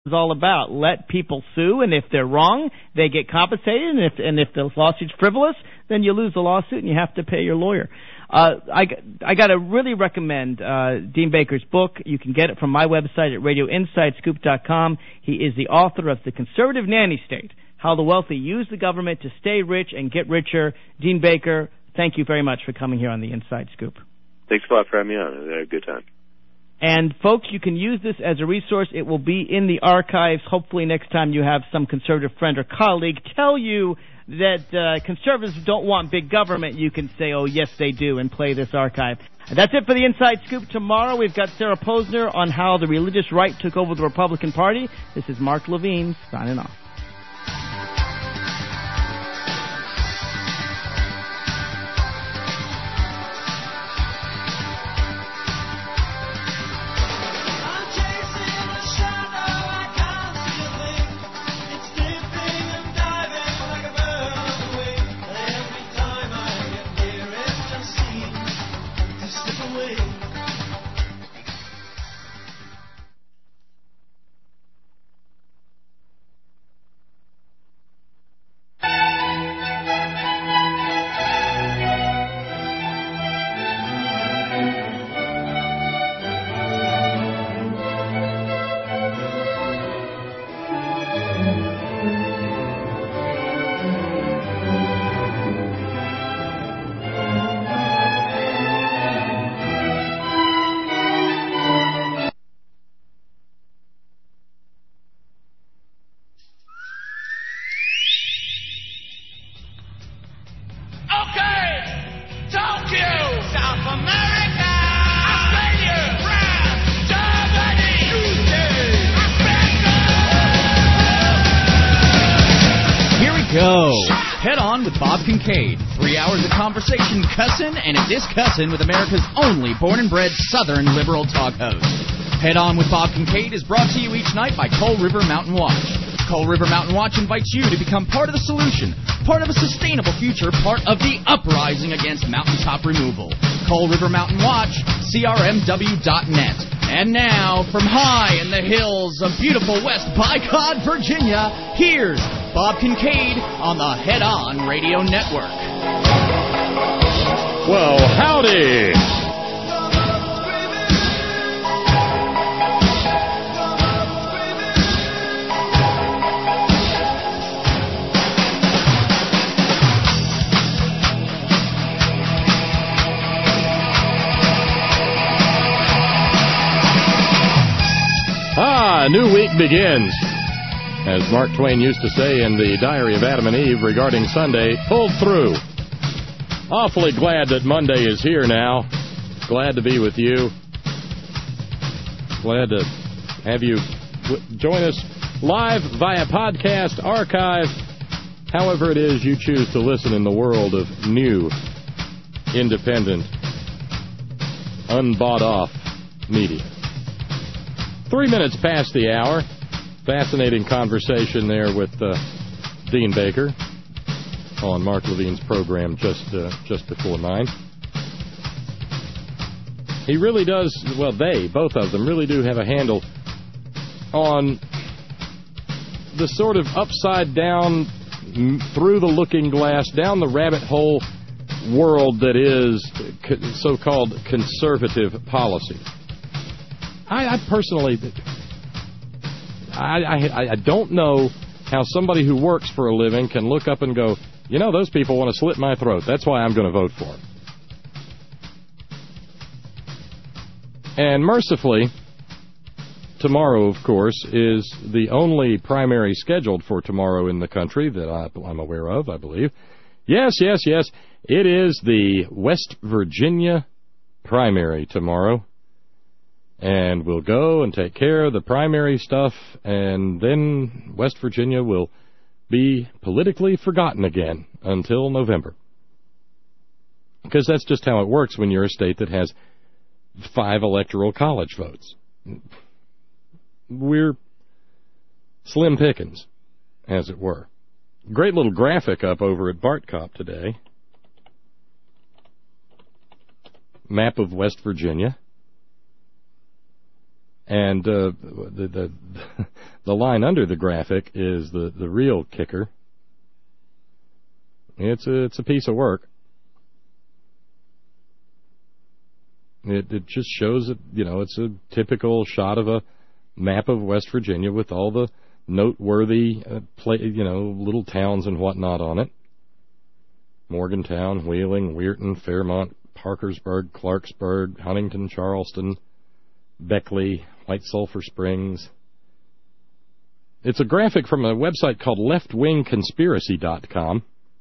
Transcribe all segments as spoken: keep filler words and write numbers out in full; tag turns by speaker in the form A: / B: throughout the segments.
A: is all about. Let people sue, and if they're wrong, they get compensated, and if and if the lawsuit's frivolous, then you lose the lawsuit and you have to pay your lawyer. Uh, I, I got to really recommend uh, Dean Baker's book. You can get it from my website at radio inside scoop dot com. He is the author of The Conservative Nanny State, How the Wealthy Use the Government to Stay Rich and Get Richer. Dean Baker, thank you very much for coming here on the Inside Scoop.
B: Thanks a lot for having me on. I had a good time.
A: And, folks, you can use this as a resource. It will be in the archives. Hopefully next time you have some conservative friend or colleague tell you that uh, conservatives don't want big government, you can say, oh, yes, they do, and play this archive. And that's it for the Inside Scoop. Tomorrow we've got Sarah Posner on how the religious right took over the Republican Party. This is Mark Levine signing off.
C: Kincaid. Three hours of conversation, cussin' and a discussin' with America's only born-and-bred Southern liberal talk host. Head On with Bob Kincaid is brought to you each night by Coal River Mountain Watch. Coal River Mountain Watch invites you to become part of the solution, part of a sustainable future, part of the uprising against mountaintop removal. Coal River Mountain Watch, C R M W dot net. And now, from high in the hills of beautiful West Bicod, Virginia, here's Bob Kincaid on the Head On Radio Network.
D: Well, howdy. Ah, a new week begins. As Mark Twain used to say in the Diary of Adam and Eve regarding Sunday, pulled through. Awfully glad that Monday is here now. Glad to be with you. Glad to have you join us live via podcast, archive, however it is you choose to listen in the world of new, independent, unbought-off media. Three minutes past the hour. Fascinating conversation there with uh, Dean Baker on Mark Levine's program just uh, just before nine. He really does, well, they, both of them, really do have a handle on the sort of upside-down, through the looking glass, down the rabbit hole world that is so-called conservative policy. I, I personally... I, I, I don't know how somebody who works for a living can look up and go, you know, those people want to slit my throat. That's why I'm going to vote for them. And mercifully, tomorrow, of course, is the only primary scheduled for tomorrow in the country that I, I'm aware of, I believe. Yes, yes, yes. It is the West Virginia primary tomorrow. And we'll go and take care of the primary stuff, and then West Virginia will be politically forgotten again until November. Because that's just how it works when you're a state that has five electoral college votes. We're slim pickings, as it were. Great little graphic up over at Bartcop today. Map of West Virginia. And uh, the, the the line under the graphic is the, the real kicker. It's a, it's a piece of work. It, it just shows that, you know, it's a typical shot of a map of West Virginia with all the noteworthy, uh, play, you know, little towns and whatnot on it. Morgantown, Wheeling, Weirton, Fairmont, Parkersburg, Clarksburg, Huntington, Charleston, Beckley, White Sulphur Springs. It's a graphic from a website called left wing conspiracy dot com.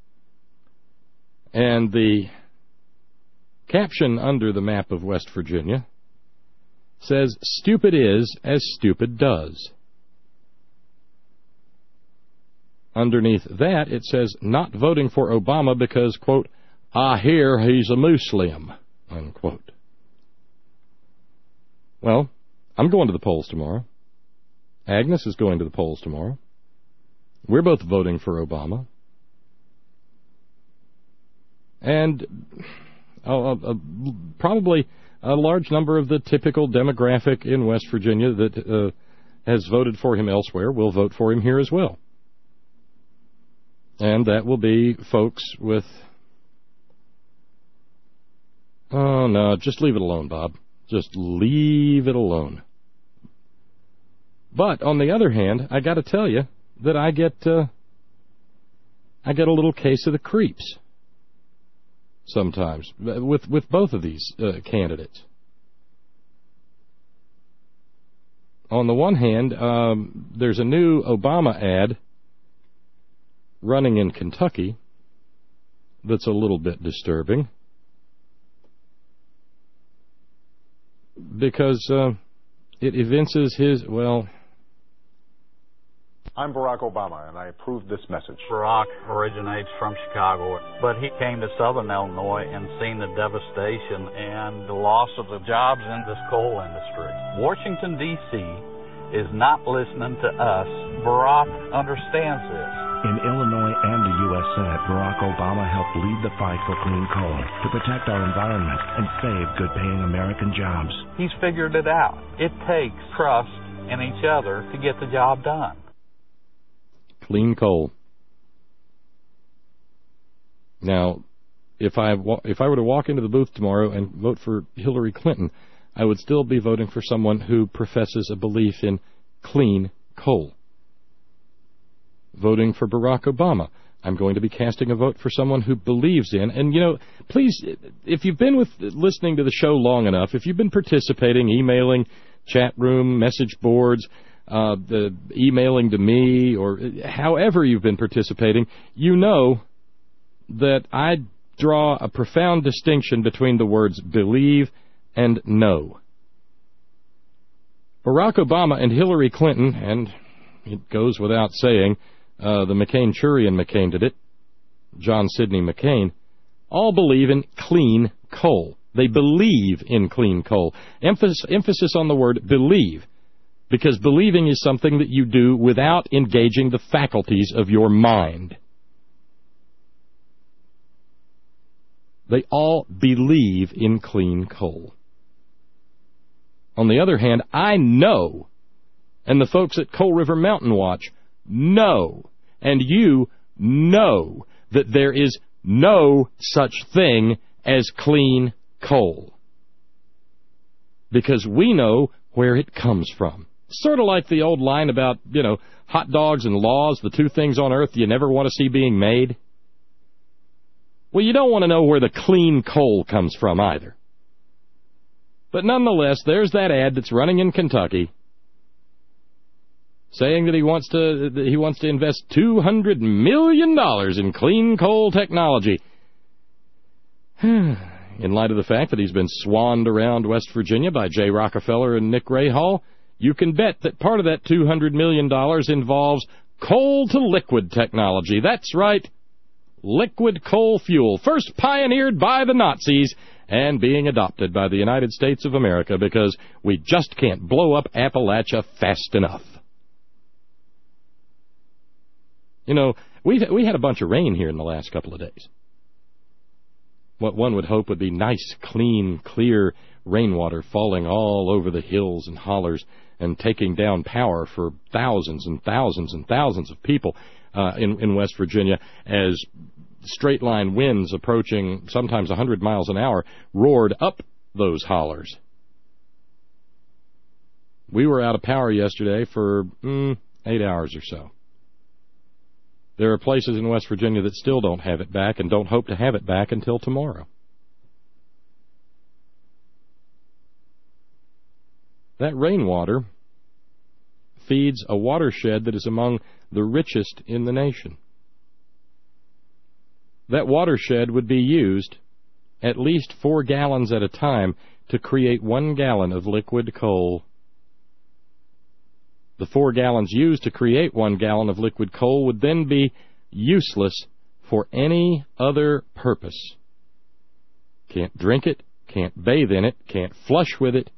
D: And the caption under the map of West Virginia says, "Stupid is as stupid does." Underneath that, it says, "Not voting for Obama because, quote, I hear he's a Muslim," unquote. Well, I'm going to the polls tomorrow. Agnes is going to the polls tomorrow. We're both voting for Obama. And uh, uh, probably a large number of the typical demographic in West Virginia that uh, has voted for him elsewhere will vote for him here as well. And that will be folks with... Oh, no, just leave it alone, Bob. Just leave it alone. But, on the other hand, I got to tell you that I get uh, I get a little case of the creeps sometimes with, with both of these uh, candidates. On the one hand, um, there's a new Obama ad running in Kentucky that's a little bit disturbing because uh, it evinces his, well...
E: I'm Barack Obama, and I approve this message.
F: Barack originates from Chicago, but he came to southern Illinois and seen the devastation and the loss of the jobs in this coal industry. Washington, D C is not listening to us. Barack understands this.
G: In Illinois and the U S Senate, Barack Obama helped lead the fight for clean coal to protect our environment and save good-paying American jobs.
F: He's figured it out. It takes trust in each other to get the job done.
D: Clean coal. Now, if I if I were to walk into the booth tomorrow and vote for Hillary Clinton, I would still be voting for someone who professes a belief in clean coal. Voting for Barack Obama, I'm going to be casting a vote for someone who believes in, and, you know, please, if you've been with listening to the show long enough, if you've been participating, emailing, chat room, message boards, uh, the emailing to me, or however you've been participating, you know that I draw a profound distinction between the words believe and know. Barack Obama and Hillary Clinton, and it goes without saying, uh, the McCain-Churian McCain-did-it, John Sidney McCain, all believe in clean coal. They believe in clean coal. Emphasis, emphasis on the word believe, because believing is something that you do without engaging the faculties of your mind. They all believe in clean coal. On the other hand, I know, and the folks at Coal River Mountain Watch know, and you know, that there is no such thing as clean coal. Because we know where it comes from. Sort of like the old line about, you know, hot dogs and laws, the two things on earth you never want to see being made. Well, you don't want to know where the clean coal comes from either. But nonetheless, there's that ad that's running in Kentucky saying that he wants to that he wants to invest two hundred million dollars in clean coal technology. In light of the fact that he's been swanned around West Virginia by Jay Rockefeller and Nick Rahal, you can bet that part of that two hundred million dollars involves coal-to-liquid technology. That's right, liquid coal fuel, first pioneered by the Nazis and being adopted by the United States of America because we just can't blow up Appalachia fast enough. You know, we we had a bunch of rain here in the last couple of days. What one would hope would be nice, clean, clear, rainwater falling all over the hills and hollers and taking down power for thousands and thousands and thousands of people uh, in, in West Virginia as straight-line winds approaching sometimes one hundred miles an hour roared up those hollers. We were out of power yesterday for mm, eight hours or so. There are places in West Virginia that still don't have it back and don't hope to have it back until tomorrow. That rainwater feeds a watershed that is among the richest in the nation. That watershed would be used at least four gallons at a time to create one gallon of liquid coal. The four gallons used to create one gallon of liquid coal would then be useless for any other purpose. Can't drink it, can't bathe in it, can't flush with it,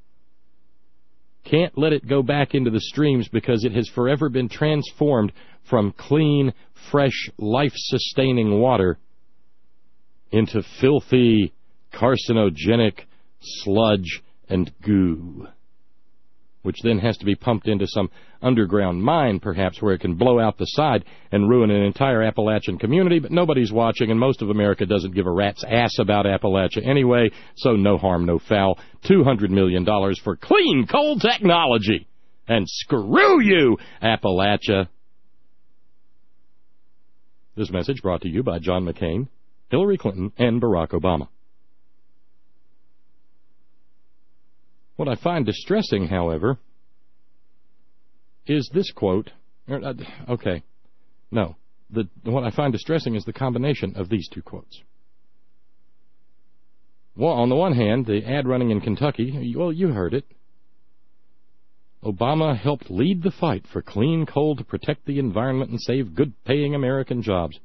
D: can't let it go back into the streams because it has forever been transformed from clean, fresh, life-sustaining water into filthy, carcinogenic sludge and goo, which then has to be pumped into some underground mine, perhaps, where it can blow out the side and ruin an entire Appalachian community, but nobody's watching, and most of America doesn't give a rat's ass about Appalachia anyway, so no harm, no foul. two hundred million dollars for clean coal technology. And screw you, Appalachia. This message brought to you by John McCain, Hillary Clinton, and Barack Obama. What I find distressing, however, is this quote. Okay, no. The, what I find distressing is the combination of these two quotes. Well, on the one hand, the ad running in Kentucky, well, you heard it. Obama helped lead the fight for clean coal to protect the environment and save good-paying American jobs.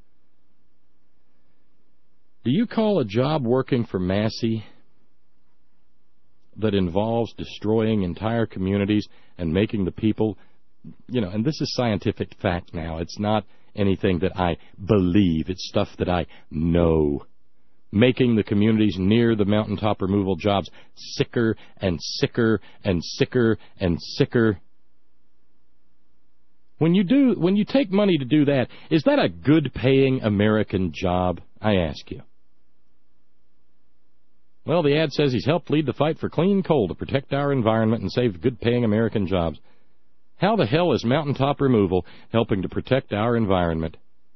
D: Do you call a job working for Massey that involves destroying entire communities and making the people, you know, and this is scientific fact now. It's not anything that I believe. It's stuff that I know. Making the communities near the mountaintop removal jobs sicker and sicker and sicker and sicker. When you do, when you take money to do that, is that a good-paying American job? I ask you. Well, the ad says he's helped lead the fight for clean coal to protect our environment and save good-paying American jobs. How the hell is mountaintop removal helping to protect our environment?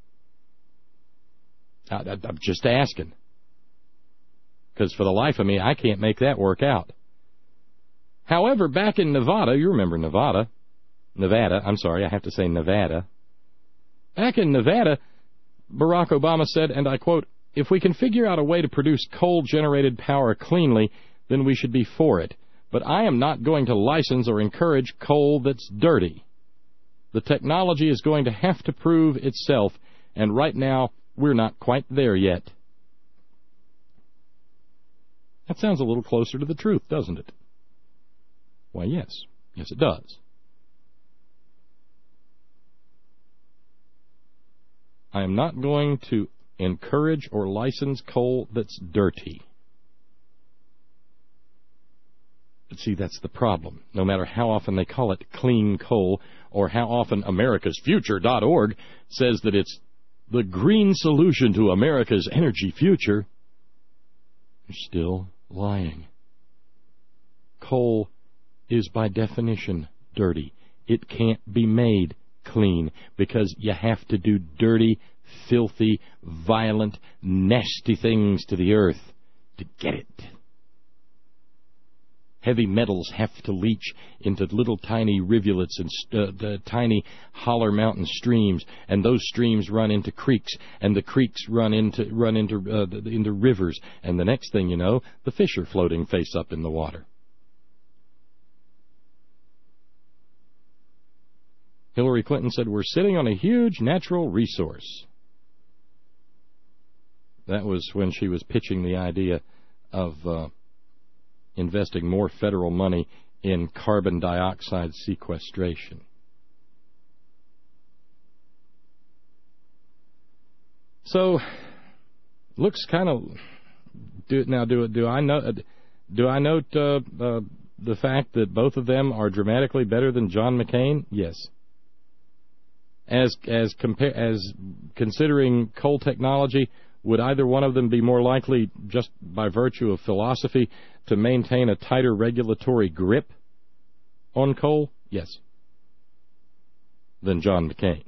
D: I, I, I'm just asking. Because for the life of me, I can't make that work out. However, back in Nevada, you remember Nevada, Nevada, I'm sorry, I have to say Nevada. Back in Nevada, Barack Obama said, and I quote, "If we can figure out a way to produce coal-generated power cleanly, then we should be for it. But I am not going to license or encourage coal that's dirty. The technology is going to have to prove itself, and right now, we're not quite there yet." That sounds a little closer to the truth, doesn't it? Why, yes. Yes, it does. I am not going to encourage or license coal that's dirty. But see, that's the problem. No matter how often they call it clean coal, or how often Americas Future dot org says that it's the green solution to America's energy future, they're still lying. Coal is by definition dirty. It can't be made clean because you have to do dirty, filthy, violent, nasty things to the earth to get it. Heavy metals have to leach into little tiny rivulets and uh, the tiny holler mountain streams, and those streams run into creeks, and the creeks run into run into uh, into rivers, and the next thing you know, the fish are floating face up in the water. Hillary Clinton said, "We're sitting on a huge natural resource." That was when she was pitching the idea of Uh, investing more federal money in carbon dioxide sequestration. So, looks kind of. Do now. Do do I know? Do I note uh, uh, the fact that both of them are dramatically better than John McCain? Yes. As as compa- as considering coal technology, would either one of them be more likely, just by virtue of philosophy, to maintain a tighter regulatory grip on coal? Yes. Than John McCain.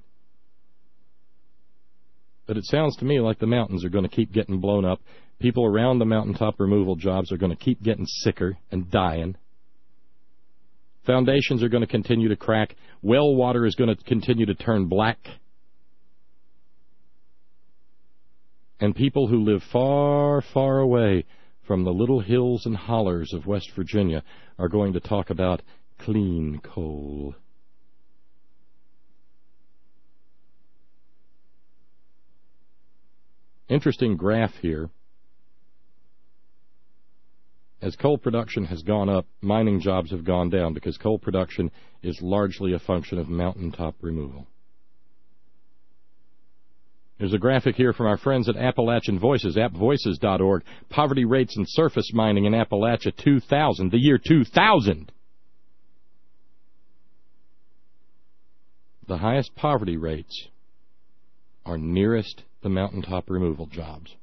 D: But it sounds to me like the mountains are going to keep getting blown up. People around the mountaintop removal jobs are going to keep getting sicker and dying. Foundations are going to continue to crack. Well water is going to continue to turn black. And people who live far, far away from the little hills and hollers of West Virginia are going to talk about clean coal. Interesting graph here. As coal production has gone up, mining jobs have gone down because coal production is largely a function of mountaintop removal. There's a graphic here from our friends at Appalachian Voices, app voices dot org. Poverty rates in surface mining in Appalachia two thousand, the year two thousand. The highest poverty rates are nearest the mountaintop removal jobs.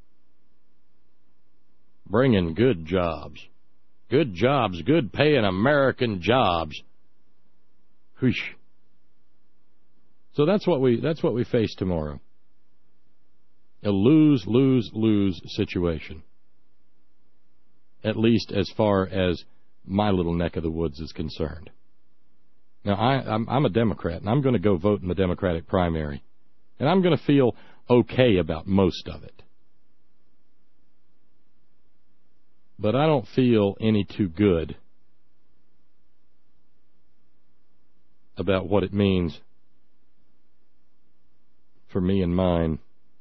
D: Bring in good jobs. Good jobs, good paying American jobs. Whoosh. So that's what we that's what we face tomorrow. A lose, lose, lose situation. At least as far as my little neck of the woods is concerned. Now, I, I'm, I'm a Democrat, and I'm going to go vote in the Democratic primary. And I'm going to feel okay about most of it. But I don't feel any too good about what it means for me and mine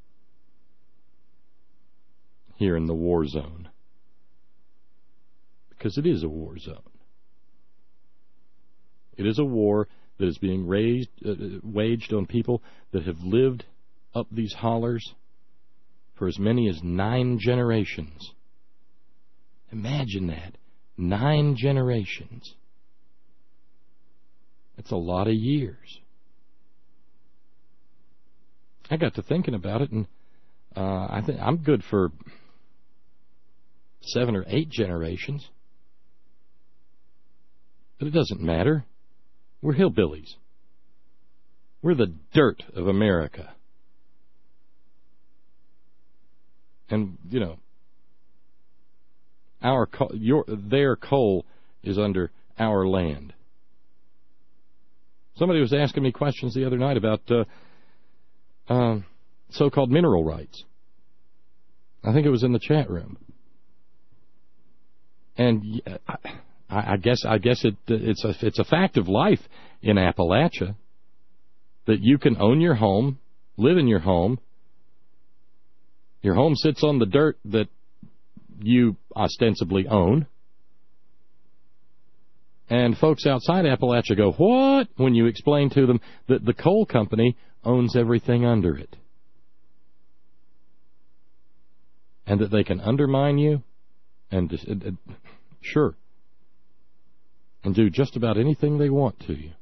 D: here in the war zone. Because it is a war zone. It is a war that is being raised, uh, waged on people that have lived up these hollers for as many as nine generations. Imagine that. Nine generations. That's a lot of years. I got to thinking about it, and uh, I think I'm good for seven or eight generations. But it doesn't matter. We're hillbillies. We're the dirt of America. And, you know, our co- your their coal is under our land. Somebody was asking me questions the other night about uh, uh, so-called mineral rights. I think it was in the chat room. And I, I guess I guess it it's a it's a fact of life in Appalachia that you can own your home, live in your home. Your home sits on the dirt that you ostensibly own. And folks outside Appalachia go, what? When you explain to them that the coal company owns everything under it. And that they can undermine you and, uh, uh, sure, and do just about anything they want to you.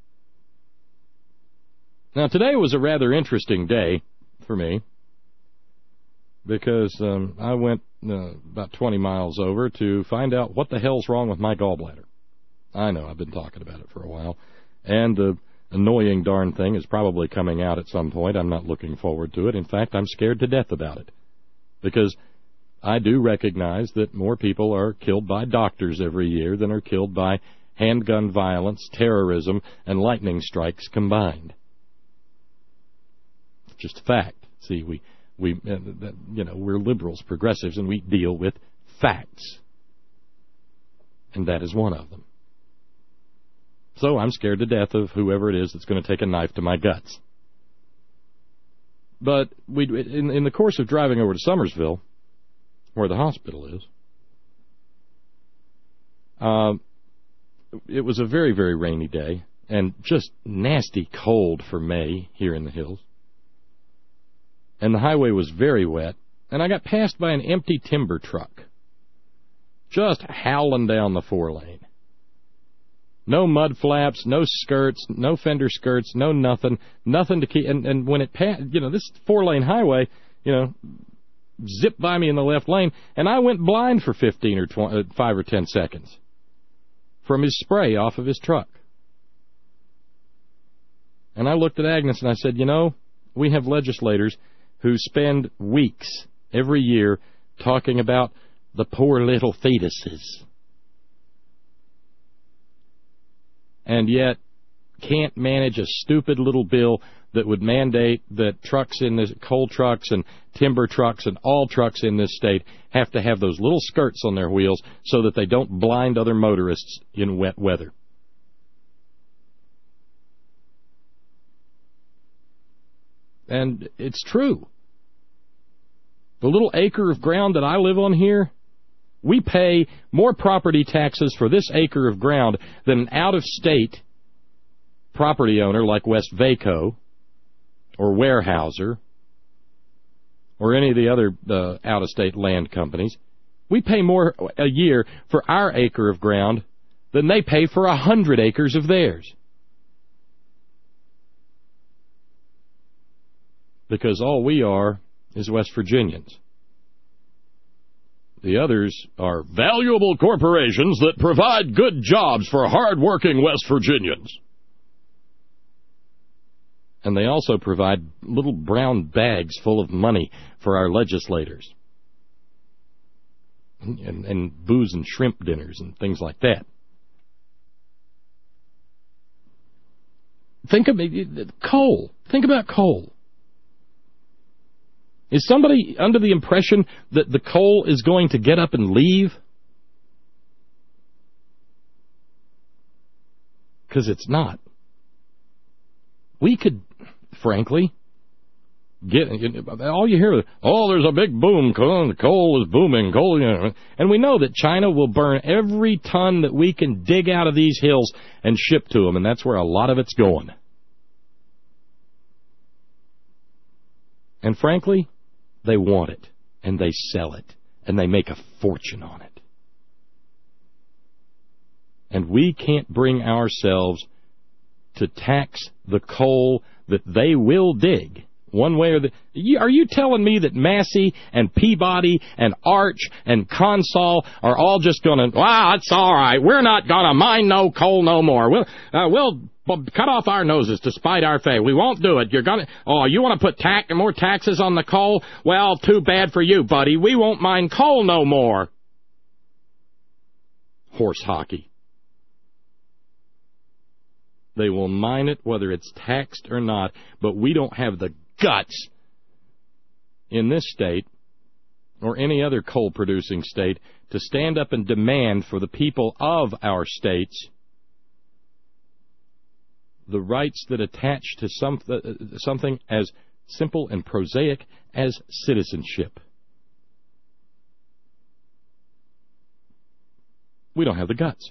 D: Now, today was a rather interesting day for me because um, I went uh, about twenty miles over to find out what the hell's wrong with my gallbladder. I know, I've been talking about it for a while, and the annoying darn thing is probably coming out at some point. I'm not looking forward to it. In fact, I'm scared to death about it because I do recognize that more people are killed by doctors every year than are killed by handgun violence, terrorism, and lightning strikes combined. It's just a fact. See, we, we, uh, you know, we're liberals, progressives, and we deal with facts. And that is one of them. So I'm scared to death of whoever it is that's going to take a knife to my guts. But we, in, in the course of driving over to Summersville, where the hospital is, uh, it was a very, very rainy day and just nasty cold for May here in the hills. And the highway was very wet, and I got passed by an empty timber truck. just howling down the four-lane. No mud flaps, no skirts, no fender skirts, no nothing, nothing to keep. And, and when it passed, you know, this four-lane highway, you know, zipped by me in the left lane, and I went blind for fifteen or twenty, five or ten seconds from his spray off of his truck. And I looked at Agnes and I said, you know, we have legislators who spend weeks every year talking about the poor little fetuses, and yet can't manage a stupid little bill that would mandate that trucks in this, coal trucks and timber trucks and all trucks in this state have to have those little skirts on their wheels so that they don't blind other motorists in wet weather. And it's true. The little acre of ground that I live on here, we pay more property taxes for this acre of ground than an out-of-state property owner like West Vaco or Weyerhaeuser or any of the other uh, out-of-state land companies. We pay more a year for our acre of ground than they pay for a hundred acres of theirs. Because all we are is West Virginians. The others are valuable corporations that provide good jobs for hard-working West Virginians. And they also provide little brown bags full of money for our legislators. And, and booze and shrimp dinners and things like that. Think of coal. Think about coal. Is somebody under the impression that the coal is going to get up and leave? Because it's not. We could, frankly, get all you hear. Oh, there's a big boom. Coal, coal is booming. Coal, you know, and we know that China will burn every ton that we can dig out of these hills and ship to them, and that's where a lot of it's going. And frankly, they want it, and they sell it, and they make a fortune on it. And we can't bring ourselves to tax the coal that they will dig one way or the... Are you telling me that Massey and Peabody and Arch and Consol are all just going to, wow, it's all right, we're not going to mine no coal no more. We'll, uh, we'll cut off our noses to spite our face. We won't do it. You're going to, oh, you want to put tax, more taxes on the coal? Well, too bad for you, buddy. We won't mine coal no more. Horse hockey. They will mine it whether it's taxed or not, but we don't have the guts in this state or any other coal-producing state to stand up and demand for the people of our states the rights that attach to some, uh, something as simple and prosaic as citizenship. We don't have the guts.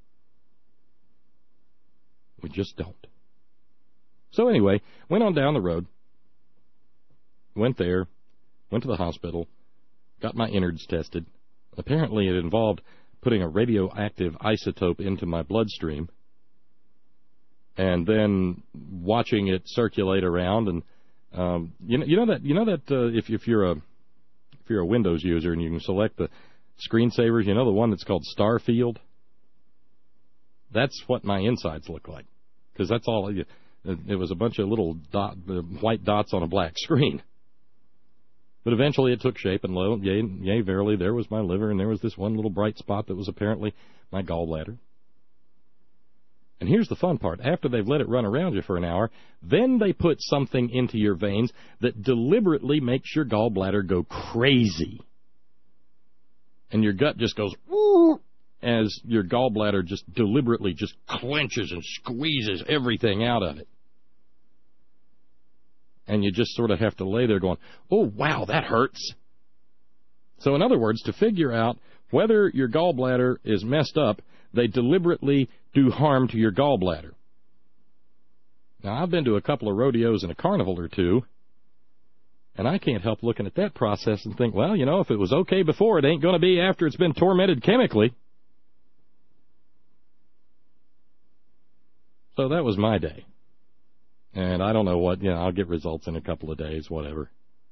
D: We just don't. So anyway, went on down the road, went there, went to the hospital, got my innards tested. Apparently it involved putting a radioactive isotope into my bloodstream and then watching it circulate around. And um, you know, you know that you know that uh, if if you're a if you're a Windows user and you can select the screensavers, you know the one that's called Starfield. That's what my insides look like, because that's all. It, it was a bunch of little dot, uh, white dots on a black screen. But eventually it took shape, and lo, yea, yea, verily, there was my liver, and there was this one little bright spot that was apparently my gallbladder. And here's the fun part. After they've let it run around you for an hour, then they put something into your veins that deliberately makes your gallbladder go crazy. And your gut just goes, ooh, as your gallbladder just deliberately just clenches and squeezes everything out of it. And you just sort of have to lay there going, oh, wow, that hurts. So in other words, to figure out whether your gallbladder is messed up, they deliberately do harm to your gallbladder. Now, I've been to a couple of rodeos and a carnival or two, And I can't help looking at that process and think, well, you know, if it was okay before, it ain't going to be after it's been tormented chemically. So that was my day. And I don't know what, you know, I'll get results in a couple of days, whatever.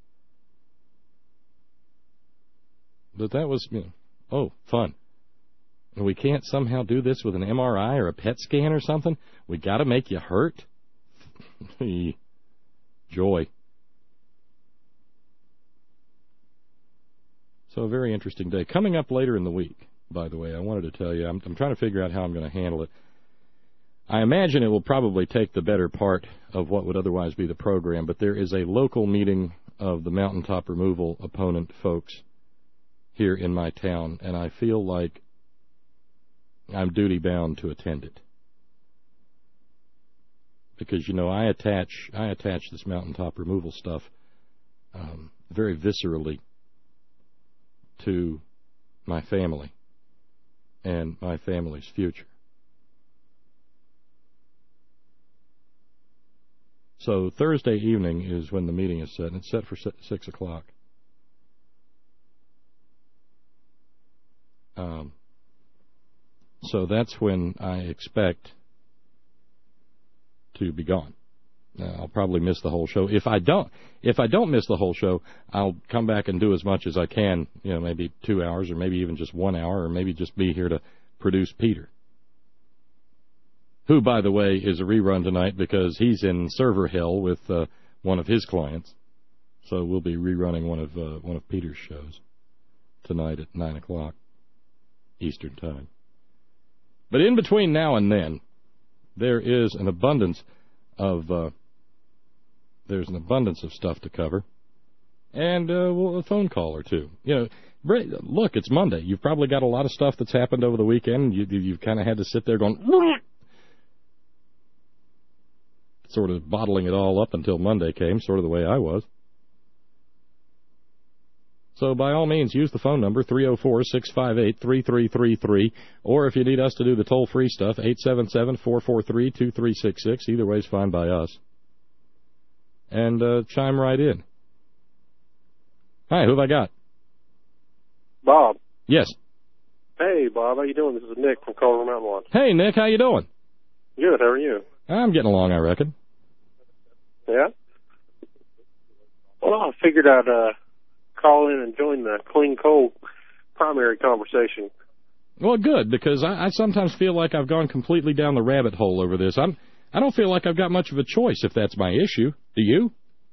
D: But that was, you know, oh, fun. And we can't somehow do this with an M R I or a P E T scan or something? We got to make you hurt? Joy. So a very interesting day. Coming up later in the week, by the way, I wanted to tell you, I'm, I'm trying to figure out how I'm going to handle it. I imagine it will probably take the better part of what would otherwise be the program, but there is a local meeting of the mountaintop removal opponent folks here in my town, and I feel like I'm duty-bound to attend it. Because, you know, I attach I attach this mountaintop removal stuff um, very viscerally to my family and my family's future. So Thursday evening is when the meeting is set, and it's set for six o'clock. Um, so that's when I expect to be gone. Uh, I'll probably miss the whole show. If I don't, if I don't miss the whole show, I'll come back and do as much as I can. You know, maybe two hours, or maybe even just one hour, or maybe just be here to produce Peter, who, by the way, is a rerun tonight because he's in server hell with uh, one of his clients. So we'll be rerunning one of uh, one of Peter's shows tonight at nine o'clock Eastern Time. But in between now and then, there is an abundance of uh, there's an abundance of stuff to cover, and uh, well, a phone call or two. You know, look, it's Monday. You've probably got a lot of stuff that's happened over the weekend. You, you've kind of had to sit there going, sort of bottling it all up until Monday came, sort of the way I was. So by all means, use the phone number, three oh four, six five eight, three three three three, or if you need us to do the toll-free stuff, eight seven seven, four four three, two three six six. Either way is fine by us. And uh, chime right in. Hi, who have I got?
H: Bob.
D: Yes.
H: Hey, Bob, how you doing? This is Nick from Colorado Mountain Watch.
D: Hey, Nick, how you doing?
H: Good, how are you?
D: I'm getting along, I reckon.
H: Yeah? Well, I figured I'd uh, call in and join the clean coal primary conversation.
D: Well, good, because I, I sometimes feel like I've gone completely down the rabbit hole over this. I'm, I don't feel like I've got much of a choice if that's my issue. Do you?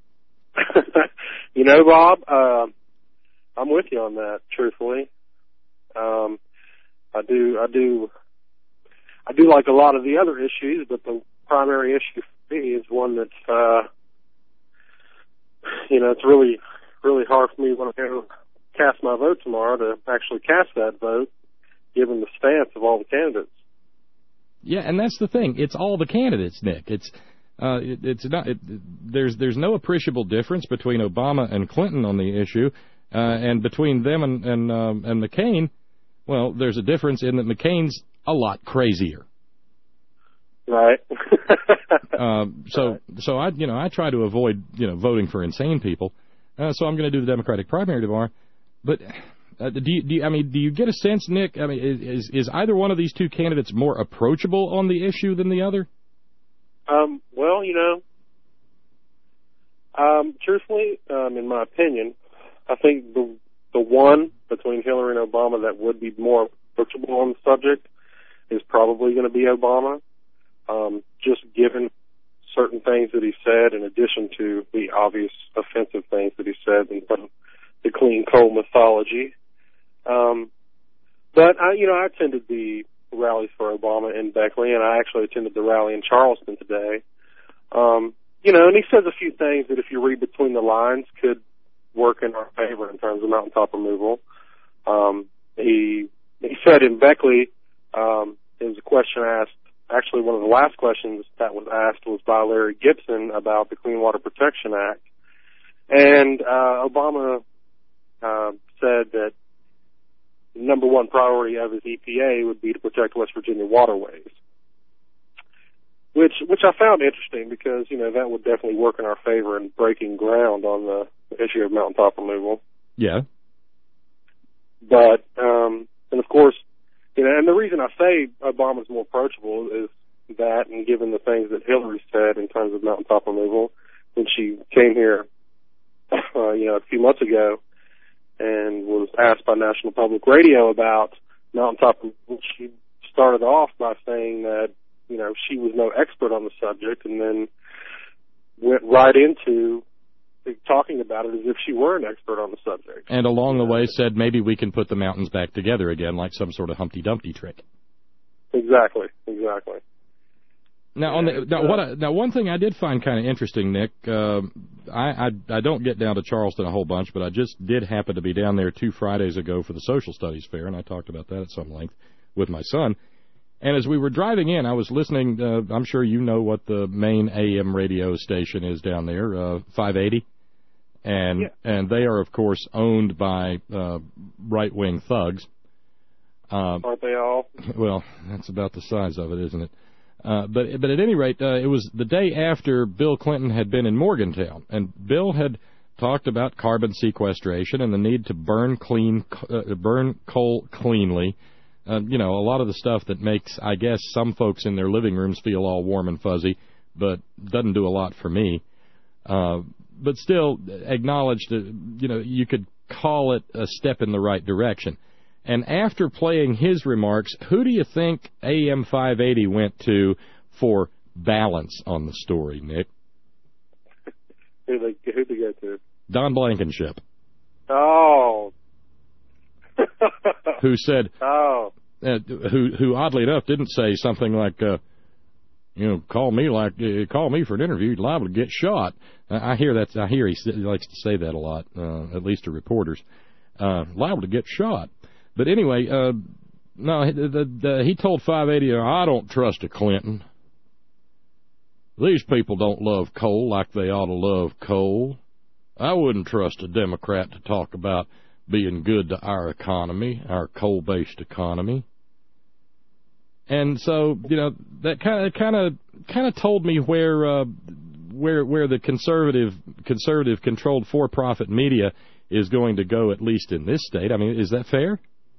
H: You know, Bob, uh, I'm with you on that, truthfully. Um, I do, I do, I do like a lot of the other issues, but the primary issue for me is one that's, uh, you know, it's really, really hard for me when I go cast my vote tomorrow to actually cast that vote, given the stance of all the candidates.
D: Yeah, and that's the thing. It's all the candidates, Nick. It's uh, it, it's not. It, there's there's no appreciable difference between Obama and Clinton on the issue, uh, and between them and and um, and McCain. Well, there's a difference in that McCain's a lot crazier.
H: Right.
D: uh, so
H: right.
D: so I you know I try to avoid you know voting for insane people. Uh, so I'm going to do the Democratic primary tomorrow. But uh, do you, do you, I mean do you get a sense, Nick? I mean is is either one of these two candidates more approachable on the issue than the other?
H: Um. Well, you know, um, truthfully, um, in my opinion, I think the the one between Hillary and Obama that would be more approachable on the subject is probably going to be Obama. Um, just given certain things that he said, in addition to the obvious offensive things that he said in the clean coal mythology. Um, but, I, you know, I attended the rallies for Obama in Beckley, and I actually attended the rally in Charleston today. Um, you know, and he says a few things that if you read between the lines could work in our favor in terms of mountaintop removal. Um, he, he said in Beckley, um, there was a question asked, actually one of the last questions that was asked was by Larry Gibson about the Clean Water Protection Act. And uh, Obama uh, said that the number one priority of his E P A would be to protect West Virginia waterways, which which I found interesting because, you know, that would definitely work in our favor in breaking ground on the, issue of mountaintop removal.
D: Yeah.
H: But, um, and of course, you know, and the reason I say Obama's more approachable is that, and given the things that Hillary said in terms of mountaintop removal when she came here, uh, you know, a few months ago and was asked by National Public Radio about mountaintop removal, she started off by saying that, you know, she was no expert on the subject, and then went right into talking about it as if she were an expert on the subject.
D: And along the way said maybe we can put the mountains back together again like some sort of Humpty Dumpty trick.
H: Exactly, exactly.
D: Now, on the, now, what I, now, one thing I did find kind of interesting, Nick, uh, I, I I don't get down to Charleston a whole bunch, but I just did happen to be down there two Fridays ago for the Social Studies Fair, and I talked about that at some length with my son. And as we were driving in, I was listening, uh, I'm sure you know what the main A M radio station is down there, uh, five eighty. And
H: yeah.
D: and they are, of course, owned by uh, right-wing thugs. Uh,
H: Aren't they all?
D: Well, that's about the size of it, isn't it? Uh, but but at any rate, uh, it was the day after Bill Clinton had been in Morgantown, and Bill had talked about carbon sequestration and the need to burn clean, uh, burn coal cleanly. Uh, you know, a lot of the stuff that makes, I guess, some folks in their living rooms feel all warm and fuzzy, but doesn't do a lot for me. Uh, but still acknowledged that, you know, you could call it a step in the right direction. And after playing his remarks, who do you think A M five eighty went to for balance on the story, Nick?
H: Who'd they, who'd they go to?
D: Don Blankenship.
H: Oh.
D: Who said,
H: oh.
D: uh, who, who oddly enough didn't say something like, uh, you know, call me like, uh, call me for an interview, you're liable to get shot. Uh, I hear that, I hear he likes to say that a lot, uh, at least to reporters. Uh, liable to get shot. But anyway, uh, no, the, the, the, he told five eighty, I don't trust a Clinton. These people don't love coal like they ought to love coal. I wouldn't trust a Democrat to talk about being good to our economy, our coal-based economy. And so, you know, that kind of kind of kind of told me where uh, where where the conservative conservative controlled for-profit media is going to go, at least in this state. I mean, is that fair?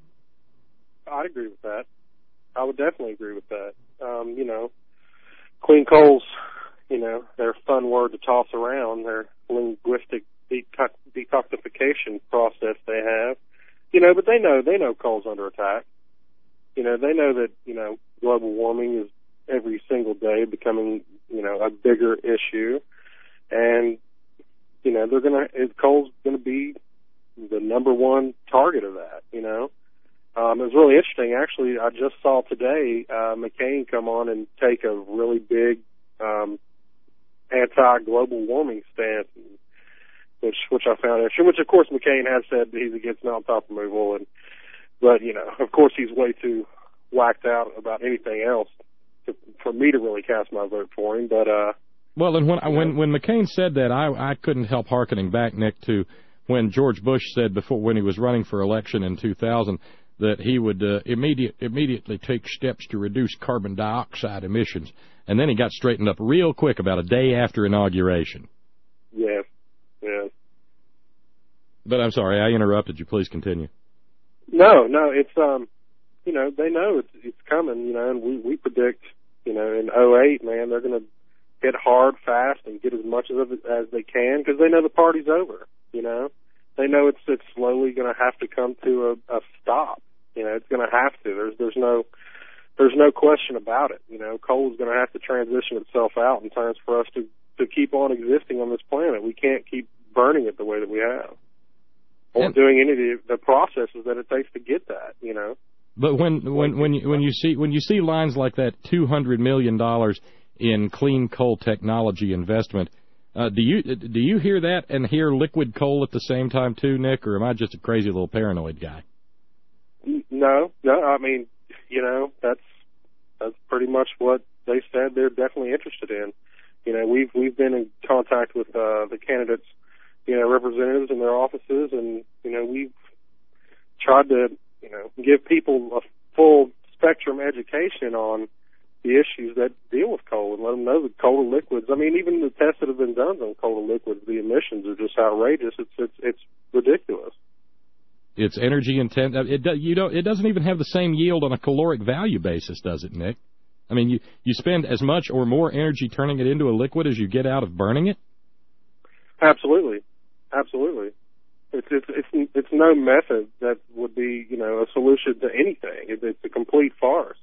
H: I'd agree with that. I would definitely agree with that. Um, you know, clean coals, you know, they're a fun word to toss around. Their linguistic detoxification process they have, you know, but they know they know coal's under attack. You know, they know that, you know, global warming is every single day becoming, you know, a bigger issue, and you know they're gonna coal's gonna be the number one target of that. You know, um, it was really interesting. Actually, I just saw today uh, McCain come on and take a really big um, anti-global warming stance, which which I found interesting. Which of course McCain has said that he's against mountaintop removal, and but you know, of course, he's way too whacked out about anything else to, for me to really cast my vote for him. But uh,
D: well, and when when when McCain said that, I I couldn't help hearkening back, Nick, to when George Bush said before when he was running for election in two thousand that he would uh, immediate immediately take steps to reduce carbon dioxide emissions, and then he got straightened up real quick about a day after inauguration.
H: Yes, yes.
D: But I'm sorry, I interrupted you. Please continue.
H: No, no, it's um, you know, they know it's it's coming, you know, and we we predict, you know, in oh eight, man, they're going to hit hard, fast, and get as much of it as they can because they know the party's over. You know, they know it's it's slowly going to have to come to a, a stop. You know, it's going to have to. There's there's no there's no question about it. You know, coal is going to have to transition itself out in times for us to to keep on existing on this planet. We can't keep burning it the way that we have, or and, doing any of the, the processes that it takes to get that. You know.
D: But when when when you, when you see when you see lines like that, two hundred million dollars in clean coal technology investment, uh, do you do you hear that and hear liquid coal at the same time too, Nick, or am I just a crazy little paranoid guy?
H: No, no. I mean, you know, that's that's pretty much what they said they're definitely interested in. You know, we've we've been in contact with uh, the candidates, you know, representatives in their offices, and you know, we've tried to, you know, give people a full spectrum education on the issues that deal with coal and let them know that coal to liquids. I mean, even the tests that have been done on coal to liquids, the emissions are just outrageous. It's it's it's ridiculous.
D: It's energy intense. It do, you don't. It doesn't even have the same yield on a caloric value basis, does it, Nick? I mean, you you spend as much or more energy turning it into a liquid as you get out of burning it.
H: Absolutely, absolutely. It's it's it's it's no method that would be, you know, a solution to anything. It, it's a complete farce.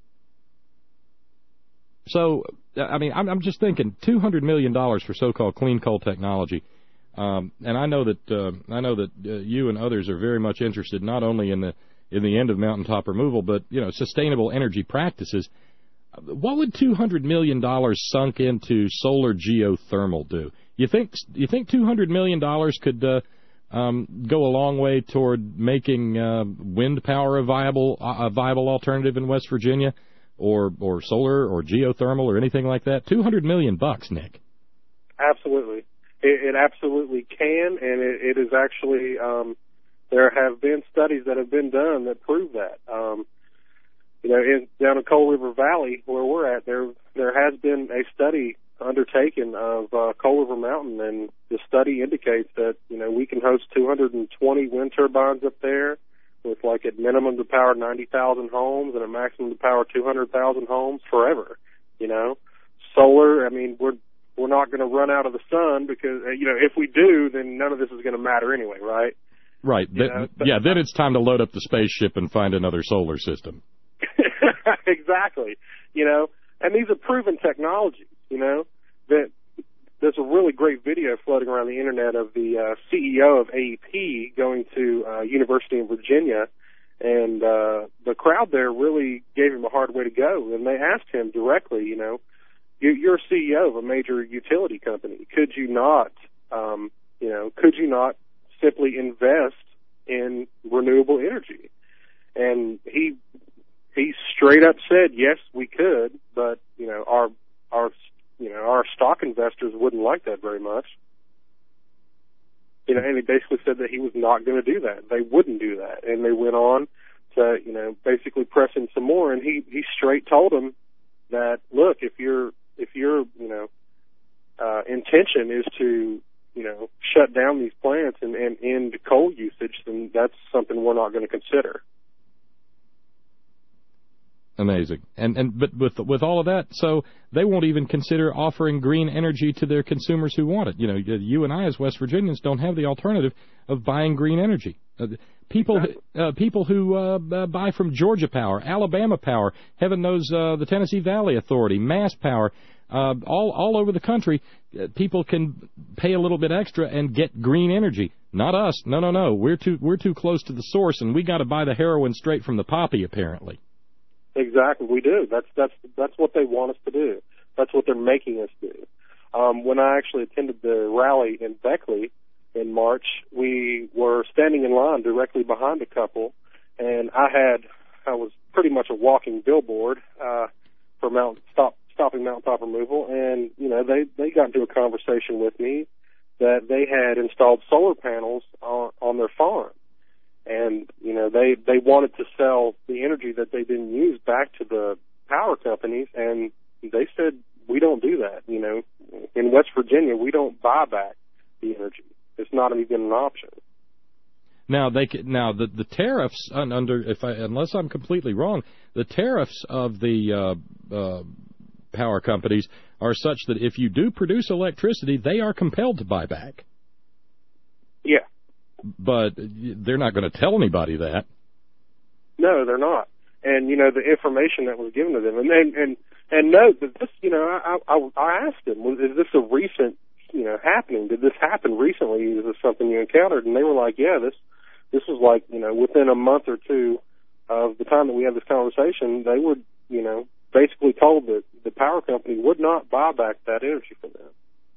D: So, I mean, I'm, I'm just thinking two hundred million dollars for so-called clean coal technology, um, and I know that uh, I know that uh, you and others are very much interested not only in the in the end of mountaintop removal, but you know, sustainable energy practices. What would two hundred million dollars sunk into solar geothermal do? You think you think two hundred million dollars could uh, um, go a long way toward making uh, wind power a viable a viable alternative in West Virginia? Or, or solar, or geothermal, or anything like that? Two hundred million bucks, Nick.
H: Absolutely, it, it absolutely can, and it, it is actually. Um, there have been studies that have been done that prove that. Um, you know, in, down in Coal River Valley, where we're at, there there has been a study undertaken of uh, Coal River Mountain, and the study indicates that you know we can host two hundred twenty wind turbines up there, with like at minimum to power ninety thousand homes and a maximum to power two hundred thousand homes forever. You know, solar, I mean, we're we're not going to run out of the sun because, you know, if we do, then none of this is going to matter anyway, right?
D: Right. That, yeah, then it's time to load up the spaceship and find another solar system.
H: Exactly. You know, and these are proven technologies, you know, that there's a really great video floating around the internet of the uh, C E O of A E P going to uh, University of Virginia, and uh, the crowd there really gave him a hard way to go. And they asked him directly, you know, you're a C E O of a major utility company. Could you not, um, you know, could you not simply invest in renewable energy? And he he straight up said, yes, we could, but you know, our our You know, our stock investors wouldn't like that very much. You know, and he basically said that he was not going to do that. They wouldn't do that. And they went on to, you know, basically press him some more. And he, he straight told them that, look, if your, if your, you know, uh, intention is to, you know, shut down these plants and, and end coal usage, then that's something we're not going to consider.
D: Amazing. And and but with with all of that, so they won't even consider offering green energy to their consumers who want it. You know, you and I as West Virginians don't have the alternative of buying green energy. Uh, people uh, people who uh, buy from Georgia Power, Alabama Power, heaven knows uh, the Tennessee Valley Authority, Mass Power, uh, all all over the country, uh, people can pay a little bit extra and get green energy. Not us. No, no, no. We're too we're too close to the source, and we got to buy the heroin straight from the poppy, apparently.
H: Exactly, we do. That's that's that's what they want us to do. That's what they're making us do. Um, when I actually attended the rally in Beckley in March, we were standing in line directly behind a couple, and I had I was pretty much a walking billboard uh, for Mount Stop stopping mountaintop removal, and you know they they got into a conversation with me that they had installed solar panels on, on their farm. And, you know, they, they wanted to sell the energy that they didn't use back to the power companies, and they said, we don't do that. You know, in West Virginia, we don't buy back the energy. It's not even an option.
D: Now, they now the, the tariffs, under if I, unless I'm completely wrong, the tariffs of the uh, uh, power companies are such that if you do produce electricity, they are compelled to buy back.
H: Yeah.
D: But they're not going to tell anybody that.
H: No, they're not. And, you know, the information that was given to them. And and, and, and note that this, you know, I, I, I asked them, is this a recent, you know, happening? Did this happen recently? Is this something you encountered? And they were like, yeah, this this was like, you know, within a month or two of the time that we had this conversation, they were, you know, basically told that the power company would not buy back that energy from them.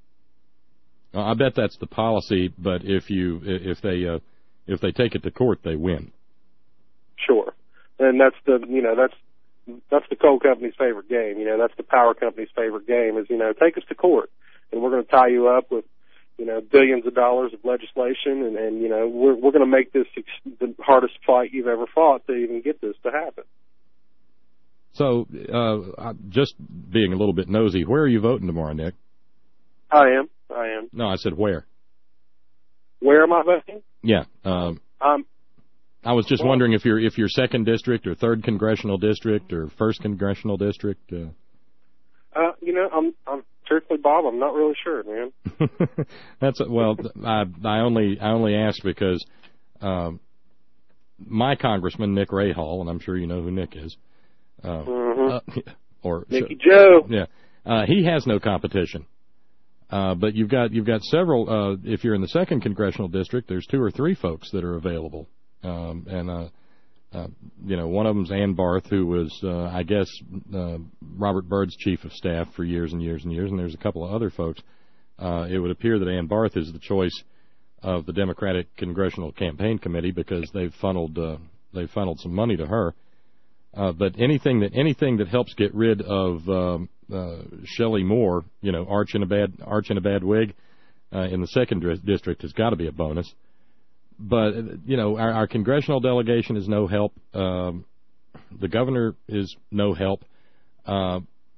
D: I bet that's the policy, but if you if they uh, if they take it to court, they win.
H: Sure, and that's the you know that's that's the coal company's favorite game. You know, that's the power company's favorite game is you know take us to court, and we're going to tie you up with you know billions of dollars of legislation, and, and you know we're we're going to make this the hardest fight you've ever fought to even get this to happen.
D: So, uh, just being a little bit nosy, where are you voting tomorrow, Nick?
H: I am. I am.
D: No, I said where.
H: Where am I voting?
D: Yeah. Um,
H: um,
D: I was just
H: well,
D: wondering if you're if you're second district or third congressional district or first congressional district. Uh,
H: uh you know, I'm I'm truthfully, Bob, I'm not really sure, man.
D: That's well, I I only I only asked because um, my congressman Nick Rahal, and I'm sure you know who Nick is. Uh,
H: mm-hmm.
D: uh, or
H: Nicky Joe.
D: Yeah, uh, he has no competition. Uh, but you've got you've got several. Uh, if you're in the second congressional district, there's two or three folks that are available, um, and uh, uh, you know one of them's Ann Barth, who was uh, I guess uh, Robert Byrd's chief of staff for years and years and years, and there's a couple of other folks. Uh, it would appear that Ann Barth is the choice of the Democratic Congressional Campaign Committee because they've funneled uh, they've funneled some money to her. Uh, but anything that anything that helps get rid of um, uh, Shelley Moore, you know, arch in a bad arch in a bad wig, uh, in the second district has got to be a bonus. But you know, our, our congressional delegation is no help. Um, the governor is no help. Uh,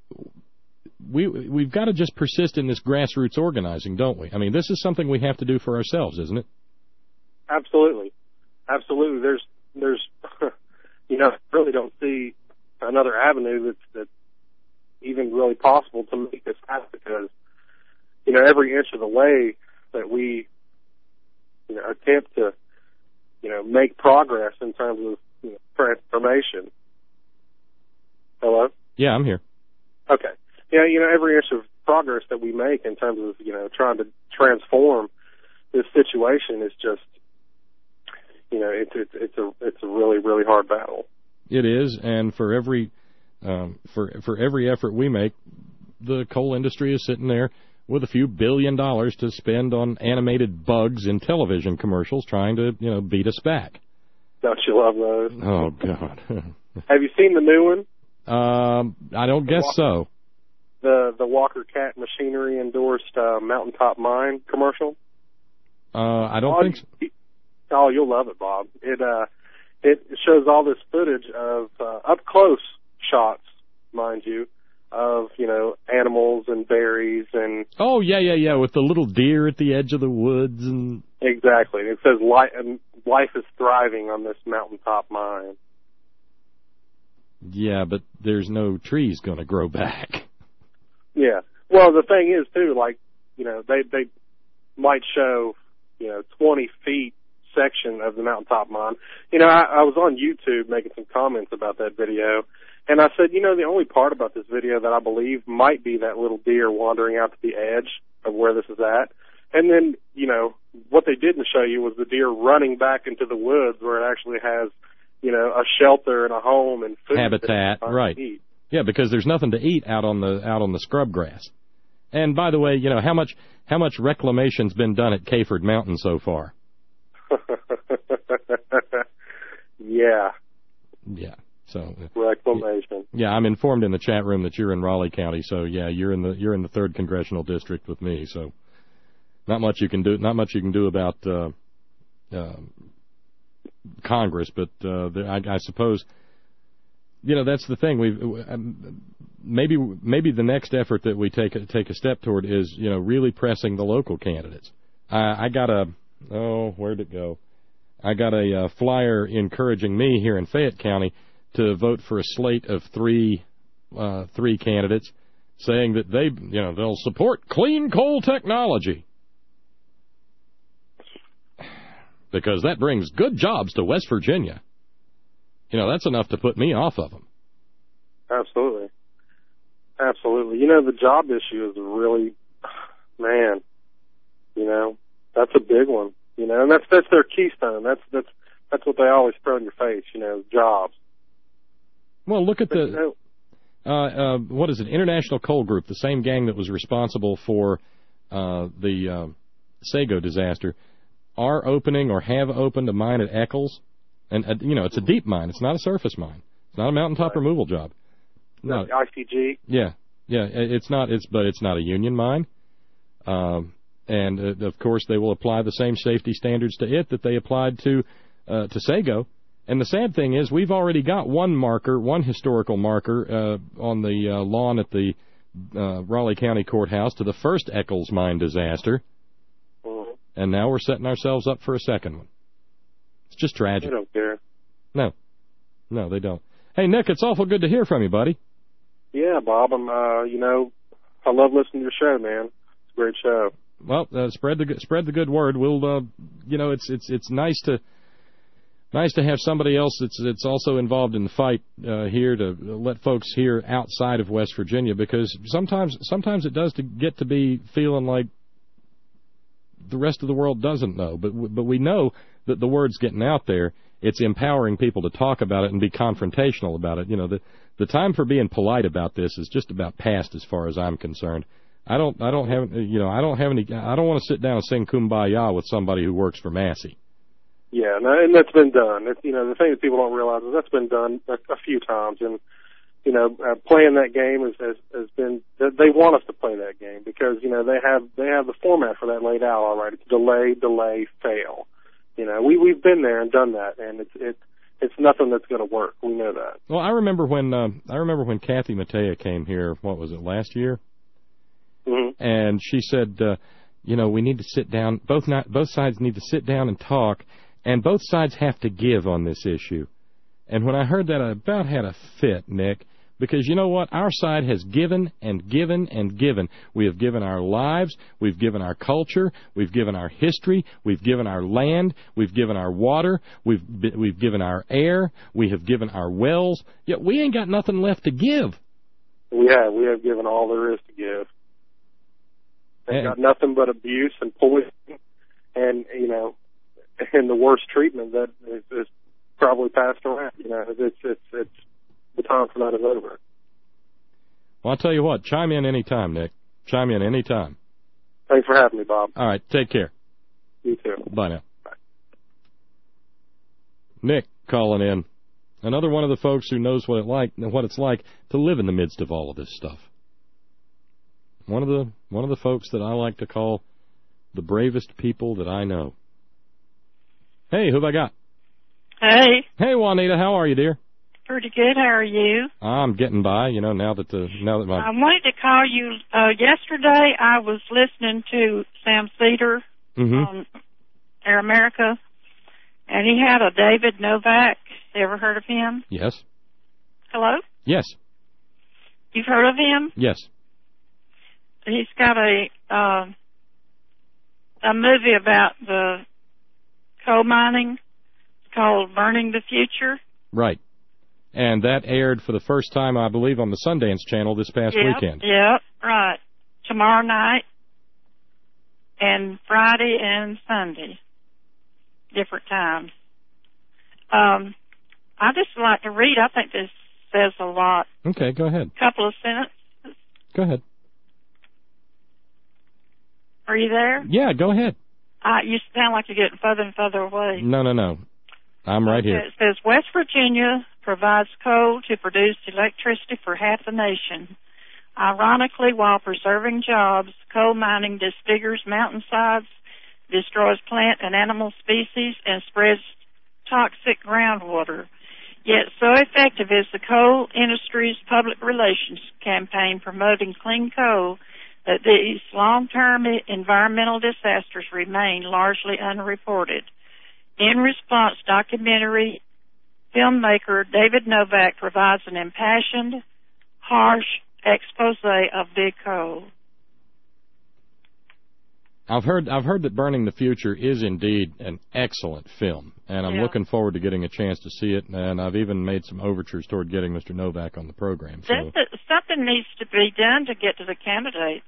D: we we've got to just persist in this grassroots organizing, don't we? I mean, this is something we have to do for ourselves, isn't it?
H: Absolutely, absolutely. There's there's. You know, I really don't see another avenue that's, that's even really possible to make this happen because, you know, every inch of the way that we, you know, attempt to, you know, make progress in terms of you know, transformation. Hello?
D: Yeah, I'm here.
H: Okay. Yeah, you know, every inch of progress that we make in terms of, you know, trying to transform this situation is just, you know, it's it's it's a it's a really really hard battle.
D: It is, and for every um, for for every effort we make, the coal industry is sitting there with a few billion dollars to spend on animated bugs in television commercials, trying to you know beat us back.
H: Don't you love those?
D: Oh God!
H: Have you seen the new one?
D: Um, I don't
H: the
D: guess
H: Walker,
D: so.
H: The the Walker Cat Machinery endorsed uh, Mountaintop Mine commercial.
D: Uh, I don't
H: oh,
D: think so.
H: Oh, you'll love it, Bob. It uh, it shows all this footage of uh, up close shots, mind you, of you know animals and berries and.
D: Oh yeah, yeah, yeah, with the little deer at the edge of the woods and.
H: Exactly. It says life, life is thriving on this mountaintop mine.
D: Yeah, but there's no trees going to grow back.
H: Yeah. Well, the thing is too, like you know, they they might show you know twenty feet. Section of the mountaintop mine. You know, I, I was on YouTube making some comments about that video, and I said, you know, the only part about this video that I believe might be that little deer wandering out to the edge of where this is at, and then, you know, what they didn't show you was the deer running back into the woods where it actually has, you know, a shelter and a home and food.
D: Habitat, right. Yeah, because there's nothing to eat out on the out on the scrub grass. And by the way, you know, how much how much reclamation's been done at Cayford Mountain so far?
H: yeah.
D: Yeah. So
H: reclamation.
D: Yeah, I'm informed in the chat room that you're in Raleigh County. So yeah, you're in the you're in the third congressional district with me. So not much you can do. Not much you can do about uh, uh, Congress, but uh, the, I, I suppose you know that's the thing. We've um, maybe maybe the next effort that we take a, take a step toward is you know really pressing the local candidates. I, I got a. Oh, where'd it go? I got a uh, flyer encouraging me here in Fayette County to vote for a slate of three uh, three candidates, saying that they, you know, they'll support clean coal technology because that brings good jobs to West Virginia. You know, that's enough to put me off of them.
H: Absolutely, absolutely. You know, the job issue is really, man. You know. That's a big one, you know, and that's that's their keystone. That's that's that's what they always throw in your face, you know, jobs.
D: Well, look at the uh, uh, what is it? International Coal Group, the same gang that was responsible for uh, the uh, Sago disaster, are opening or have opened a mine at Eccles, and uh, you know, it's a deep mine. It's not a surface mine. It's not a mountaintop right. removal job.
H: No, I C G.
D: Yeah, yeah. It's not. It's but it's not a union mine. Um, And, uh, of course, they will apply the same safety standards to it that they applied to uh, to Sago. And the sad thing is we've already got one marker, one historical marker uh, on the uh, lawn at the uh, Raleigh County Courthouse to the first Eccles mine disaster.
H: Mm-hmm.
D: And now we're setting ourselves up for a second one. It's just tragic.
H: They don't care.
D: No. No, they don't. Hey, Nick, it's awful good to hear from you, buddy.
H: Yeah, Bob, I'm, uh, you know, I love listening to your show, man. It's a great show.
D: Well, uh, spread the spread the good word. We'll, uh, you know, it's it's it's nice to nice to have somebody else that's that's also involved in the fight uh, here to let folks here outside of West Virginia, because sometimes sometimes it does to get to be feeling like the rest of the world doesn't know, but but we know that the word's getting out there. It's empowering people to talk about it and be confrontational about it. You know, the the time for being polite about this is just about past, as far as I'm concerned. I don't I don't have you know I don't have any I don't want to sit down and sing Kumbaya with somebody who works for Massey.
H: Yeah, no, and that's been done. It's, you know, the thing that people don't realize is that's been done a, a few times, and you know, uh, playing that game has, has has been. They want us to play that game because you know they have they have the format for that laid out all right. It's delay, delay, fail. You know, we we've been there and done that, and it's it it's nothing that's going to work. We know that.
D: Well, I remember when uh, I remember when Kathy Mattea came here. What was it, last year?
H: Mm-hmm.
D: And she said, uh, you know, we need to sit down. Both not both sides need to sit down and talk, and both sides have to give on this issue. And when I heard that, I about had a fit, Nick. Because you know what? Our side has given and given and given. We have given our lives. We've given our culture. We've given our history. We've given our land. We've given our water. We've we've given our air. We have given our wells. Yet we ain't got nothing left to give.
H: We have. We have given all there is to give. They've got nothing but abuse and poison and, you know, and the worst treatment that is, is probably passed around. You know, it's it's it's. The time for that is over.
D: Well, I'll tell you what. Chime in any time, Nick. Chime in any time.
H: Thanks for having me, Bob.
D: All right. Take care.
H: You too.
D: Bye now.
H: Bye.
D: Nick calling in. Another one of the folks who knows what it like what it's like to live in the midst of all of this stuff. One of the one of the folks that I like to call the bravest people that I know. Hey, who have I got?
I: Hey.
D: Hey, Juanita. How are you, dear?
I: Pretty good. How are you?
D: I'm getting by, you know, now that the now that my
I: I wanted to call you uh yesterday. I was listening to Sam Cedar
D: mm-hmm.
I: on Air America, and he had a David Novak. Ever heard of him?
D: Yes.
I: Hello?
D: Yes.
I: You've heard of him?
D: Yes.
I: He's got a uh, a movie about the coal mining. It's called Burning the Future.
D: Right. And that aired for the first time, I believe, on the Sundance Channel this past
I: yep,
D: weekend.
I: Yep, right. Tomorrow night and Friday and Sunday, different times. Um, I just like to read. I think this says a lot.
D: Okay, go ahead.
I: Couple of sentences.
D: Go ahead.
I: Are you there?
D: Yeah, go ahead.
I: Uh, you sound like you're getting further and further away.
D: No, no, no. I'm right
I: okay,
D: here.
I: It says, West Virginia provides coal to produce electricity for half the nation. Ironically, while preserving jobs, coal mining disfigures mountainsides, destroys plant and animal species, and spreads toxic groundwater. Yet so effective is the coal industry's public relations campaign promoting clean coal that these long-term environmental disasters remain largely unreported. In response, documentary filmmaker David Novak provides an impassioned, harsh expose of big coal.
D: I've heard I've heard that Burning the Future is indeed an excellent film, and I'm
I: yeah.
D: looking forward to getting a chance to see it, and I've even made some overtures toward getting Mister Novak on the program. So.
I: That, something needs to be done to get to the candidates.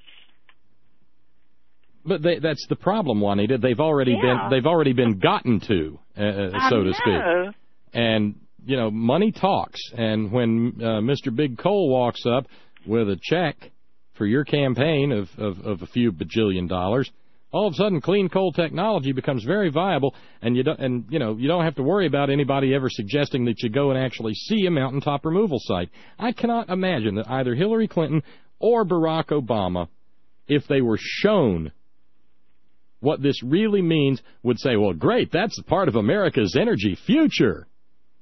D: But they, that's the problem, Juanita. They've already
I: yeah.
D: been they've already been gotten to, uh, so to speak. And you know, money talks. And when uh, Mister Big Coal walks up with a check for your campaign of, of, of a few bajillion dollars, all of a sudden, clean coal technology becomes very viable, and you don't and you know you don't have to worry about anybody ever suggesting that you go and actually see a mountaintop removal site. I cannot imagine that either Hillary Clinton or Barack Obama, if they were shown what this really means, would say, well, great, that's part of America's energy future.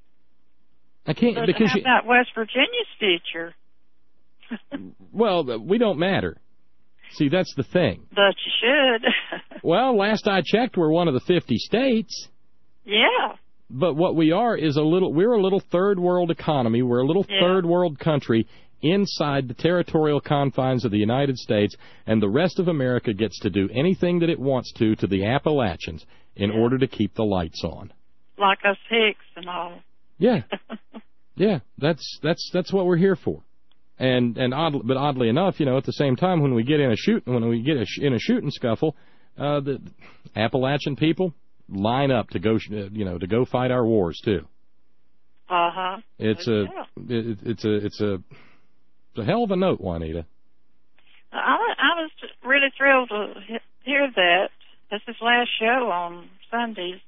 D: I can't
I: but
D: because
I: how
D: you,
I: about West Virginia's future?
D: well, we don't matter. See, that's the thing.
I: But you should.
D: Well, last I checked, we're one of the fifty states.
I: Yeah.
D: But what we are is a little, we're a little third world economy. We're a little
I: yeah.
D: third world country inside the territorial confines of the United States, and the rest of America gets to do anything that it wants to to the Appalachians in
I: yeah.
D: order to keep the lights on.
I: Like us Hicks and all.
D: Yeah. Yeah, that's that's that's what we're here for. And and odd, but oddly enough, you know, at the same time, when we get in a shoot, when we get a sh- in a shooting scuffle, uh, the Appalachian people line up to go, you know, to go fight our wars too.
I: Uh huh.
D: It's a, it, it's a, it's a, it's a hell of a note, Juanita.
I: I, I was really thrilled to hear that. That's his last show on Sundays.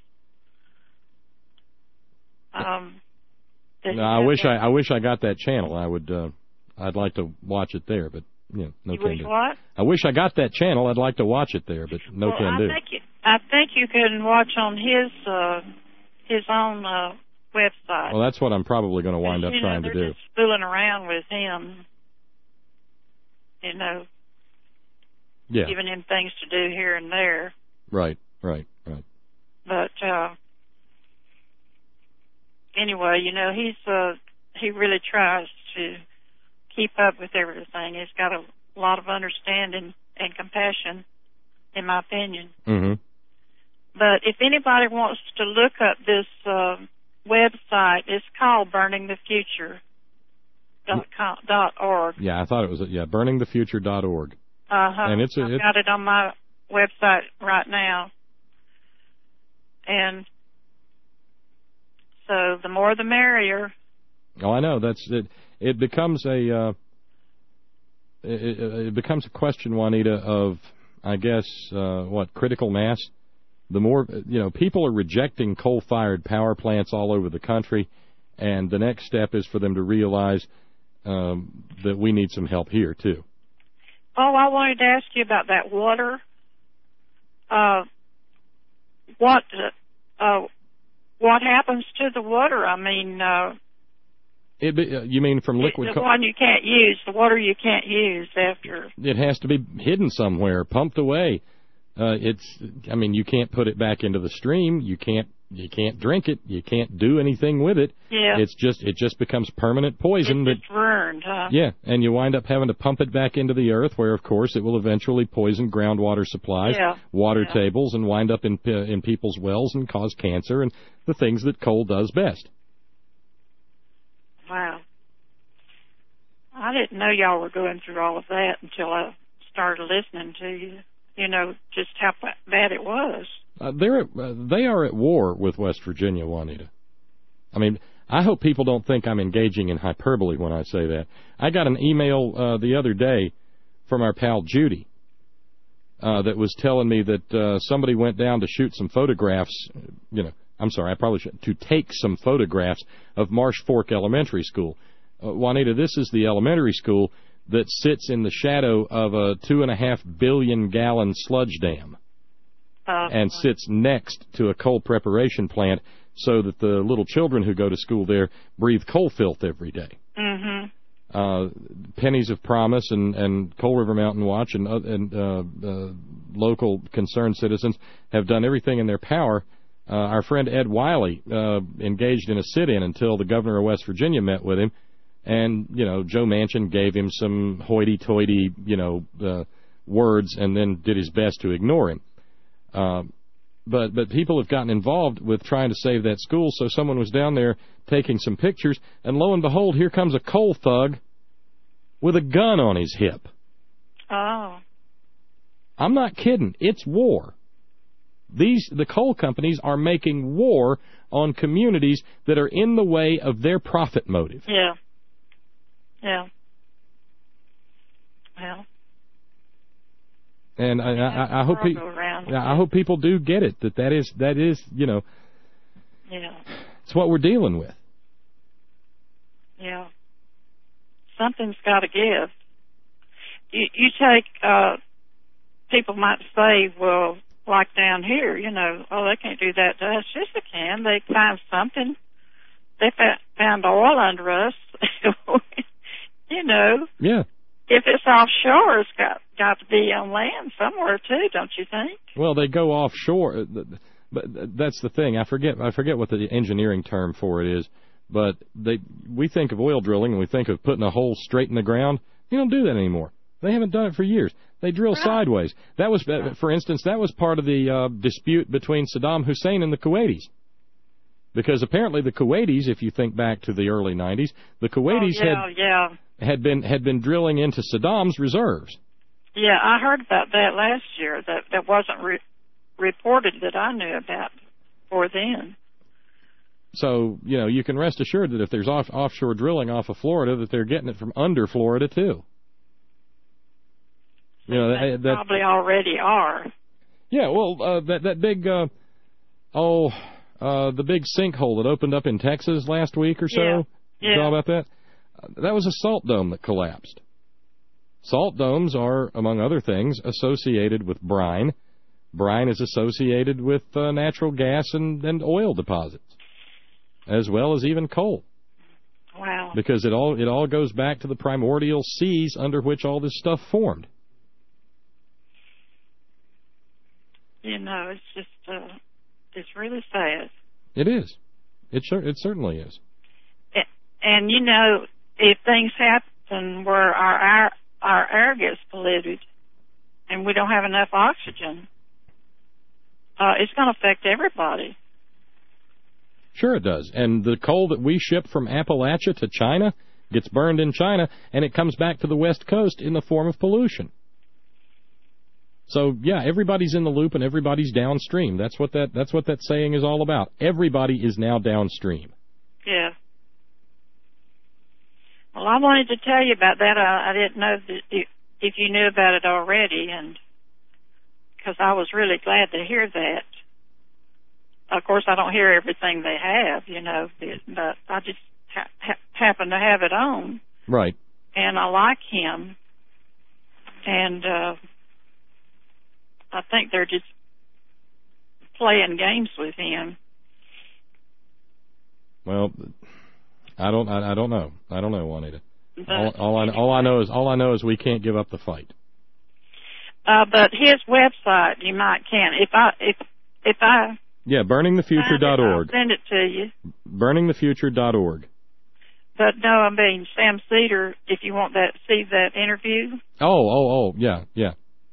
I: Um.
D: No, I wish I, I wish I got that channel. I would, uh, I'd like to watch it there, but you know, no
I: you
D: can
I: wish
D: do.
I: What?
D: I wish I got that channel. I'd like to watch it there, but no
I: well,
D: can
I: I
D: do.
I: Think you, I think you can watch on his uh, his own uh, website.
D: Well, that's what I'm probably going to wind up
I: you
D: trying
I: know,
D: to do.
I: Just fooling around with him, you know,
D: yeah.
I: giving him things to do here and there.
D: Right, right, right.
I: But uh, anyway, you know, he's uh, he really tries to keep up with everything. He's got a lot of understanding and compassion, in my opinion.
D: Mm-hmm.
I: But if anybody wants to look up this uh, website, it's called burning the future dot org.
D: Yeah, I thought it was, yeah, burning the future dot org.
I: Uh-huh.
D: And it's a,
I: I've
D: it's,
I: got it on my website right now. And so the more the merrier.
D: Oh, I know. That's it. It becomes a uh, it, it becomes a question, Juanita, of I guess uh, what critical mass. The more you know, people are rejecting coal-fired power plants all over the country, and the next step is for them to realize um, that we need some help here too.
I: Oh, I wanted to ask you about that water. Uh, what uh, what happens to the water? I mean. Uh,
D: It be, uh, you mean from liquid?
I: The
D: co-
I: one you can't use, the water you can't use after.
D: It has to be hidden somewhere, pumped away. Uh, it's, I mean, you can't put it back into the stream. You can't, you can't drink it. You can't do anything with it.
I: Yeah.
D: It's just, it just becomes permanent poison.
I: It's just ruined, huh?
D: Yeah, and you wind up having to pump it back into the earth, where of course it will eventually poison groundwater supplies,
I: yeah.
D: water
I: yeah.
D: tables, and wind up in in people's wells and cause cancer and the things that coal does best.
I: Wow. I didn't know y'all were going through all of that until I started listening to you. You know, just how bad it was.
D: Uh, they're uh, they are at war with West Virginia, Juanita. I mean, I hope people don't think I'm engaging in hyperbole when I say that. I got an email uh, the other day from our pal Judy uh, that was telling me that uh, somebody went down to shoot some photographs. You know, I'm sorry, I probably should to take some photographs of Marsh Fork Elementary School. Uh, Juanita, this is the elementary school that sits in the shadow of a two and a half billion gallon sludge dam,
I: uh,
D: and sits next to a coal preparation plant, so that the little children who go to school there breathe coal filth every day.
I: Mm-hmm.
D: Uh, Pennies of Promise and, and Coal River Mountain Watch and, uh, and uh, uh, local concerned citizens have done everything in their power. Uh, our friend Ed Wiley uh, engaged in a sit-in until the governor of West Virginia met with him. And, you know, Joe Manchin gave him some hoity-toity, you know, uh, words and then did his best to ignore him. Uh, but but people have gotten involved with trying to save that school, so someone was down there taking some pictures, and lo and behold, here comes a coal thug with a gun on his hip.
I: Oh.
D: I'm not kidding. It's war. These the coal companies are making war on communities that are in the way of their profit motive.
I: Yeah. Yeah. Well.
D: And I, I, I hope pe- I hope people do get it, that that is that is you know.
I: Yeah.
D: It's what we're dealing with.
I: Yeah. Something's got to give. You, you take. Uh, people might say, well, like down here, you know, oh, they can't do that to us. Yes, they can. They find something. They found oil under us. You know.
D: Yeah.
I: If it's offshore, it's got got to be on land somewhere too, don't you think?
D: Well, they go offshore, but that's the thing. I forget I forget what the engineering term for it is, but they we think of oil drilling and we think of putting a hole straight in the ground. You don't do that anymore. They haven't done it for years. They drill right. sideways. That was, for instance, that was part of the uh, dispute between Saddam Hussein and the Kuwaitis. Because apparently the Kuwaitis, if you think back to the early nineties, the Kuwaitis
I: oh, yeah,
D: had
I: yeah.
D: had been had been drilling into Saddam's reserves.
I: Yeah, I heard about that last year. That that wasn't re- reported that I knew about before then.
D: So, you know, you can rest assured that if there's off, offshore drilling off of Florida, that they're getting it from under Florida too. You know,
I: they
D: that, that
I: probably already are.
D: Yeah, well, uh, that that big uh, oh. Uh, the big sinkhole that opened up in Texas last week or so.
I: Yeah.
D: You
I: yeah.
D: know about that? Uh, that was a salt dome that collapsed. Salt domes are, among other things, associated with brine. Brine is associated with uh, natural gas and, and oil deposits, as well as even coal.
I: Wow.
D: Because it all it all goes back to the primordial seas under which all this stuff formed.
I: You know, it's just... Uh... It's really sad.
D: It is. It sure. It certainly is.
I: And you know, if things happen where our air, our air gets polluted, and we don't have enough oxygen, uh, it's going to affect everybody.
D: Sure, it does. And the coal that we ship from Appalachia to China gets burned in China, and it comes back to the West Coast in the form of pollution. So, yeah, everybody's in the loop and everybody's downstream. That's what that that's what that saying is all about. Everybody is now downstream.
I: Yeah. Well, I wanted to tell you about that. I, I didn't know that you, if you knew about it already, and because I was really glad to hear that. Of course, I don't hear everything they have, you know, but I just ha- ha- happen to have it on.
D: Right.
I: And I like him. And... uh I think they're just playing games with him.
D: Well, I don't. I, I don't know. I don't know, Juanita.
I: But,
D: all, all I all I know is all I know is we can't give up the fight.
I: Uh, but his website, you might can. If I if if I
D: yeah, burning the future dot org.
I: I'll send it to you.
D: burning the future dot org.
I: But no, I mean Sam Cedar. If you want that, see that interview.
D: Oh, oh, oh, yeah, yeah.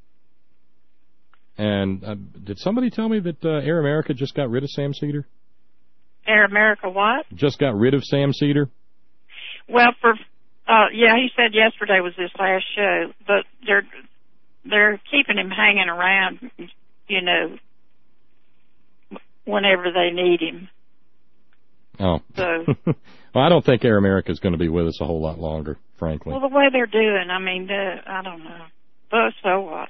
D: And uh, did somebody tell me that uh, Air America just got rid of Sam Cedar?
I: Air America what?
D: Just got rid of Sam Cedar?
I: Well, for uh, yeah, he said yesterday was his last show, but they're they're keeping him hanging around, you know, whenever they need him.
D: Oh.
I: So.
D: Well, I don't think Air America is going to be with us a whole lot longer, frankly.
I: Well, the way they're doing, I mean, uh, I don't know. But so what?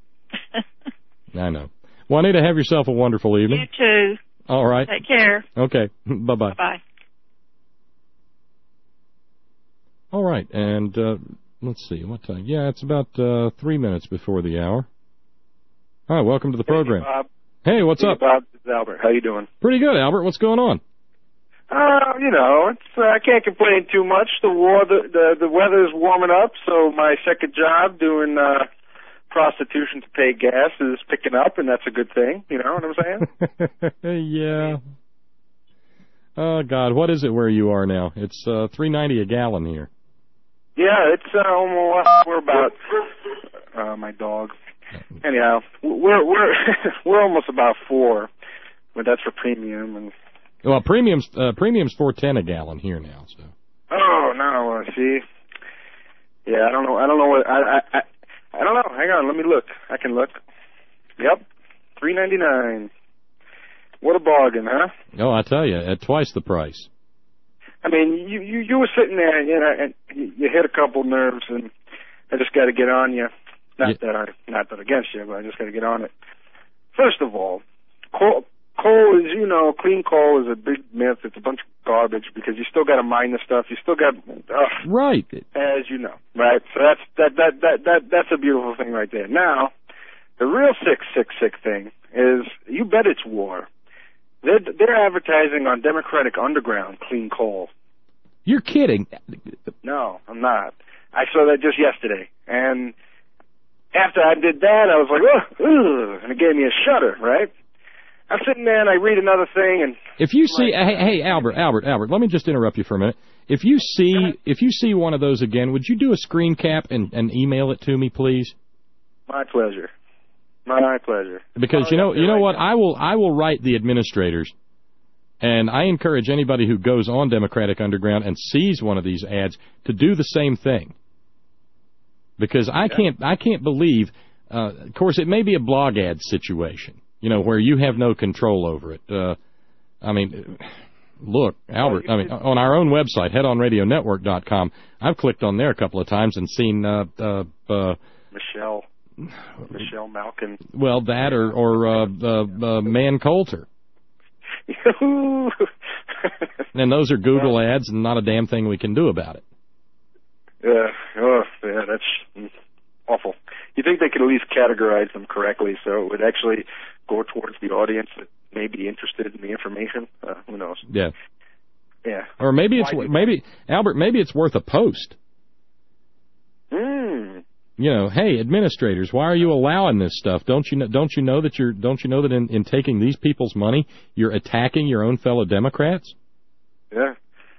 D: I know. Juanita, have yourself a wonderful evening.
I: You too.
D: All right.
I: Take care.
D: Okay. Bye-bye.
I: Bye.
D: All right. And uh, let's see. What time? Yeah, it's about uh, three minutes before the hour. All right. Welcome to the program.
J: Hey, Bob.
D: Hey, what's
J: hey,
D: up?
J: Bob, this is Albert. How you doing?
D: Pretty good, Albert. What's going on?
J: Uh, you know, it's uh, I can't complain too much. The war, the the, the weather's warming up, so my second job doing uh, prostitution to pay gas is picking up, and that's a good thing. You know what I'm saying?
D: Yeah. Oh God, what is it where you are now? It's uh, three ninety a gallon here.
J: Yeah, it's uh, almost we're about uh, my dog. Anyhow, we're we're we're almost about four, but that's for premium and.
D: Well, premium's uh, premium's four ten a gallon here now. So.
J: Oh no! See, yeah, I don't know. I don't know what I I I, I don't know. Hang on, let me look. I can look. Yep, three ninety nine. What a bargain, huh?
D: Oh, I tell you, at twice the price.
J: I mean, you you you were sitting there, you know, and you hit a couple nerves, and I just got to get on you. Not yeah. that I, not that against you, but I just got to get on it. First of all, coal. Coal is, you know, clean coal is a big myth. It's a bunch of garbage because you still got to mine the stuff. You still got, uh,
D: right,
J: as you know, right. So that's that that that that that's a beautiful thing right there. Now, the real sick, sick, sick thing is, you bet it's war. They're they're advertising on Democratic Underground clean coal.
D: You're kidding.
J: No, I'm not. I saw that just yesterday. And after I did that, I was like, oh, ugh, and it gave me a shudder, right? I'm sitting there and I read another thing, and
D: if you see, like, hey, hey, Albert, Albert, Albert, let me just interrupt you for a minute. If you see, if you see one of those again, would you do a screen cap and, and email it to me, please?
J: My pleasure. My pleasure.
D: Because you know, you know what, I will, I will write the administrators, and I encourage anybody who goes on Democratic Underground and sees one of these ads to do the same thing. Because I can't, I can't believe. Uh, of course, it may be a blog ad situation, you know, where you have no control over it. Uh, I mean, look, Albert, I mean, on our own website, head on radio network dot com, I've clicked on there a couple of times and seen uh, uh, uh,
J: Michelle, Michelle Malkin.
D: Well, that or or uh, uh, uh, Man Coulter. And those are Google ads, and not a damn thing we can do about it.
J: Yeah, oh, yeah, that's awful. You think they could at least categorize them correctly so it would actually go towards the audience that may be interested in the information? Uh, who knows?
D: Yeah.
J: Yeah.
D: Or maybe it's maybe Albert. Maybe it's worth a post.
J: Hmm.
D: You know, hey, administrators, why are you allowing this stuff? Don't you know? Don't you know that you're? Don't you know that in, in taking these people's money, you're attacking your own fellow Democrats?
J: Yeah.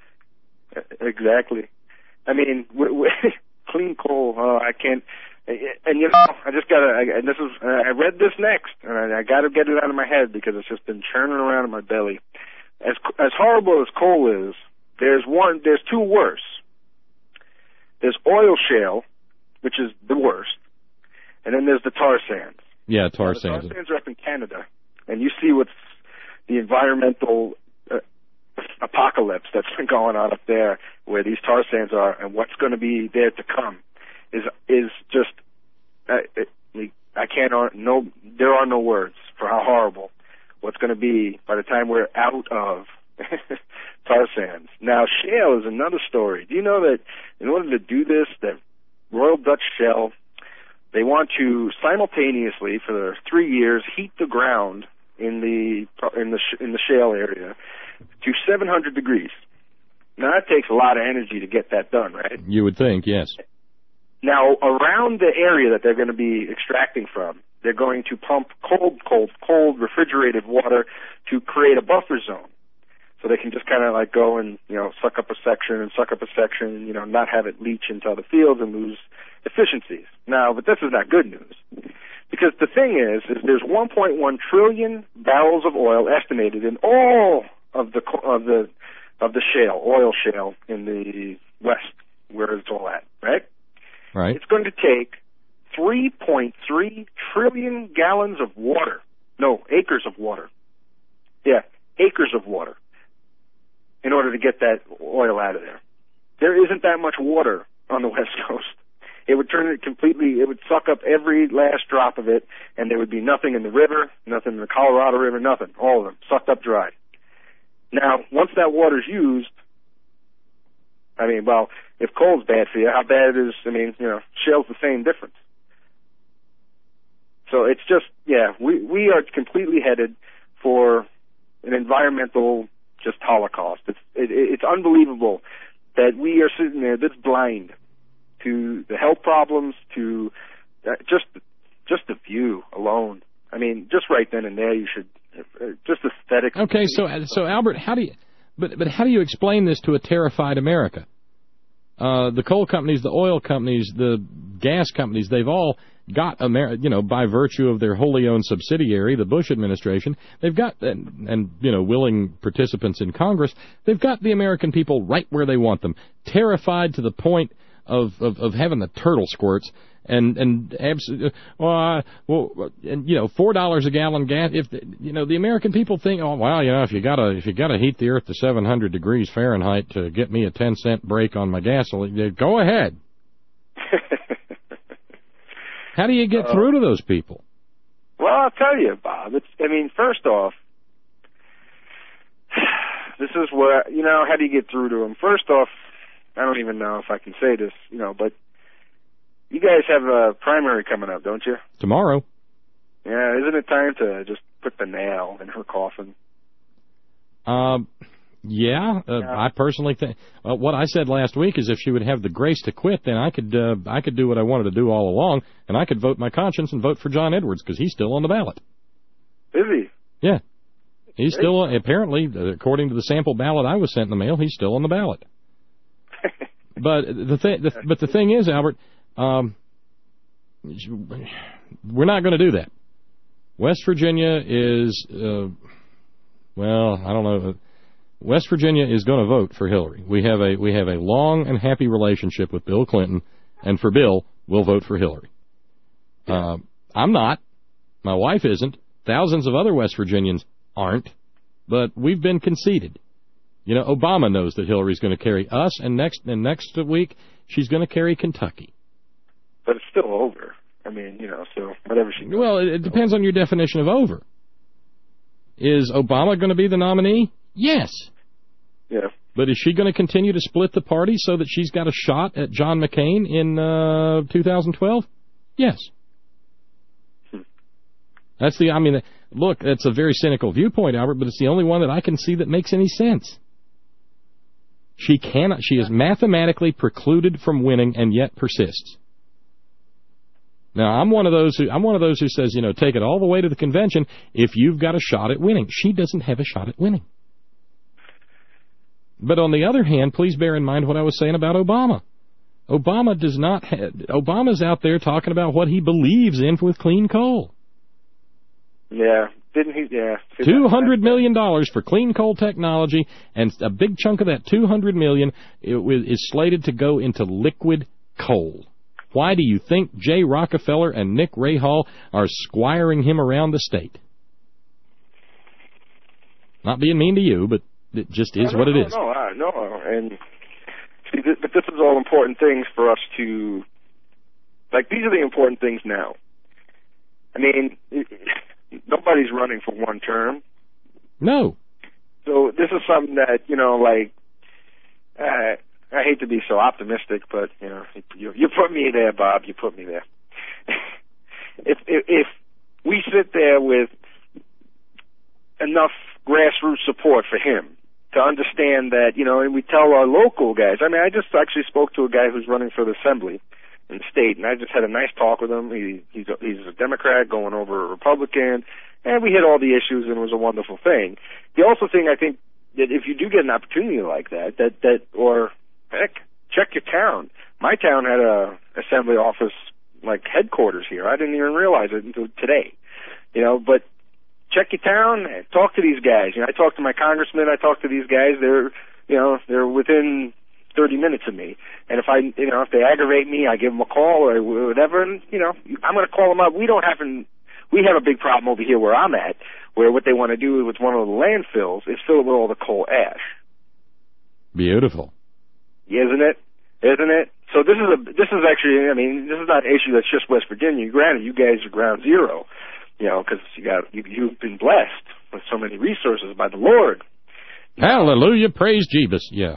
J: Exactly. I mean, w- w- clean coal. Oh, I can't. And you know, I just gotta. I, and this is. Uh, I read this next, and I, I gotta get it out of my head because it's just been churning around in my belly. As as horrible as coal is, there's one. There's two worse. There's oil shale, which is the worst, and then there's the tar sands.
D: Yeah, tar
J: now,
D: sands.
J: The tar sands are up in Canada, and you see what's the environmental uh, apocalypse that's been going on up there, where these tar sands are, and what's going to be there to come. Is is just uh, it, I can't no there are no words for how horrible what's going to be by the time we're out of tar sands. Now shale is another story. Do you know that in order to do this, that Royal Dutch Shell, they want to simultaneously for three years heat the ground in the in the in the shale area to seven hundred degrees. Now that takes a lot of energy to get that done, right?
D: You would think, yes.
J: Now, around the area that they're going to be extracting from, they're going to pump cold, cold, cold refrigerated water to create a buffer zone. So they can just kind of like go and, you know, suck up a section and suck up a section, you know, not have it leach into other fields and lose efficiencies. Now, but this is not good news. Because the thing is, is there's one point one trillion barrels of oil estimated in all of the, of the, of the shale, oil shale in the west, where it's all at, right?
D: Right.
J: It's going to take three point three trillion gallons of water. No, acres of water. Yeah, acres of water in order to get that oil out of there. There isn't that much water on the West Coast. It would turn it completely, it would suck up every last drop of it, and there would be nothing in the river, nothing in the Colorado River, nothing. All of them sucked up dry. Now, once that water's used, I mean, well, if coal's bad for you, how bad it is, I mean, you know, shale's the same difference. So it's just, yeah, we, we are completely headed for an environmental just holocaust. It's, it, it's unbelievable that we are sitting there this blind to the health problems, to uh, just, just the view alone. I mean, just right then and there, you should, uh, just aesthetic.
D: Okay, so, so Albert, how do you, but, but how do you explain this to a terrified America? Uh, the coal companies, the oil companies, the gas companies, they've all got, Amer- you know, by virtue of their wholly owned subsidiary, the Bush administration, they've got, and, and, you know, willing participants in Congress, they've got the American people right where they want them, terrified to the point of, of, of having the turtle squirts, and, and, absolutely, well, uh, well, and, you know, four dollars a gallon gas, if, the, you know, the American people think, oh, well, you know, if you gotta, if you gotta heat the earth to seven hundred degrees Fahrenheit to get me a ten cent break on my gasoline, go ahead. How do you get uh, through to those people?
J: Well, I'll tell you, Bob. It's, I mean, first off, this is where, you know, how do you get through to them? First off, I don't even know if I can say this, you know, but you guys have a primary coming up, don't you?
D: Tomorrow.
J: Yeah, isn't it time to just put the nail in her coffin?
D: Um, Yeah, uh,
J: yeah.
D: I personally think uh, what I said last week is if she would have the grace to quit, then I could uh, I could do what I wanted to do all along, and I could vote my conscience and vote for John Edwards because he's still on the ballot.
J: Is he?
D: Yeah, he's Great. still apparently, according to the sample ballot I was sent in the mail, he's still on the ballot. But the thing, the, but the thing is, Albert, um, we're not going to do that. West Virginia is, uh, well, I don't know. West Virginia is going to vote for Hillary. We have a we have a long and happy relationship with Bill Clinton, and for Bill, we'll vote for Hillary. Uh, I'm not. My wife isn't. Thousands of other West Virginians aren't. But we've been conceded. You know, Obama knows that Hillary's going to carry us, and next and next week she's going to carry Kentucky.
J: But it's still over. I mean, you know, so whatever she does.
D: Well, it, it depends on your definition of over. Is Obama going to be the nominee? Yes.
J: Yeah.
D: But is she going to continue to split the party so that she's got a shot at John McCain in uh, two thousand twelve? Yes.
J: Hmm.
D: That's the, I mean, look, that's a very cynical viewpoint, Albert, but it's the only one that I can see that makes any sense. She cannot, she is mathematically precluded from winning and yet persists. Now, I'm one of those who I'm one of those who says, you know, take it all the way to the convention if you've got a shot at winning. She doesn't have a shot at winning. But on the other hand, please bear in mind what I was saying about Obama. Obama does not have, Obama's out there talking about what he believes in with clean coal.
J: Yeah, didn't he? Yeah.
D: two hundred million dollars for clean coal technology, and a big chunk of that two hundred million dollars is slated to go into liquid coal. Why do you think Jay Rockefeller and Nick Rahal are squiring him around the state? Not being mean to you, but it just is
J: no,
D: what it
J: no,
D: is.
J: No, I know. And see, this, but this is all important things for us to, like, these are the important things now. I mean, it, nobody's running for one term.
D: No.
J: So this is something that, you know, like, uh, I hate to be so optimistic, but, you know, you, you put me there, Bob. You put me there. if, if if we sit there with enough grassroots support for him to understand that, you know, and we tell our local guys. I mean, I just actually spoke to a guy who's running for the assembly in the state, and I just had a nice talk with him. He, he's a, he's a Democrat going over a Republican, and we hit all the issues, and it was a wonderful thing. The also thing I think that if you do get an opportunity like that, that that or heck, check your town. My town had a assembly office like headquarters here. I didn't even realize it until today. You know, but check your town and talk to these guys. You know, I talked to my congressman. I talked to these guys. They're, you know, they're within thirty minutes of me. And if I, you know, if they aggravate me, I give them a call or whatever. And you know, I'm going to call them up. We don't have to. We have a big problem over here where I'm at, where what they want to do with one of the landfills is fill it with all the coal ash.
D: Beautiful.
J: Isn't it? Isn't it? So this is a this is actually, I mean, this is not an issue that's just West Virginia. Granted, you guys are ground zero, you know, because you got you, you've been blessed with so many resources by the Lord.
D: Hallelujah, praise Jeebus. Yeah.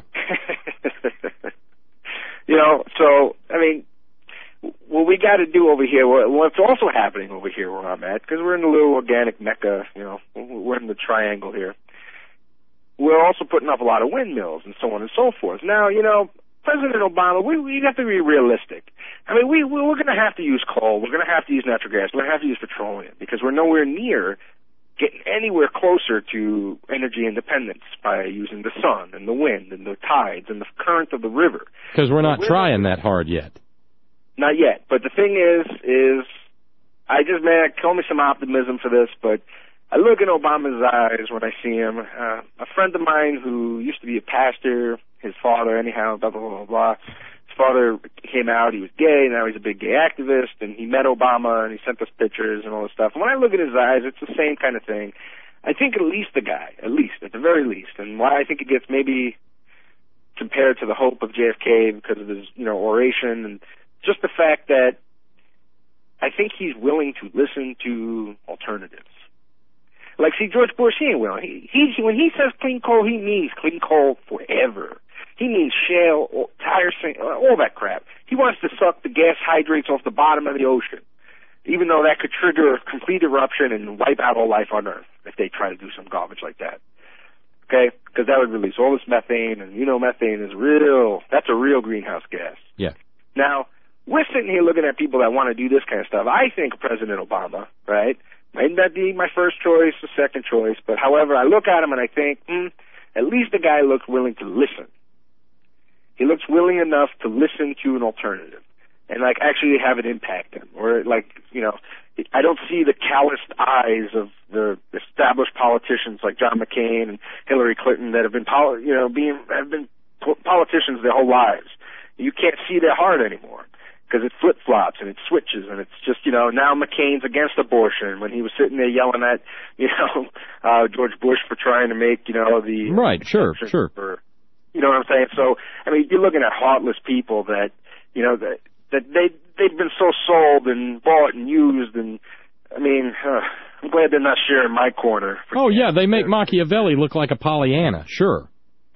J: You know, so I mean, what we got to do over here, what's also happening over here where I'm at, because we're in the little organic mecca, you know, we're in the triangle here. We're also putting up a lot of windmills and so on and so forth. Now, you know, President Obama, we we have to be realistic. I mean, we we're going to have to use coal. We're going to have to use natural gas. We're going to have to use petroleum because we're nowhere near getting anywhere closer to energy independence by using the sun and the wind and the tides and the current of the river.
D: Because we're not
J: we're
D: trying that hard yet.
J: Not yet. But the thing is, is I just, man, call me some optimism for this, but I look in Obama's eyes when I see him. Uh, a friend of mine who used to be a pastor, his father, anyhow, blah, blah, blah, blah, blah. His father came out, he was gay, now he's a big gay activist, and he met Obama, and he sent us pictures and all this stuff. And when I look at his eyes, it's the same kind of thing. I think at least the guy, at least, at the very least, and why I think it gets maybe compared to the hope of J F K because of his, you know, oration, and just the fact that I think he's willing to listen to alternatives. Like, see, George Bush, he ain't willing. He, he, when he says clean coal, he means clean coal forever. He means shale, or tire sink, all that crap. He wants to suck the gas hydrates off the bottom of the ocean, even though that could trigger a complete eruption and wipe out all life on Earth if they try to do some garbage like that. okay? Because that would release all this methane, and you know methane is real, that's a real greenhouse gas.
D: Yeah.
J: Now, we're sitting here looking at people that want to do this kind of stuff. I think President Obama, right, might not be my first choice or second choice, but however, I look at him and I think, hmm, at least the guy looks willing to listen. He looks willing enough to listen to an alternative and, like, actually have it impact him. Or, like, you know, I don't see the calloused eyes of the established politicians like John McCain and Hillary Clinton that have been, poli- you know, being have been politicians their whole lives. You can't see their heart anymore because it flip-flops and it switches, and it's just, you know, now McCain's against abortion when he was sitting there yelling at, you know, uh, George Bush for trying to make, you know, the...
D: Right, sure, sure.
J: For, you know what I'm saying? So, I mean, you're looking at heartless people that, you know, that that they, they've been so sold and bought and used, and, I mean, uh, I'm glad they're not sharing my corner.
D: Oh, yeah, they make Machiavelli look like a Pollyanna, sure.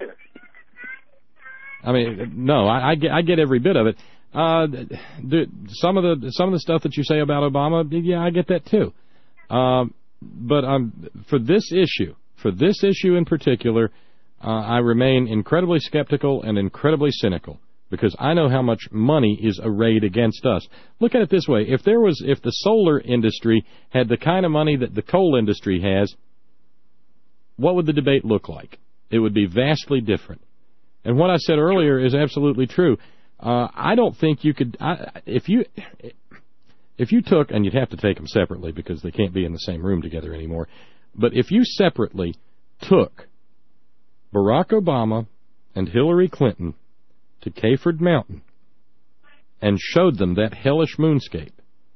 D: I mean, no, I, I, get, I get every bit of it. Uh, some of the some of the stuff that you say about Obama, yeah, I get that too. Um, but um, for this issue, for this issue in particular, uh, I remain incredibly skeptical and incredibly cynical because I know how much money is arrayed against us. Look at it this way: if there was, if the solar industry had the kind of money that the coal industry has, what would the debate look like? It would be vastly different. And what I said earlier is absolutely true. Uh, I don't think you could, I, if you if you took, and you'd have to take them separately because they can't be in the same room together anymore, but if you separately took Barack Obama and Hillary Clinton to Kayford Mountain and showed them that hellish moonscape,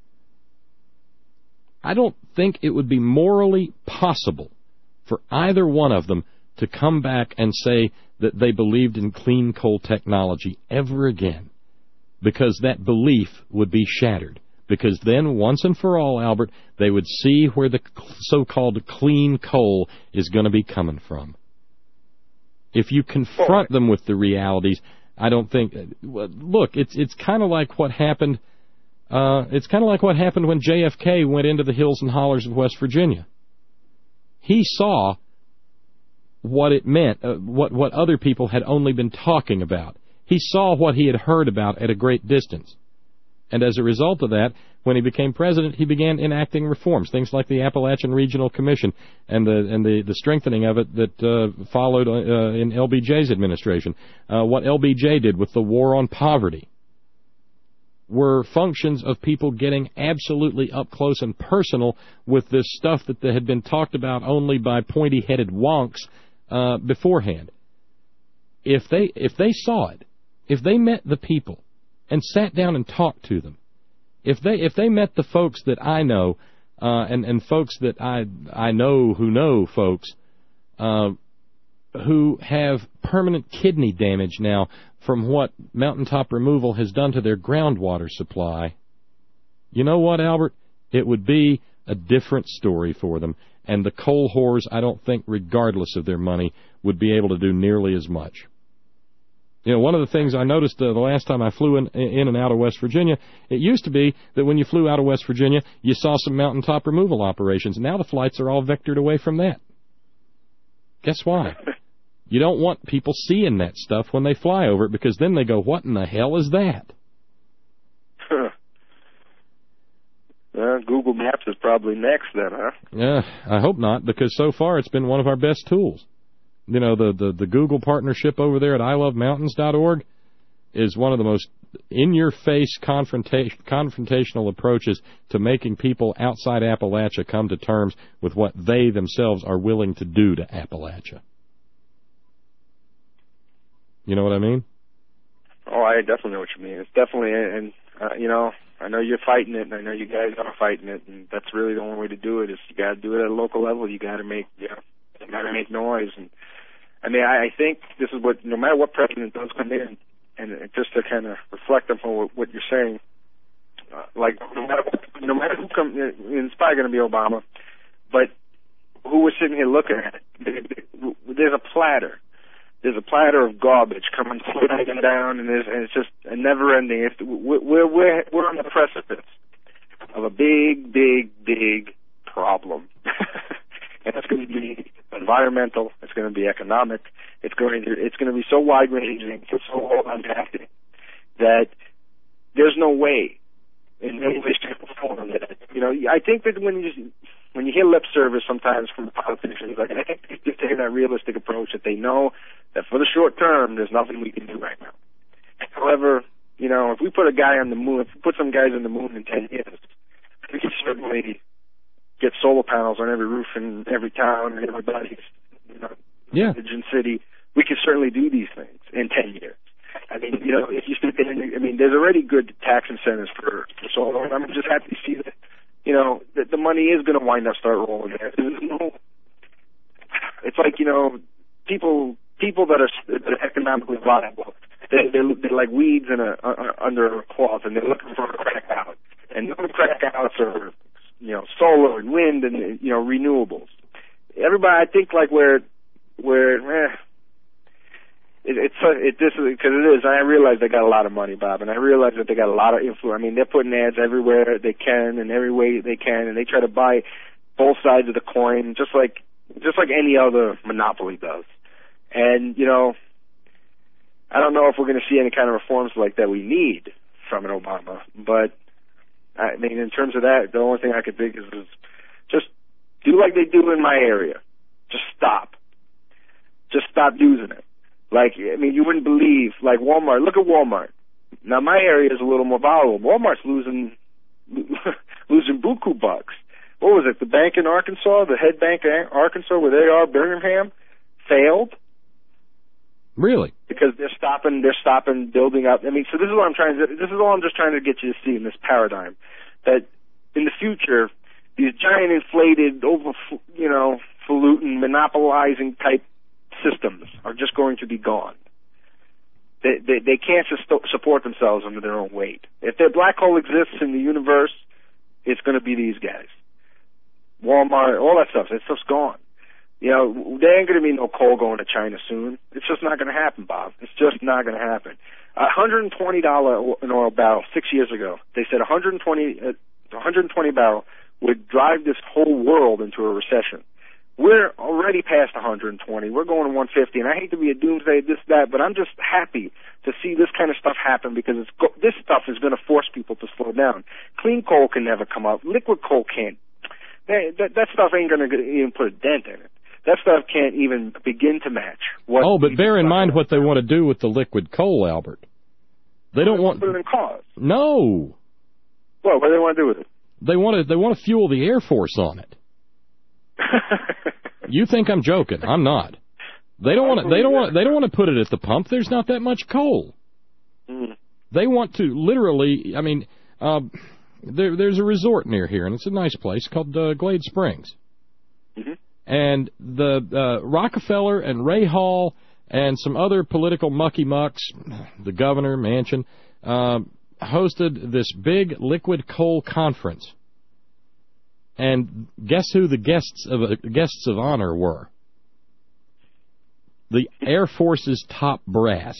D: I don't think it would be morally possible for either one of them to come back and say that they believed in clean coal technology ever again, because that belief would be shattered. Because then, once and for all, Albert, they would see where the so-called clean coal is going to be coming from. If you confront them with the realities, I don't think... Look, it's it's kind of like what happened... Uh, it's kind of like what happened when J F K went into the hills and hollers of West Virginia. He saw what it meant, uh, what, what other people had only been talking about. He saw what he had heard about at a great distance. And as a result of that, when he became president, he began enacting reforms, things like the Appalachian Regional Commission and the and the, the strengthening of it that uh, followed uh, in L B J's administration. Uh, what L B J did with the war on poverty were functions of people getting absolutely up close and personal with this stuff that they had been talked about only by pointy-headed wonks Uh, beforehand. If they if they saw it, if they met the people and sat down and talked to them, if they if they met the folks that I know uh, and and folks that I I know who know folks uh, who have permanent kidney damage now from what mountaintop removal has done to their groundwater supply, you know what, Albert? It would be a different story for them. And the coal whores, I don't think, regardless of their money, would be able to do nearly as much. You know, one of the things I noticed uh, the last time I flew in, in and out of West Virginia, it used to be that when you flew out of West Virginia, you saw some mountaintop removal operations. Now the flights are all vectored away from that. Guess why? You don't want people seeing that stuff when they fly over it, because then they go, what in the hell is that?
J: Uh, Google Maps is probably next then, huh?
D: Yeah, I hope not, because so far it's been one of our best tools. You know, the, the, the Google partnership over there at I love mountains dot org is one of the most in-your-face confrontation, confrontational approaches to making people outside Appalachia come to terms with what they themselves are willing to do to Appalachia. You know what I mean?
J: Oh, I definitely know what you mean. It's definitely, and, uh, you know, I know you're fighting it, and I know you guys are fighting it, and that's really the only way to do it. Is you got to do it at a local level. You got to make, you know, you got to make noise. And I mean, I, I think this is what, no matter what president does come in, and just to kind of reflect on what, what you're saying, uh, like no matter what, no matter who comes, it's probably going to be Obama, but who was sitting here looking at it, there's a platter. There's a platter of garbage coming sliding down, and, there's, and it's just a never-ending. It's, we're we're we're on the precipice of a big, big, big problem. and it's going to be environmental. It's going to be economic. It's going to it's going to be so wide ranging, so all impacting that there's no way in any way, shape, or form that you know. I think that when you when you hear lip service sometimes from the politicians, like I think they're taking that realistic approach that they know that for the short term there's nothing we can do right now. However, you know, if we put a guy on the moon, if we put some guys on the moon in ten years, we can certainly get solar panels on every roof in every town and everybody's, you know,
D: yeah.
J: in city. We can certainly do these things in ten years. I mean, you know, if you sit there, I mean, there's already good tax incentives for, for solar. I'm just happy to see that, you know, that the money is going to wind up start rolling there. There's no, it's like, you know, people people that are, that are economically viable, they, they're, they're like weeds in a, uh, under a cloth, and they're looking for a crack out. And those crack outs are, you know, solar and wind and, you know, renewables. Everybody, I think, like where, where, eh, it, it's, uh, it, this is, because it is, I realize they got a lot of money, Bob, and I realize that they got a lot of influence. I mean, they're putting ads everywhere they can and every way they can, and they try to buy both sides of the coin, just like, just like any other monopoly does. And, you know, I don't know if we're going to see any kind of reforms like that we need from an Obama, but I mean, in terms of that, the only thing I could think is, is just do like they do in my area. Just stop. Just stop using it. Like, I mean, you wouldn't believe, like Walmart. Look at Walmart. Now, my area is a little more volatile. Walmart's losing losing buku bucks. What was it? The bank in Arkansas, the head bank in Arkansas, where they are, Birmingham, failed.
D: Really?
J: Because they're stopping, they're stopping building up. I mean, so this is what I'm trying to, this is all I'm just trying to get you to see in this paradigm, that in the future, these giant inflated, over, you know, falutin, monopolizing type systems are just going to be gone. They, they, they can't su- support themselves under their own weight. If their black hole exists in the universe, it's going to be these guys. Walmart, all that stuff, that stuff's gone. You know, there ain't going to be no coal going to China soon. It's just not going to happen, Bob. It's just not going to happen. A one hundred twenty dollars an oil barrel six years ago, they said one hundred twenty, uh, one hundred twenty barrel would drive this whole world into a recession. We're already past one hundred twenty. We're going to one hundred fifty, and I hate to be a doomsday, this, that, but I'm just happy to see this kind of stuff happen because it's go- this stuff is going to force people to slow down. Clean coal can never come up. Liquid coal can't. That, that, that stuff ain't going to even put a dent in it. That stuff can't even begin to match. What
D: oh, but bear in mind what they want to do with the liquid coal, Albert. They don't want
J: put it in cars.
D: No.
J: Well, what do they want to do with it?
D: They want to. They want to fuel the Air Force on it. You think I'm joking? I'm not. They don't want to. They don't want. They don't want to put it at the pump. There's not that much coal.
J: Mm.
D: They want to literally. I mean, uh, there, there's a resort near here, and it's a nice place called uh, Glade Springs.
J: Mm-hmm. And
D: the uh, Rockefeller and Ray Hall and some other political mucky mucks, the governor, Manchin, uh, hosted this big liquid coal conference. And guess who the guests of uh, guests of honor were? The Air Force's top brass.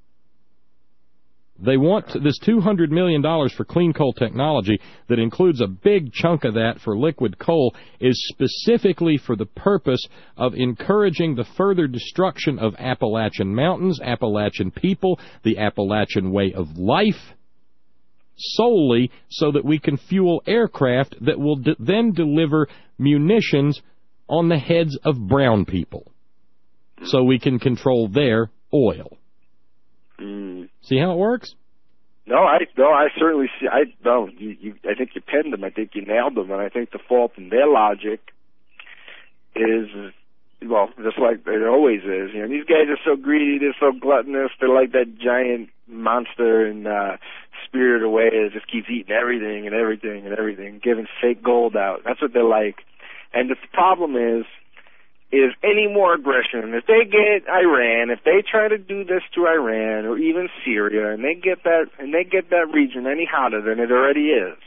D: They want to, this two hundred million dollars for clean coal technology that includes a big chunk of that for liquid coal is specifically for the purpose of encouraging the further destruction of Appalachian mountains, Appalachian people, the Appalachian way of life, solely so that we can fuel aircraft that will de- then deliver munitions on the heads of brown people so we can control their oil.
J: Mm.
D: See how it works?
J: No, I no, I certainly see. I no, you, you. I think you penned them. I think you nailed them, and I think the fault in their logic is, well, just like it always is. You know, these guys are so greedy. They're so gluttonous. They're like that giant monster in uh, Spirited Away that just keeps eating everything and everything and everything, giving fake gold out. That's what they're like. And the problem is. is any more aggression. If they get Iran, if they try to do this to Iran or even Syria, and they get that and they get that region any hotter than it already is,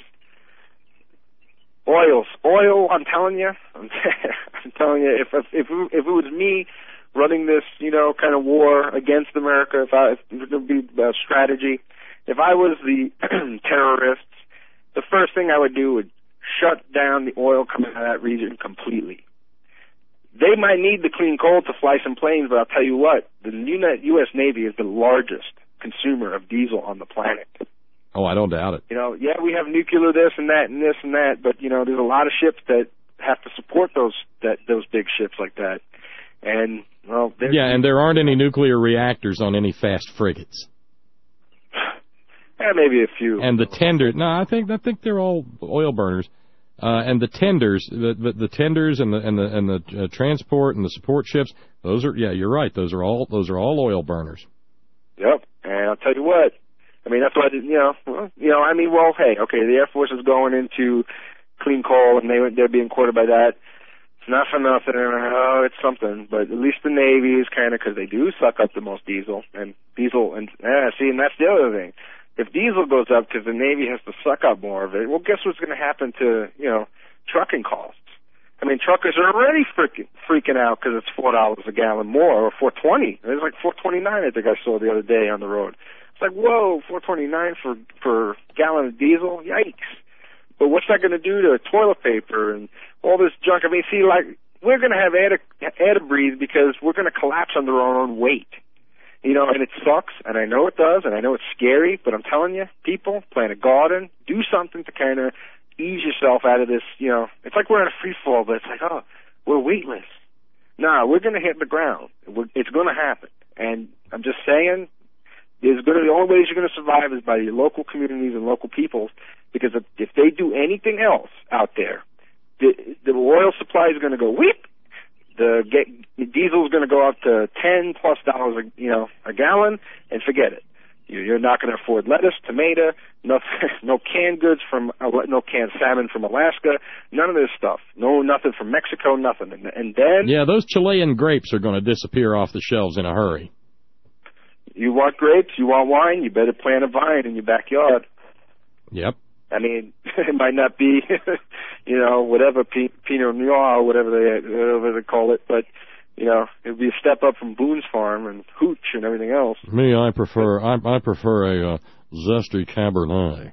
J: oil, oil. I'm telling you, I'm, I'm telling you, if if if it, if it was me running this, you know, kind of war against America, if I if it would be a strategy, if I was the terrorists, the first thing I would do would shut down the oil coming out of that region completely. they might need the clean coal to fly some planes, but I'll tell you what, the U S Navy is the largest consumer of diesel on the planet.
D: Oh, I don't doubt it.
J: You know, yeah, we have nuclear this and that and this and that, but, you know, there's a lot of ships that have to support those that those big ships like that. And, well...
D: Yeah, and there aren't any nuclear reactors on any fast frigates.
J: Yeah, maybe a few.
D: And the tender... No, I think I think they're all oil burners. Uh, and the tenders, the, the, the tenders and the and the and the uh, transport and the support ships, those are... Yeah, you're right. Those are all those are all oil burners.
J: Yep. And I'll tell you what, I mean, that's why, you know, well, you know, I mean, well, hey, okay, the Air Force is going into clean coal, and they, they're being courted by that. It's not for nothing, oh, it's something, but at least the Navy is kind of, because they do suck up the most diesel, and diesel, and, yeah, see, and that's the other thing. If diesel goes up because the Navy has to suck up more of it, well, guess what's going to happen to, you know, trucking costs? I mean, truckers are already freaking, freaking out because it's four dollars a gallon more, or four twenty. It was like four twenty-nine, I think I saw the other day on the road. It's like, whoa, four twenty-nine for for gallon of diesel? Yikes. But what's that going to do to toilet paper and all this junk? I mean, see, like, we're going to have air to, air to breathe because we're going to collapse under our own weight. You know, and it sucks, and I know it does, and I know it's scary, but I'm telling you, people, plant a garden, do something to kind of ease yourself out of this, you know. It's like we're in a free fall, but it's like, oh, we're weightless. Nah, we're going to hit the ground. We're, it's going to happen. And I'm just saying, there's going to, the only ways you're going to survive is by your local communities and local peoples, because if, if they do anything else out there, the, the oil supply is going to go weep. The, get, the diesel is going to go up to ten plus dollars, a, you know, a gallon, and forget it. You're not going to afford lettuce, tomato, no, no canned goods from, no canned salmon from Alaska, none of this stuff. No, nothing from Mexico, nothing. And, and then...
D: Yeah, those Chilean grapes are going to disappear off the shelves in a hurry.
J: You want grapes, you want wine, you better plant a vine in your backyard.
D: Yep.
J: I mean, it might not be, you know, whatever, Pinot Noir or whatever they, whatever they call it, but... You know, it would be a step up from Boone's Farm and Hooch and everything else.
D: Me, I prefer I, I prefer a uh, zesty Cabernet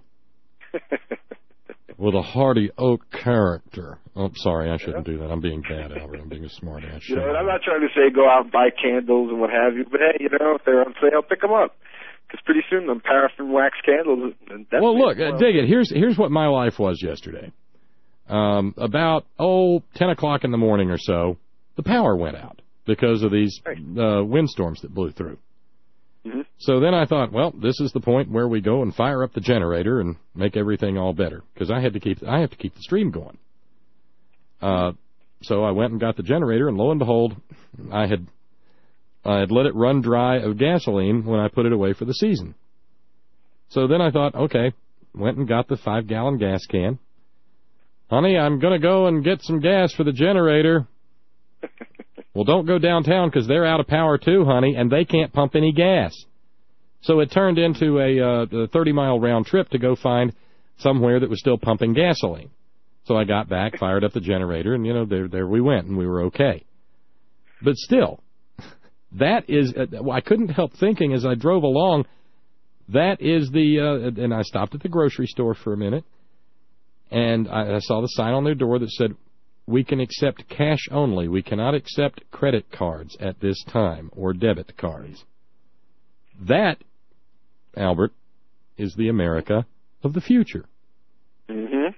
D: with a hearty oak character. Oh, sorry, I shouldn't yeah. do that. I'm being bad, Albert. I'm being a smart ass.
J: You know, I'm not trying to say go out and buy candles and what have you, but hey, you know, if they're on sale, pick them up. Because pretty soon, them paraffin wax candles. That's
D: well, look, uh, dig it. Here's here's what my life was yesterday. Um, about oh ten o'clock in the morning or so. The power went out because of these uh, windstorms that blew through. Mm-hmm. So then I thought, well, this is the point where we go and fire up the generator and make everything all better, because I had to keep I have to keep the stream going. Uh, so I went and got the generator, and lo and behold, I had I had let it run dry of gasoline when I put it away for the season. So then I thought, okay, went and got the five-gallon gas can. Honey, I'm going to go and get some gas for the generator. Well, don't go downtown because they're out of power too, honey, and they can't pump any gas. So it turned into a uh, thirty-mile round trip to go find somewhere that was still pumping gasoline. So I got back, fired up the generator, and, you know, there there we went, and we were okay. But still, that is, uh, I couldn't help thinking as I drove along, that is the, uh, and I stopped at the grocery store for a minute, and I, I saw the sign on their door that said, we can accept cash only. We cannot accept credit cards at this time, or debit cards. That, Albert, is the America of the future.
J: Mm-hmm.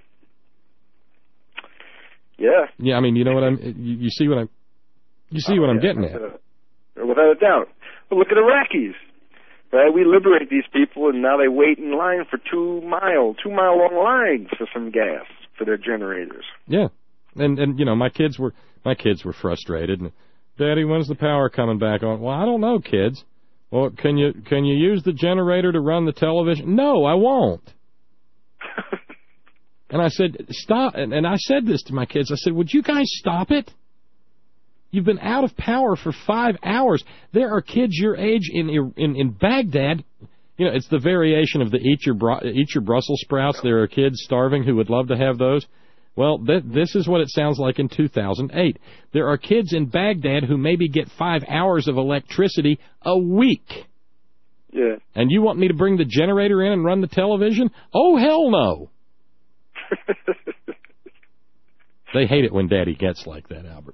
J: Yeah.
D: Yeah, I mean, you know what I'm, you, you see what I'm, you see oh, what yeah, I'm getting at.
J: A, without a doubt. But look at Iraqis. Right? We liberate these people, and now they wait in line for two mile, two mile long lines for some gas for their generators.
D: Yeah. And, and you know, my kids were my kids were frustrated. And, Daddy, when's the power coming back on? Well, I don't know, kids. Well, can you can you use the generator to run the television? No, I won't. And I said, stop. And, and I said this to my kids. I said, would you guys stop it? You've been out of power for five hours. There are kids your age in in in Baghdad. You know, it's the variation of the eat your eat your Brussels sprouts. There are kids starving who would love to have those. Well, th- this is what it sounds like in two thousand eight. There are kids in Baghdad who maybe get five hours of electricity a week.
J: Yeah.
D: And you want me to bring the generator in and run the television? Oh, hell no. They hate it when Daddy gets like that, Albert.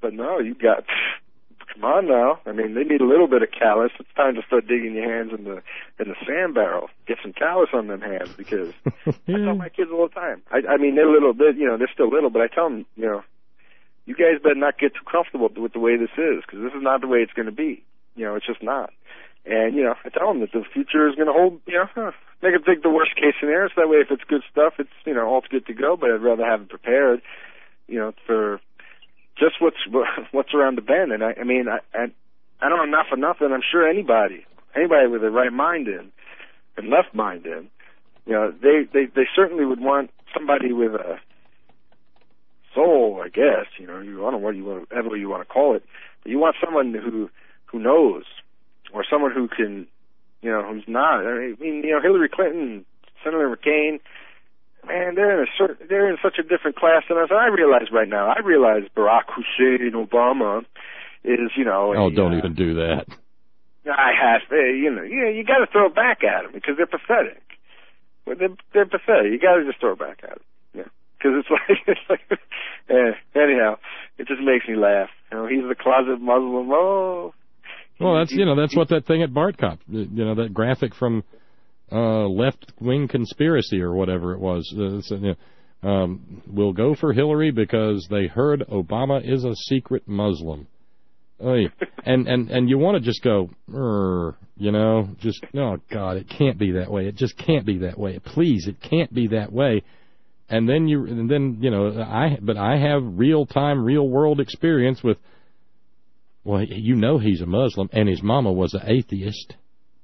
J: But no, you got, come on now. I mean, they need a little bit of callus. It's time to start digging your hands in the in the sand barrel. Get some callus on them hands, because I tell my kids all the time. I, I mean, they're little bit, you know, they're still little, but I tell them, you know, you guys better not get too comfortable with the way this is, because this is not the way it's going to be. You know, it's just not. And, you know, I tell them that the future is going to hold, you know, huh, they can think the worst case scenario, so that way if it's good stuff, it's, you know, all good to go, but I'd rather have it prepared, you know, for just what's what's around the bend. And, I, I mean, I, I I don't know, not for nothing, I'm sure anybody, anybody with a right mind in, and left mind in, you know, they, they, they certainly would want somebody with a soul, I guess, you know, you, I don't know what you want, whatever you want to call it, but you want someone who who knows, or someone who can, you know, who's not. I mean, you know, Hillary Clinton, Senator McCain, man, they're in a certain, they're in such a different class than us. And I realize right now, I realize Barack Hussein Obama is, you know.
D: Oh,
J: a,
D: don't
J: uh,
D: even do that.
J: I have, you know, you know, you got to throw it back at them because they're pathetic. But they're, they're pathetic. You got to just throw it back at them. Yeah, because it's like, it's like, eh, anyhow, it just makes me laugh. You know, he's the closet Muslim. Oh.
D: Well, that's, you know, that's what that thing at Bartkop, you know, that graphic from uh, Left-Wing Conspiracy or whatever it was. Uh, so, you know, um, we'll go for Hillary because they heard Obama is a secret Muslim. Oy. And, and, and you want to just go, you know, just, oh, God, it can't be that way. It just can't be that way. Please, it can't be that way. And then, you, and then you know, I but I have real-time, real-world experience with, well, you know he's a Muslim, and his mama was an atheist.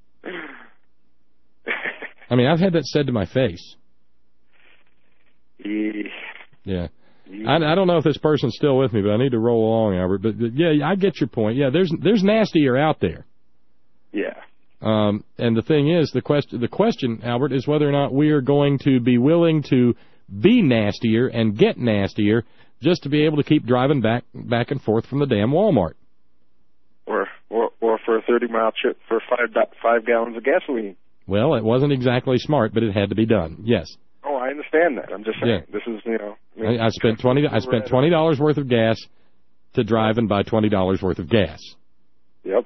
D: I mean, I've had that said to my face. Yeah. I, I don't know if this person's still with me, but I need to roll along, Albert. But, but yeah, I get your point. Yeah, there's there's nastier out there.
J: Yeah.
D: Um, and the thing is, the question, the question, Albert, is whether or not we are going to be willing to be nastier and get nastier just to be able to keep driving back back and forth from the damn Walmart.
J: Or, or or for a thirty mile trip for five five gallons of gasoline.
D: Well, it wasn't exactly smart, but it had to be done. Yes.
J: Oh, I understand that. I'm just saying.
D: Yeah.
J: This is, you know. I,
D: mean, I, I spent twenty. I spent twenty dollars worth of gas to drive and buy twenty dollars worth of gas.
J: Yep.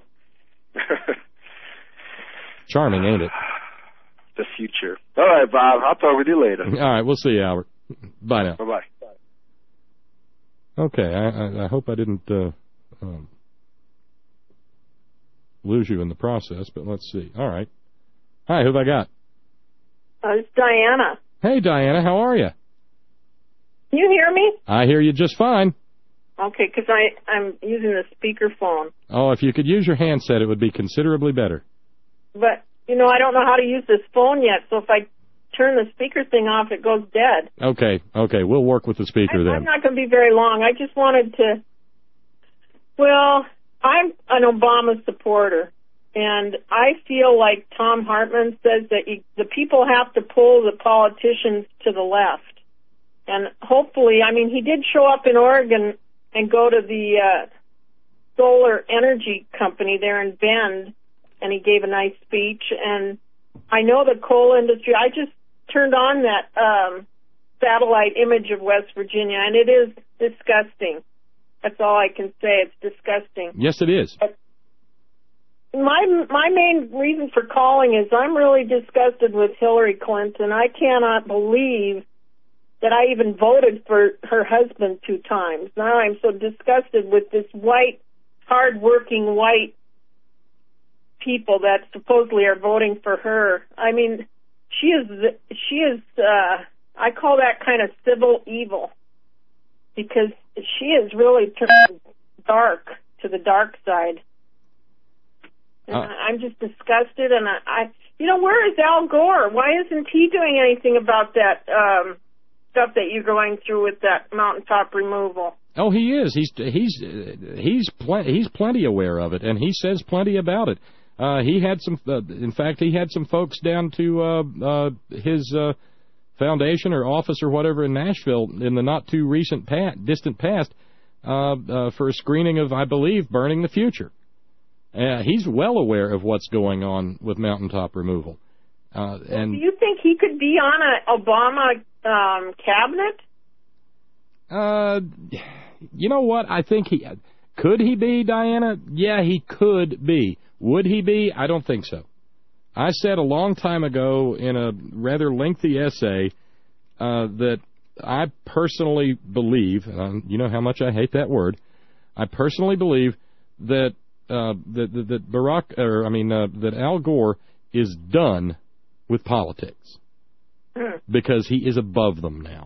D: Charming, ain't it?
J: The future. All right, Bob. I'll talk with you later.
D: All right, we'll see you, Albert. Bye now.
J: Bye bye.
D: Okay. I, I, I hope I didn't. Uh, um, lose you in the process, but let's see. All right. Hi, who have I got?
K: Uh, it's Diana.
D: Hey, Diana, how are you?
K: Can you hear me?
D: I hear you just fine.
K: Okay, because I'm using the speakerphone.
D: Oh, if you could use your handset, it would be considerably better.
K: But, you know, I don't know how to use this phone yet, so if I turn the speaker thing off, it goes dead.
D: Okay, okay, we'll work with the speaker
K: I,
D: then.
K: I'm not going to be very long. I just wanted to, well, I'm an Obama supporter, and I feel like Tom Hartman says that you, the people have to pull the politicians to the left. And hopefully, I mean, he did show up in Oregon and go to the uh, solar energy company there in Bend, and he gave a nice speech. And I know the coal industry, I just turned on that um, satellite image of West Virginia, and it is disgusting. That's all I can say. It's disgusting.
D: Yes, it is.
K: But my my main reason for calling is I'm really disgusted with Hillary Clinton. I cannot believe that I even voted for her husband two times. Now I'm so disgusted with this white, hard-working white people that supposedly are voting for her. I mean, she is, she is, uh, I call that kind of civil evil, because she is really turned dark, to the dark side. And uh, I'm just disgusted, and I, I, you know, where is Al Gore? Why isn't he doing anything about that, um, stuff that you're going through with that mountaintop removal?
D: Oh, he is. He's he's he's pl- he's plenty aware of it, and he says plenty about it. Uh, he had some. Uh, in fact, he had some folks down to uh, uh, his uh, foundation or office or whatever in Nashville in the not too recent pat, distant past uh, uh, for a screening of, I believe, Burning the Future. Uh, he's well aware of what's going on with mountaintop removal. Uh, and
K: well, do you think he could be on a Obama um, cabinet?
D: Uh, you know what? I think he could he be, Diana? Yeah, he could be. Would he be? I don't think so. I said a long time ago in a rather lengthy essay uh, that I personally believe, and you know how much I hate that word, I personally believe that uh, that, that, that Barack, or I mean, uh, that Al Gore is done with politics because he is above them now.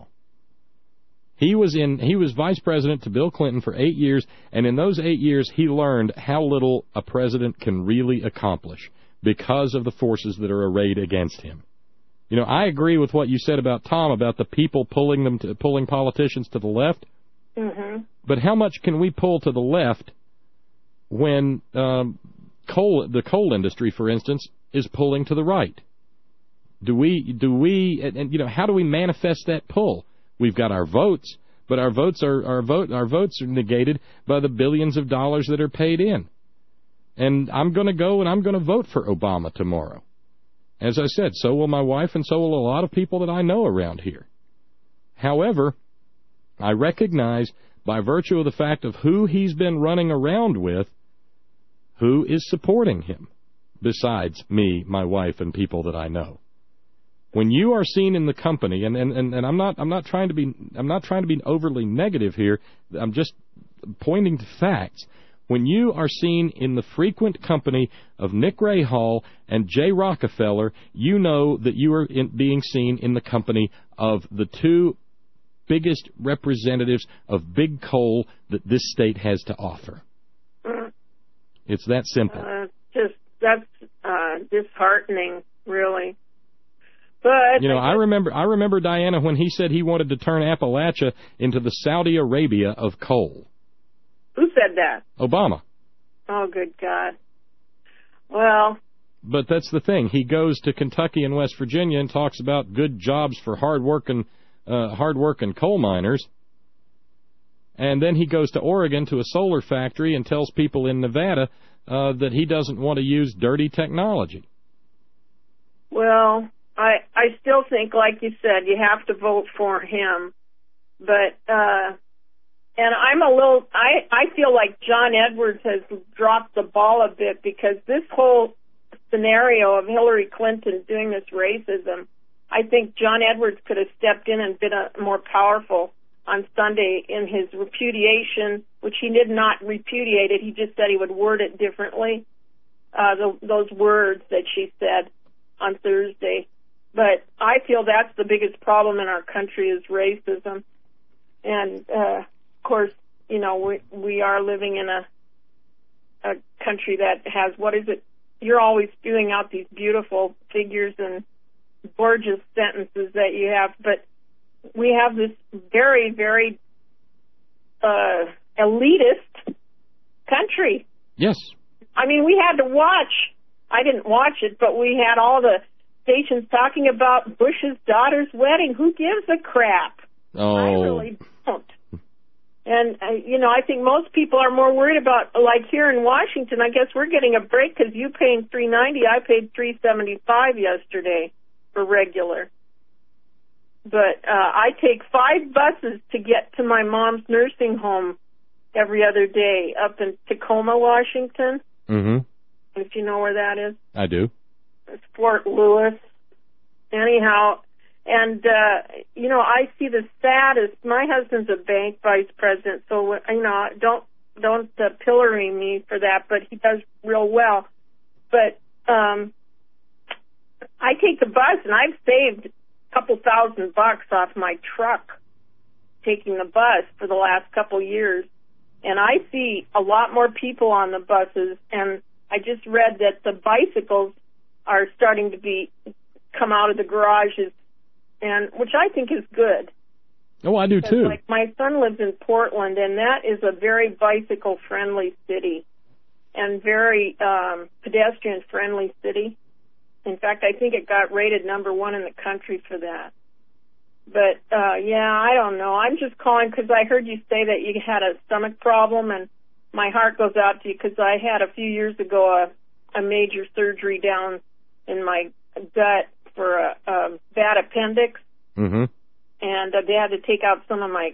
D: He was in. He was vice president to Bill Clinton for eight years, and in those eight years, he learned how little a president can really accomplish because of the forces that are arrayed against him. You know, I agree with what you said about Tom about the people pulling them, to, pulling politicians to the left.
K: Mm-hmm.
D: But how much can we pull to the left when um, coal, the coal industry, for instance, is pulling to the right? Do we? Do we? And, and you know, how do we manifest that pull? We've got our votes, but our votes are our vote our votes are negated by the billions of dollars that are paid in. And I'm going to go and I'm going to vote for Obama tomorrow. As I said, so will my wife and so will a lot of people that I know around here. However, I recognize by virtue of the fact of who he's been running around with, who is supporting him, besides me, my wife, and people that I know. When you are seen in the company, and, and, and I'm not I'm not trying to be I'm not trying to be overly negative here, I'm just pointing to facts. When you are seen in the frequent company of Nick Rahal and Jay Rockefeller, you know that you are in, being seen in the company of the two biggest representatives of big coal that this state has to offer. It's that simple.
K: Uh, just that's uh, disheartening, really. But
D: you know,
K: I,
D: I remember I remember Diana when he said he wanted to turn Appalachia into the Saudi Arabia of coal.
K: Who said that?
D: Obama.
K: Oh, good God. Well.
D: But that's the thing. He goes to Kentucky and West Virginia and talks about good jobs for hard-working, uh, hard-working coal miners. And then he goes to Oregon to a solar factory and tells people in Nevada uh, that he doesn't want to use dirty technology.
K: Well, I I still think, like you said, you have to vote for him. But, uh, and I'm a little, I, I feel like John Edwards has dropped the ball a bit because this whole scenario of Hillary Clinton doing this racism, I think John Edwards could have stepped in and been a, more powerful on Sunday in his repudiation, which he did not repudiate it. He just said he would word it differently, uh, the, those words that she said on Thursday. But I feel that's the biggest problem in our country is racism. And, uh, of course, you know, we, we are living in a, a country that has, what is it? You're always spewing out these beautiful figures and gorgeous sentences that you have, but we have this very, very uh, elitist country.
D: Yes.
K: I mean, we had to watch. I didn't watch it, but we had all the stations talking about Bush's daughter's wedding. Who gives a crap?
D: Oh.
K: I really don't. And, uh, you know, I think most people are more worried about, like here in Washington, I guess we're getting a break because you paying three ninety. I paid three seventy-five yesterday for regular. But uh, I take five buses to get to my mom's nursing home every other day up in Tacoma, Washington.
D: Mm-hmm.
K: If you know where that is.
D: I do.
K: It's Fort Lewis. Anyhow, and, uh, you know, I see the saddest. My husband's a bank vice president, so, you know, don't don't uh, pillory me for that, but he does real well. But um, I take the bus, and I've saved a couple thousand bucks off my truck taking the bus for the last couple years. And I see a lot more people on the buses, and I just read that the bicycles are starting to be come out of the garages, and which I think is good.
D: Oh, I do too.
K: Like my son lives in Portland, and that is a very bicycle-friendly city and very um, pedestrian-friendly city. In fact, I think it got rated number one in the country for that. But, uh, yeah, I don't know. I'm just calling because I heard you say that you had a stomach problem, and my heart goes out to you because I had a few years ago a, a major surgery down in my gut for a, a bad appendix.
D: Mm-hmm.
K: And uh, they had to take out some of my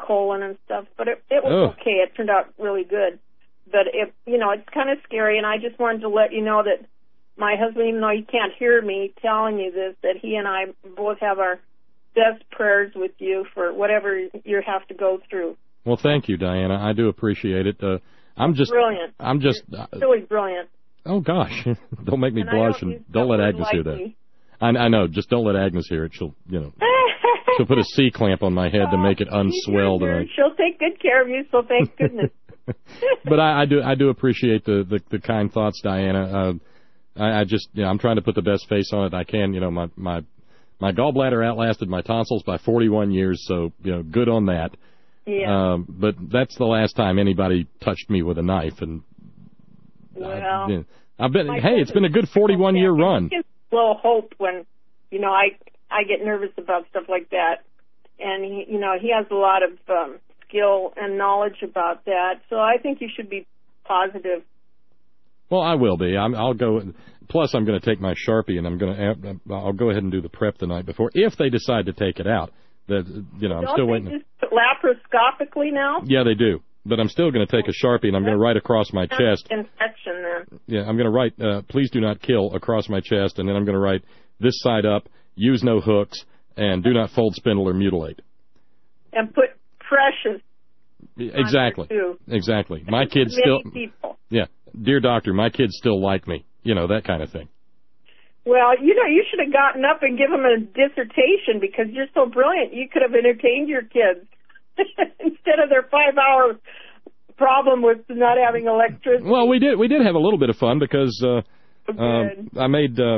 K: colon and stuff, but it, it was
D: Ugh.
K: okay. It turned out really good. But, it, you know, it's kind of scary, and I just wanted to let you know that my husband, even though he can't hear me telling you this, that he and I both have our best prayers with you for whatever you have to go through.
D: Well, thank you, Diana. I do appreciate it. Uh, I'm just
K: brilliant.
D: I'm just
K: uh, really brilliant.
D: Oh gosh, don't make me
K: and
D: blush,
K: don't
D: and don't let Agnes
K: like
D: hear that.
K: me.
D: I, I know. Just don't let Agnes hear it. She'll, you know, she'll put a C clamp on my head to make it unswell tonight.
K: She'll take good care of you, so thank goodness.
D: But I, I do I do appreciate the, the, the kind thoughts, Diana. Uh, I, I just, you know, I'm trying to put the best face on it I can. You know, my my my gallbladder outlasted my tonsils by forty-one years, so you know, good on that.
K: Yeah.
D: Um, but that's the last time anybody touched me with a knife, and
K: well,
D: I, you know, I've been. Hey, it's been a good forty-one year run.
K: It gives a little hope when, you know, I I get nervous about stuff like that, and he, you know, he has a lot of um, skill and knowledge about that, so I think you should be positive.
D: Well, I will be. I'm, I'll go. Plus, I'm going to take my Sharpie, and I'm going to. I'll go ahead and do the prep the night before, if they decide to take it out. That you know, I'm
K: Don't
D: still
K: they
D: waiting.
K: Just laparoscopically now?
D: Yeah, they do. But I'm still going to take a Sharpie, and I'm going to write across my chest.
K: Infection then.
D: Yeah, I'm going to write, uh, please do not kill across my chest, and then I'm going to write this side up, use no hooks, and do not fold, spindle, or mutilate.
K: And put precious.
D: Exactly.
K: Too.
D: Exactly. My kids
K: Many
D: still.
K: People.
D: Yeah, dear doctor, my kids still like me. You know, that kind of thing.
K: Well, you know, you should have gotten up and given them a dissertation because you're so brilliant. You could have entertained your kids instead of their five-hour problem with not having electricity.
D: Well, we did. We did have a little bit of fun because uh, uh, I made. Uh,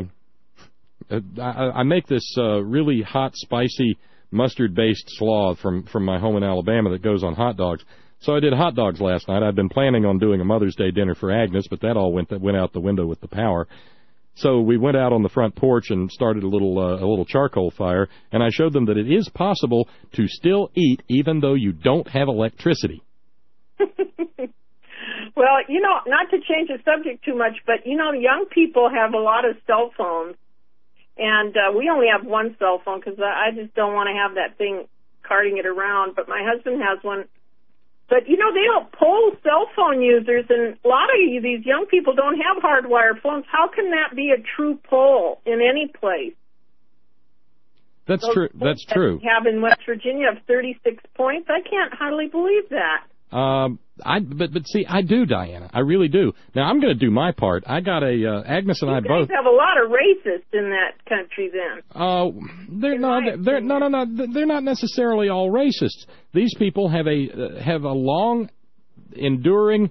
D: I, I make this uh, really hot, spicy mustard-based slaw from from my home in Alabama that goes on hot dogs. So I did hot dogs last night. I'd been planning on doing a Mother's Day dinner for Agnes, but that all went that went out the window with the power. So we went out on the front porch and started a little uh, a little charcoal fire, and I showed them that it is possible to still eat even though you don't have electricity.
K: Well, you know, not to change the subject too much, but, you know, young people have a lot of cell phones, and uh, we only have one cell phone because I, I just don't want to have that thing carting it around, but my husband has one. But, you know, they don't poll cell phone users, and a lot of you, these young people don't have hardwired phones. How can that be a true poll in any place?
D: That's
K: Those
D: true. That's
K: that
D: true.
K: We have in West Virginia of thirty-six points. I can't hardly believe that.
D: Um, I but but see, I do, Diana. I really do. Now I'm going to do my part. I got a uh, Agnes and
K: you
D: I
K: guys
D: both
K: have a lot of racists in that country, then.
D: Uh, they're not. They're no, no, no. They're not necessarily all racists. These people have a uh, have a long, enduring,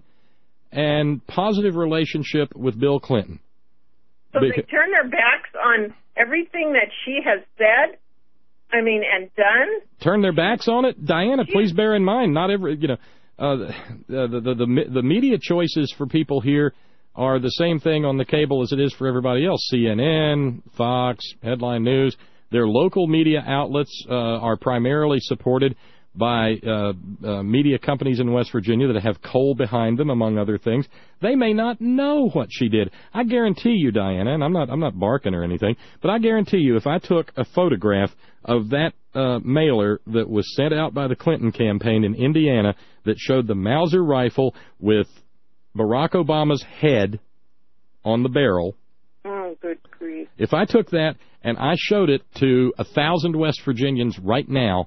D: and positive relationship with Bill Clinton.
K: So
D: Beca-
K: they turn their backs on everything that she has said. I mean, and done.
D: Turn their backs on it, Diana. Please bear in mind, not every you know, uh, the, the the the the media choices for people here are the same thing on the cable as it is for everybody else. C N N, Fox, Headline News. Their local media outlets uh, are primarily supported by uh, uh, media companies in West Virginia that have coal behind them, among other things. They may not know what she did. I guarantee you, Diana, and I'm not I'm not barking or anything, but I guarantee you, if I took a photograph of that uh, mailer that was sent out by the Clinton campaign in Indiana that showed the Mauser rifle with Barack Obama's head on the barrel.
K: Oh, good grief.
D: If I took that and I showed it to a thousand West Virginians right now,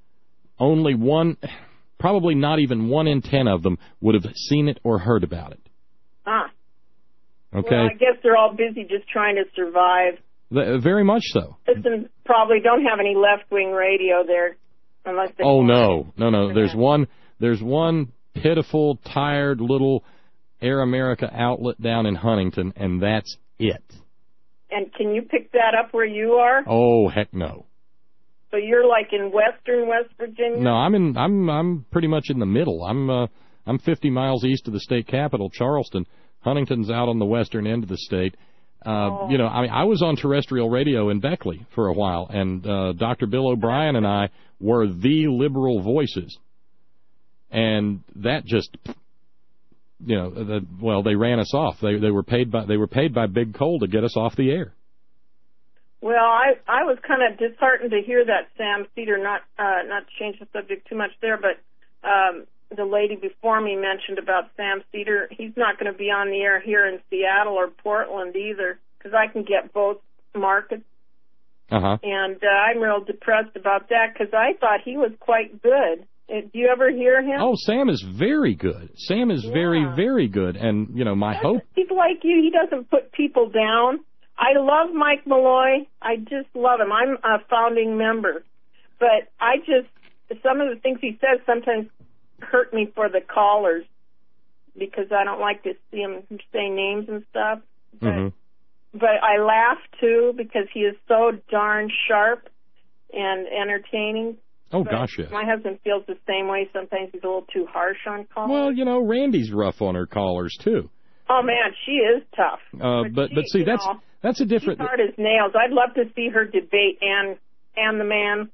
D: only one, probably not even one in ten of them would have seen it or heard about it.
K: Ah.
D: Okay?
K: Well, I guess they're all busy just trying to survive.
D: The, very much so.
K: Listen, probably don't have any left-wing radio there unless they...
D: Oh, no. No, no. There's one, there's one pitiful, tired little Air America outlet down in Huntington, and that's it.
K: And can you pick that up where you are?
D: Oh, heck no.
K: So you're like in western West Virginia?
D: No, I'm in. I'm. I'm pretty much in the middle. I'm. Uh, I'm fifty miles east of the state capital, Charleston. Huntington's out on the western end of the state. Uh,
K: oh.
D: You know, I mean, I was on terrestrial radio in Beckley for a while, and uh, Doctor Bill O'Brien and I were the liberal voices, and that just, you know, the, well, they ran us off. They they were paid by they were paid by Big Coal to get us off the air.
K: Well, I I was kind of disheartened to hear that Sam Cedar, not uh, not to change the subject too much there, but um, the lady before me mentioned about Sam Cedar. He's not going to be on the air here in Seattle or Portland either, because I can get both markets.
D: Uh-huh.
K: And uh, I'm real depressed about that because I thought he was quite good. Uh, Do you ever hear him?
D: Oh, Sam is very good. Sam is
K: Yeah.
D: very, very good. And, you know, my hope...
K: He's like you. He doesn't put people down. I love Mike Malloy. I just love him. I'm a founding member. But I just, some of the things he says sometimes hurt me for the callers because I don't like to see him say names and stuff. But,
D: Mm-hmm.
K: but I laugh, too, because he is so darn sharp and entertaining.
D: Oh,
K: But
D: gosh, yes.
K: My husband feels the same way. Sometimes he's a little too harsh on callers.
D: Well, you know, Randy's rough on her callers, too.
K: Oh, man, she is tough.
D: Uh, but,
K: she,
D: but see,
K: you
D: that's
K: know,
D: that's a different...
K: She's hard as nails. I'd love to see her debate Ann, Ann the Man.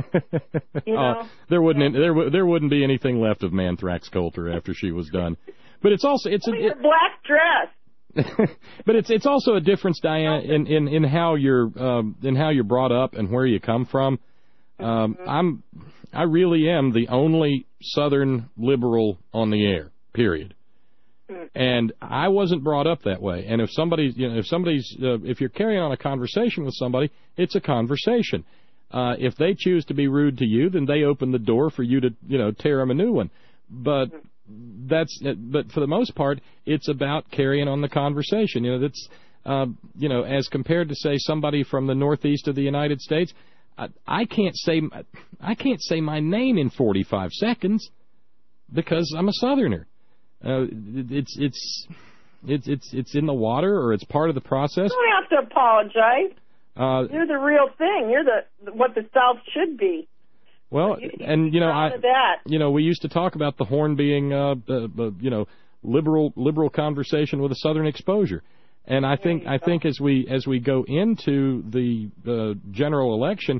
K: You know?
D: uh, there wouldn't there w- there wouldn't be anything left of Manthrax Coulter after she was done. But it's also it's a,
K: Look at
D: it,
K: her black dress.
D: but it's it's also a difference, Diana, in, in, in how you're um, in how you're brought up and where you come from. Um,
K: Mm-hmm.
D: I'm I really am the only Southern liberal on the air. Period. And I wasn't brought up that way. And if somebody's, you know, if somebody's, uh, if you're carrying on a conversation with somebody, it's a conversation. Uh, if they choose to be rude to you, then they open the door for you to, you know, tear them a new one. But that's, but for the most part, it's about carrying on the conversation. You know, that's, uh, you know, as compared to say somebody from the northeast of the United States, I, I can't say, I can't say my name in forty-five seconds because I'm a Southerner. Uh, it's it's it's it's it's in the water, or it's part of the process.
K: You don't have to apologize.
D: Uh,
K: You're the real thing. You're the what the South should be.
D: well,
K: You- you
D: and you know, I
K: proud of that.
D: you know, we used to talk about the Horn being uh, uh, uh, you know, liberal liberal conversation with a Southern exposure, and I think I think as we as we go into the uh, general election,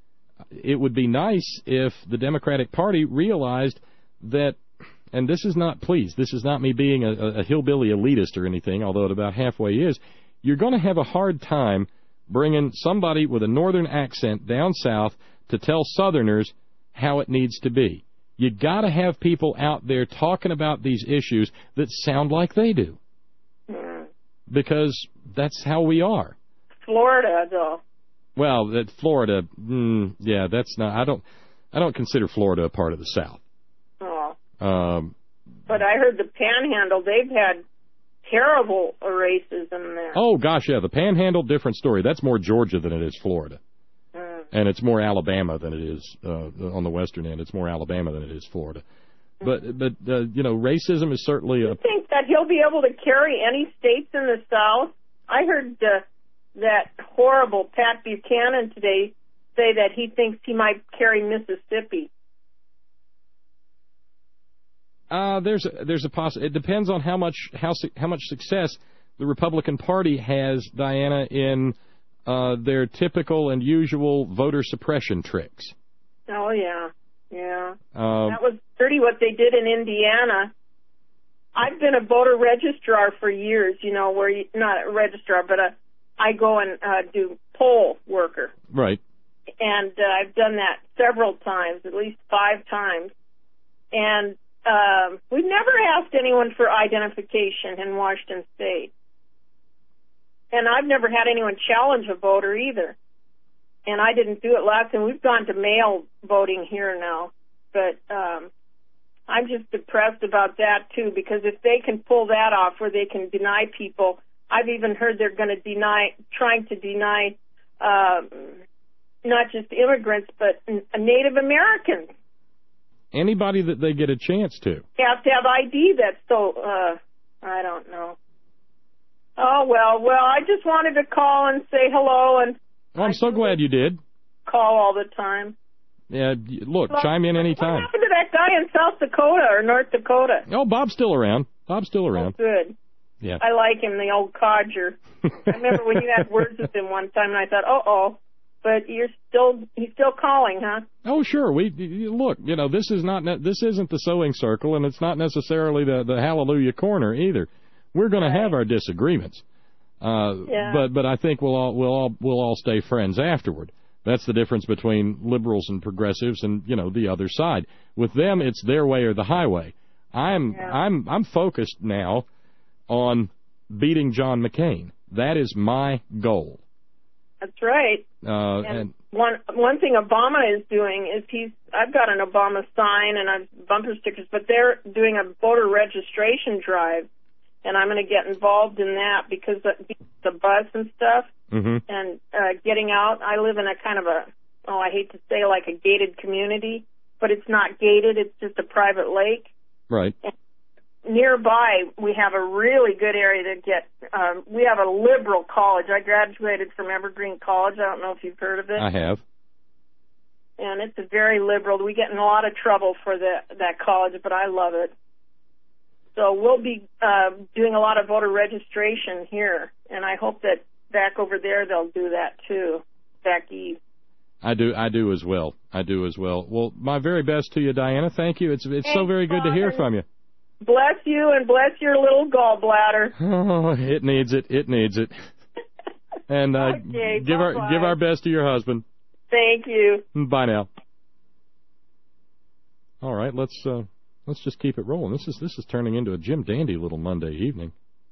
D: it would be nice if the Democratic Party realized that. And this is not, please, this is not me being a, a hillbilly elitist or anything, although it about halfway is. You're going to have a hard time bringing somebody with a northern accent down south to tell Southerners how it needs to be. You got to have people out there talking about these issues that sound like they do, because that's how we are.
K: Florida, though.
D: Well, that Florida, mm, yeah, that's not. I don't, I don't consider Florida a part of the South.
K: Oh.
D: Um,
K: But I heard the Panhandle, they've had terrible racism there.
D: Oh, gosh, yeah, the Panhandle, different story. That's more Georgia than it is Florida.
K: Mm.
D: And it's more Alabama than it is uh, on the western end. It's more Alabama than it is Florida. But, but uh, you know, racism is certainly a...
K: You think that he'll be able to carry any states in the South? I heard uh, that horrible Pat Buchanan today say that he thinks he might carry Mississippi.
D: Uh, there's a, there's a poss- It depends on how much how su- how much success the Republican Party has, Diana, in uh, their typical and usual voter suppression tricks.
K: Oh, yeah, yeah.
D: Um,
K: That was dirty what they did in Indiana. I've been a voter registrar for years, you know, where you, not a registrar, but a, I go and uh, do poll worker.
D: right.
K: And uh, I've done that several times, at least five times. And um, we've never asked anyone for identification in Washington State. And I've never had anyone challenge a voter either. And I didn't do it last time. We've gone to mail voting here now. But um, I'm just depressed about that, too, because if they can pull that off where they can deny people, I've even heard they're going to deny, trying to deny um, not just immigrants, but Native Americans.
D: Anybody that they get a chance to.
K: You have to have I D that's so, uh, I don't know. Oh, well, well, I just wanted to call and say hello and
D: Oh, I'm so glad you did.
K: call all the time.
D: Yeah, y- look,
K: Well,
D: chime in
K: What
D: anytime.
K: happened to that guy in South Dakota or North Dakota?
D: Oh, Bob's still around. Bob's still around.
K: Good.
D: Yeah.
K: I like him, the old codger. I remember when you had words with him one time, and I thought, uh-oh. But you're still, he's still calling, huh?
D: Oh, sure. We y- look. You know, this is not. Ne- this isn't the sewing circle, and it's not necessarily the the Hallelujah Corner either. We're going to have our disagreements, Uh,
K: yeah.
D: But but I think we'll all we'll all we'll all stay friends afterward. That's the difference between liberals and progressives and, you know, the other side. With them, it's their way or the highway. I'm
K: yeah.
D: I'm I'm focused now on beating John McCain. That is my goal.
K: That's right.
D: Uh,
K: and,
D: and
K: one one thing Obama is doing is he's I've got an Obama sign and I've bumper stickers, but they're doing a voter registration drive, and I'm going to get involved in that because the, the bus and stuff.
D: Mm-hmm.
K: And uh, getting out. I live in a kind of a, oh, I hate to say like a gated community, but it's not gated. It's just a private lake.
D: Right.
K: And nearby, we have a really good area to get, um, we have a liberal college. I graduated from Evergreen College. I don't know if you've heard of it.
D: I have.
K: And it's a very liberal. We get in a lot of trouble for the, that college, but I love it. So we'll be uh, doing a lot of voter registration here, and I hope that back over there they'll do that too, back east.
D: I do, I do as well. I do as well. Well, my very best to you, Diana. Thank you. It's it's
K: Thanks,
D: so very good to hear from you.
K: Bless you and bless your little gallbladder.
D: Oh, it needs it. It needs it. And uh,
K: okay,
D: give
K: bye-bye.
D: our give our best to your husband.
K: Thank you.
D: Bye now. All right, let's uh, let's just keep it rolling. This is this is turning into a Jim Dandy little Monday evening.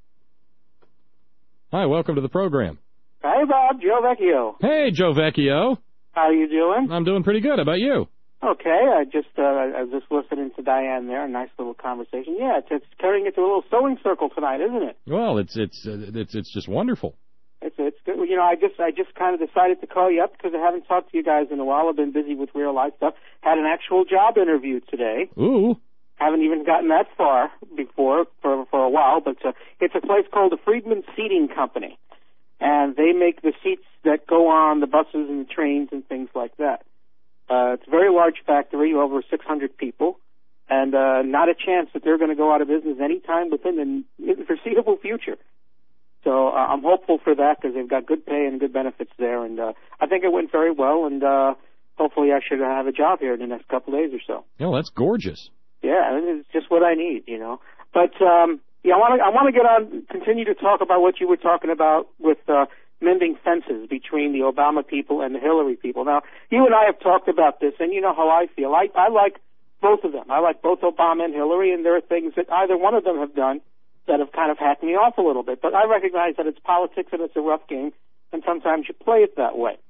D: Hi, welcome to the program.
L: Hey, Bob, Joe Vecchio.
D: Hey, Joe Vecchio.
L: How you doing?
D: I'm doing pretty good. How about you?
L: Okay, I just uh, I was just listening to Diane there. A nice little conversation. Yeah, it's, it's turning into a little sewing circle tonight, isn't it?
D: Well, it's it's uh, it's it's just wonderful.
L: It's it's good. You know, I just I just kind of decided to call you up because I haven't talked to you guys in a while. I've been busy with real life stuff. Had an actual job interview today.
D: Ooh.
L: Haven't even gotten that far before for for a while, but uh, it's a place called the Friedman Seating Company, and they make the seats that go on the buses and the trains and things like that. Uh, it's a very large factory, over six hundred people, and uh, not a chance that they're going to go out of business anytime within the foreseeable future. So uh, I'm hopeful for that because they've got good pay and good benefits there, and uh, I think it went very well, and uh, hopefully I should have a job here in the next couple of days or so.
D: Oh, that's gorgeous.
L: Yeah, it's just what I need, you know. But um, yeah, I want to I want to get on, continue to talk about what you were talking about with uh, mending fences between the Obama people and the Hillary people. Now, you and I have talked about this, and you know how I feel. I, I like both of them. I like both Obama and Hillary, and there are things that either one of them have done that have kind of hacked me off a little bit. But I recognize that it's politics and it's a rough game, and sometimes you play it that way.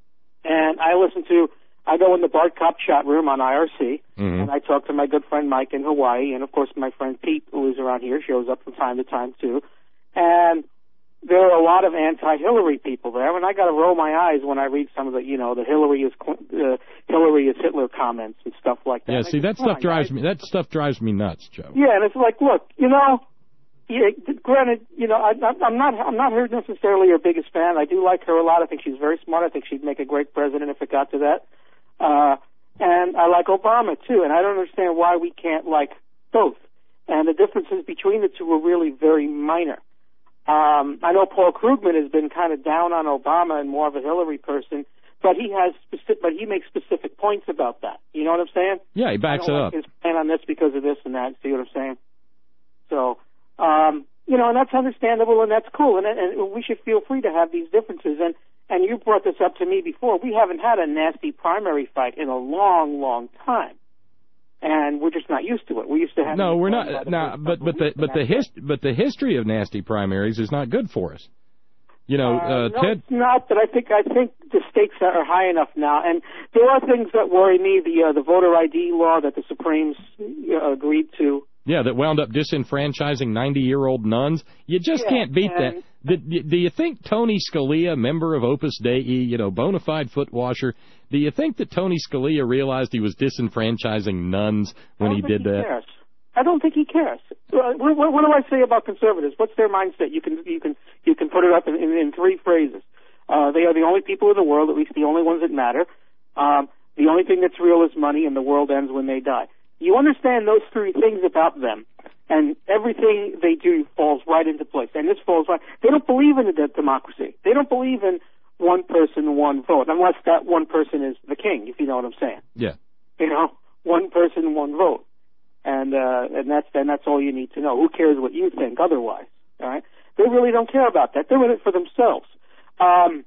L: And I listen to, I go in the Bart Cop chat room on I R C,
D: mm-hmm.
L: and I talk to my good friend Mike in Hawaii, and of course my friend Pete, who is around here, shows up from time to time too. And there are a lot of anti-Hillary people there, and I got to roll my eyes when I read some of the, you know, the Hillary is uh, Hillary is Hitler comments and stuff like that.
D: Yeah,
L: and
D: see, that stuff drives guys. me. That stuff drives me nuts, Joe.
L: Yeah, and it's like, look, you know, yeah, granted, you know, I, I'm not, I'm not her necessarily her biggest fan. I do like her a lot. I think she's very smart. I think she'd make a great president if it got to that. Uh, and I like Obama too, and I don't understand why we can't like both. And the differences between the two are really very minor. Um, I know Paul Krugman has been kind of down on Obama and more of a Hillary person, but he has specific, but he makes specific points about that. You know what I'm saying?
D: Yeah, he backs
L: I don't
D: it
L: like
D: up.
L: his plan on this because of this and that. See what I'm saying? So, um, you know, and that's understandable and that's cool, and, and we should feel free to have these differences. And and you brought this up to me before. We haven't had a nasty primary fight in a long, long time. And we're just not used to it. We used to have
D: no, we're not. No, but but the but the hist but the history of nasty primaries is not good for us. You know,
L: uh,
D: uh,
L: no,
D: Ted.
L: It's not. But I think I think the stakes are high enough now, and there are things that worry me. The uh, the voter I D law that the Supremes uh, agreed to.
D: Yeah, that wound up disenfranchising ninety-year-old nuns. You just
L: yeah,
D: can't beat that. Do, do you think Tony Scalia, member of Opus Dei, you know, bona fide foot washer, do you think that Tony Scalia realized he was disenfranchising nuns when he did
L: he
D: that?
L: Cares. I don't think he cares. What, what, what do I say about conservatives? What's their mindset? You can you can you can put it up in, in, in three phrases. Uh, they are the only people in the world, at least the only ones that matter. Um, the only thing that's real is money, and the world ends when they die. You understand those three things about them, and everything they do falls right into place. And this falls right. They don't believe in a democracy. They don't believe in one person, one vote, unless that one person is the king, if you know what I'm saying.
D: Yeah.
L: You know, one person, one vote. And uh, and that's and that's all you need to know. Who cares what you think otherwise? All right. They really don't care about that. They're in it for themselves. Um,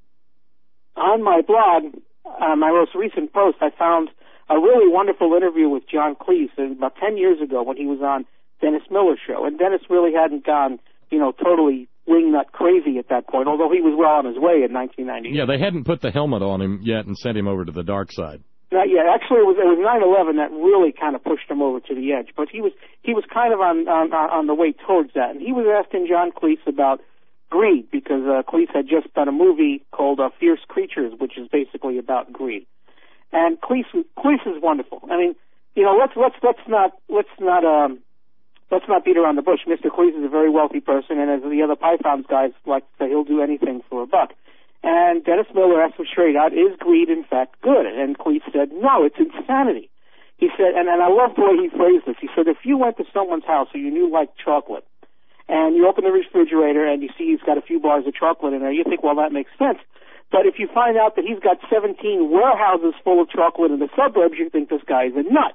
L: on my blog, uh, my most recent post, I found a really wonderful interview with John Cleese about ten years ago when he was on Dennis Miller's show. And Dennis really hadn't gone, you know, totally wingnut crazy at that point, although he was well on his way in nineteen ninety.
D: Yeah, they hadn't put the helmet on him yet and sent him over to the dark side.
L: Not yet. Actually, it was it was nine eleven that really kind of pushed him over to the edge. But he was he was kind of on on, on the way towards that. And he was asking John Cleese about greed, because uh, Cleese had just done a movie called uh, Fierce Creatures, which is basically about greed. And Cleese Cleese is wonderful. I mean, you know, let's let's let's not let's not um let's not beat around the bush. Mister Cleese is a very wealthy person, and as the other Pythons guys like to say, he'll do anything for a buck. And Dennis Miller asked him straight out, is greed in fact good? And Cleese said, no, it's insanity. He said, and, and I love the way he phrased this. He said, if you went to someone's house who you knew liked chocolate, and you open the refrigerator and you see he's got a few bars of chocolate in there, you think, well, that makes sense. But if you find out that he's got seventeen warehouses full of chocolate in the suburbs, you think this guy is a nut.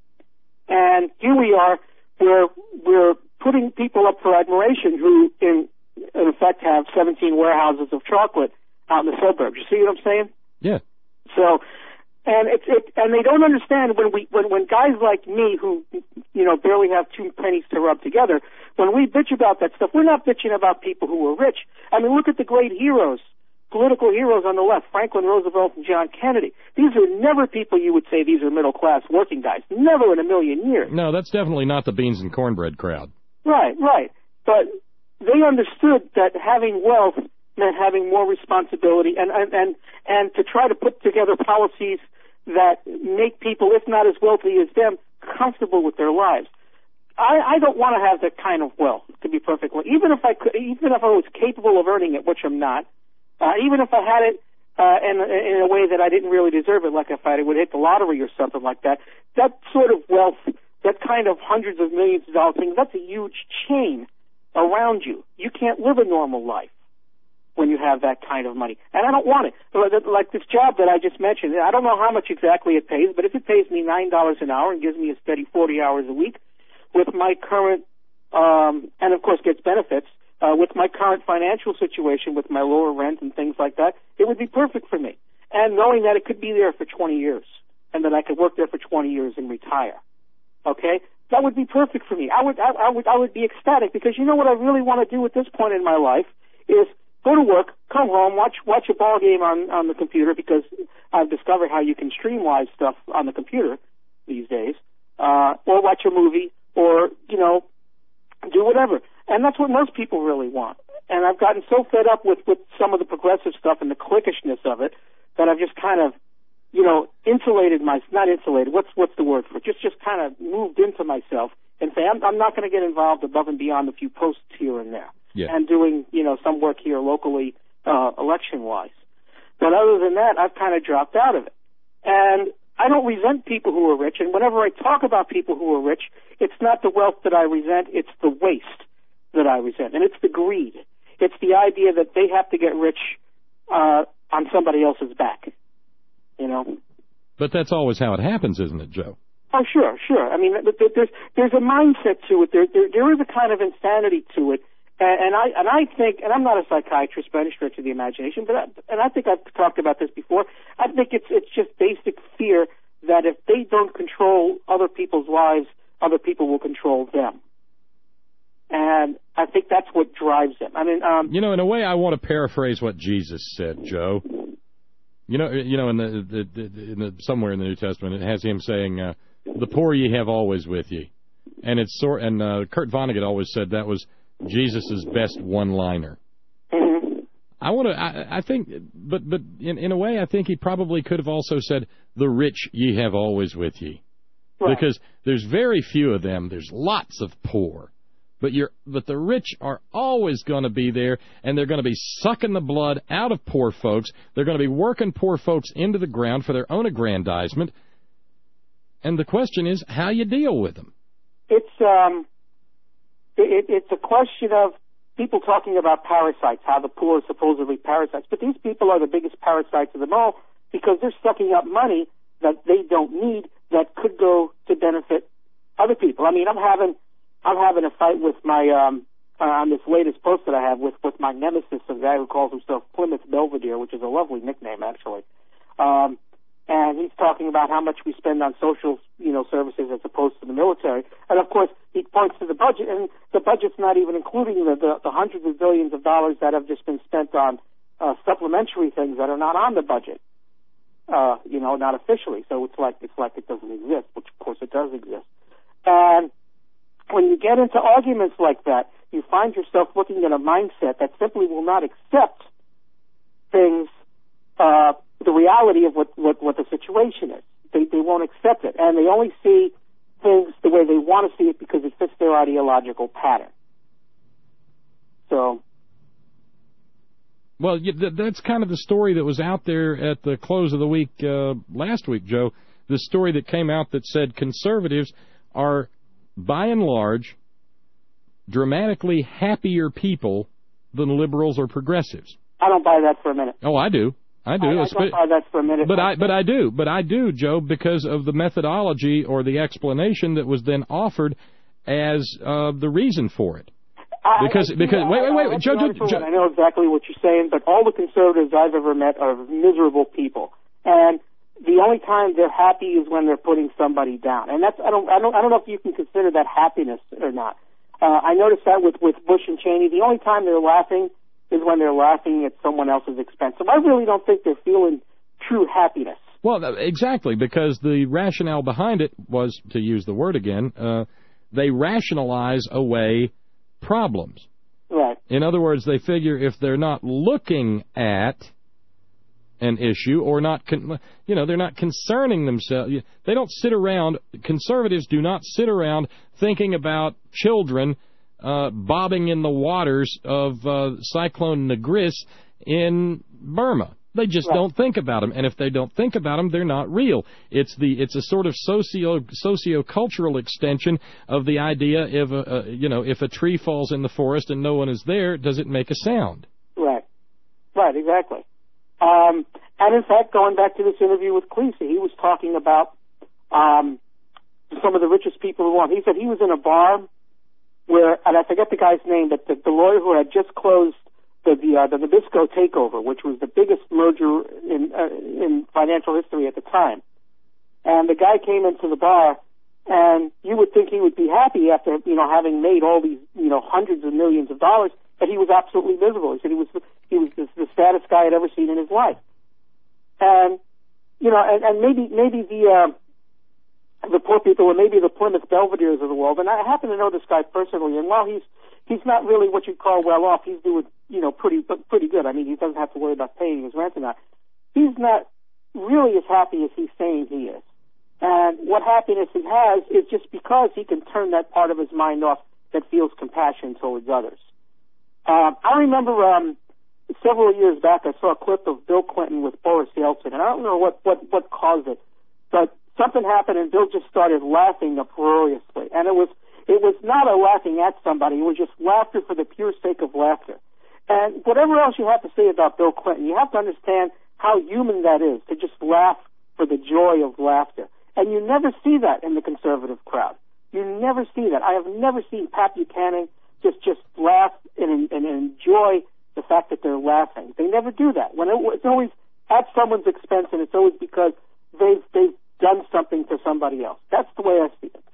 L: And here we are, we're, we're putting people up for admiration who, in, in effect, have seventeen warehouses of chocolate out in the suburbs. You see what I'm saying?
D: Yeah.
L: So, and it's it, and they don't understand when we when when guys like me who, you know, barely have two pennies to rub together, when we bitch about that stuff, we're not bitching about people who are rich. I mean, look at the great heroes, political heroes on the left, Franklin Roosevelt and John Kennedy. These are never people you would say these are middle class working guys. Never in a million years.
D: No, that's definitely not the beans and cornbread crowd.
L: Right, right. But they understood that having wealth meant having more responsibility, and and and, and to try to put together policies that make people, if not as wealthy as them, comfortable with their lives. I, I don't want to have that kind of wealth, to be perfectly. Even if I could, even if I was capable of earning it, which I'm not, uh, even if I had it uh, in, in a way that I didn't really deserve it, like if I would hit the lottery or something like that, that sort of wealth, that kind of hundreds of millions of dollar thing, that's a huge chain around you. You can't live a normal life when you have that kind of money. And I don't want it. Like this job that I just mentioned, I don't know how much exactly it pays, but if it pays me nine dollars an hour and gives me a steady forty hours a week with my current, um, and of course gets benefits, uh, with my current financial situation, with my lower rent and things like that, it would be perfect for me. And knowing that it could be there for twenty years and that I could work there for twenty years and retire. Okay? That would be perfect for me. I would, I, I would, I would be ecstatic, because you know what I really want to do at this point in my life is go to work, come home, watch watch a ball game on, on the computer, because I've discovered how you can stream live stuff on the computer these days, uh, or watch a movie, or, you know, do whatever. And that's what most people really want. And I've gotten so fed up with, with some of the progressive stuff and the cliquishness of it that I've just kind of, you know, insulated my, not insulated, what's what's the word for it? Just, just kind of moved into myself and say, I'm, I'm not going to get involved above and beyond a few posts here and there. Yeah. And doing, you know, some work here locally, uh, election-wise. But other than that, I've kind of dropped out of it. And I don't resent people who are rich, and whenever I talk about people who are rich, it's not the wealth that I resent, it's the waste that I resent, and it's the greed. It's the idea that they have to get rich uh, on somebody else's back, you know.
D: But that's always how it happens, isn't it, Joe?
L: Oh, sure, sure. I mean, there's, there's a mindset to it. There, there, there is a kind of insanity to it. And, and I and I think, and I'm not a psychiatrist by any stretch of the imagination, but I, and I think I've talked about this before. I think it's it's just basic fear that if they don't control other people's lives, other people will control them. And I think that's what drives them. I mean, um,
D: you know, in a way, I want to paraphrase what Jesus said, Joe. You know, you know, in the, the, the, in the somewhere in the New Testament, it has him saying, uh, "The poor ye have always with ye," and it's sort. And uh, Kurt Vonnegut always said that was Jesus' best one-liner.
L: Mm-hmm.
D: I want to. I, I think, but but in in a way, I think he probably could have also said, "The rich ye have always with ye," right. Because there's very few of them. There's lots of poor, but you're but the rich are always going to be there, and they're going to be sucking the blood out of poor folks. They're going to be working poor folks into the ground for their own aggrandizement. And the question is, how you deal with them.
L: It's um. It, it's a question of people talking about parasites, how the poor are supposedly parasites. But these people are the biggest parasites of them all, because they're sucking up money that they don't need that could go to benefit other people. I mean, I'm having I'm having a fight with my um, uh, on this latest post that I have with, with my nemesis, a guy who calls himself Plymouth Belvedere, which is a lovely nickname, actually. Um, and he's talking about how much we spend on social, you know, services as opposed to the military. And, of course, he points to the budget, and the budget's not even including the, the, the hundreds of billions of dollars that have just been spent on uh, supplementary things that are not on the budget, uh, you know, not officially. So it's like it's like it doesn't exist, which, of course, it does exist. And when you get into arguments like that, you find yourself looking at a mindset that simply will not accept things, uh, the reality of what, what, what the situation is. They, they won't accept it. And they only see things the way they want to see it because it fits their ideological pattern. So.
D: Well, that's kind of the story that was out there at the close of the week uh, last week, Joe. The story that came out that said conservatives are, by and large, dramatically happier people than liberals or progressives.
L: I don't buy that for a minute.
D: Oh, I do. I do.
L: I, I don't buy that for a minute.
D: But I, but I do. But I do, Joe, because of the methodology or the explanation that was then offered as uh, the reason for it.
L: I,
D: because
L: I,
D: because
L: I,
D: wait wait wait,
L: I,
D: Joe,
L: I,
D: Joe, Joe.
L: I know exactly what you're saying, but all the conservatives I've ever met are miserable people, and the only time they're happy is when they're putting somebody down, and that's I don't I don't I don't know if you can consider that happiness or not. Uh, I noticed that with with Bush and Cheney. The only time they're laughing is when they're laughing at someone else's expense. So I really don't think they're feeling true happiness.
D: Well, exactly, because the rationale behind it was, to use the word again, uh, they rationalize away problems.
L: Right.
D: In other words, they figure if they're not looking at an issue or not, con- you know, they're not concerning themselves. They don't sit around, conservatives do not sit around thinking about children uh, bobbing in the waters of uh, Cyclone Nagris in Burma. They just right. don't think about them, and if they don't think about them, they're not real. It's the it's a sort of socio socio-cultural extension of the idea if a, uh, you know if a tree falls in the forest and no one is there, does it make a sound?
L: Right, right, exactly. Um, and in fact, going back to this interview with Cleese, he was talking about um, some of the richest people in the world. He said he was in a bar where, and I forget the guy's name, but the, the lawyer who had just closed the the, uh, the Nabisco takeover, which was the biggest merger in uh, in financial history at the time. And the guy came into the bar, and you would think he would be happy after you know having made all these you know hundreds of millions of dollars, but he was absolutely miserable. He said he was he was the, the saddest guy I'd ever seen in his life. And you know, and, and maybe maybe the uh, the poor people, or maybe the Plymouth Belvederes of the world. And I happen to know this guy personally, and while he's he's not really what you'd call well off, he's doing you know pretty pretty good. I mean, he doesn't have to worry about paying his rent or not. He's not really as happy as he's saying he is. And what happiness he has is just because he can turn that part of his mind off that feels compassion towards others. Um, I remember um, several years back I saw a clip of Bill Clinton with Boris Yeltsin, and I don't know what, what, what caused it, but something happened and Bill just started laughing uproariously. And it was it was not a laughing at somebody, it was just laughter for the pure sake of laughter. And whatever else you have to say about Bill Clinton, you have to understand how human that is, to just laugh for the joy of laughter. And you never see that in the conservative crowd. You never see that. I have never seen Pat Buchanan just just laugh and, and enjoy the fact that they're laughing. They never do that. When it, it's always at someone's expense, and it's always because they've they've done something to somebody else. That's the way I see it.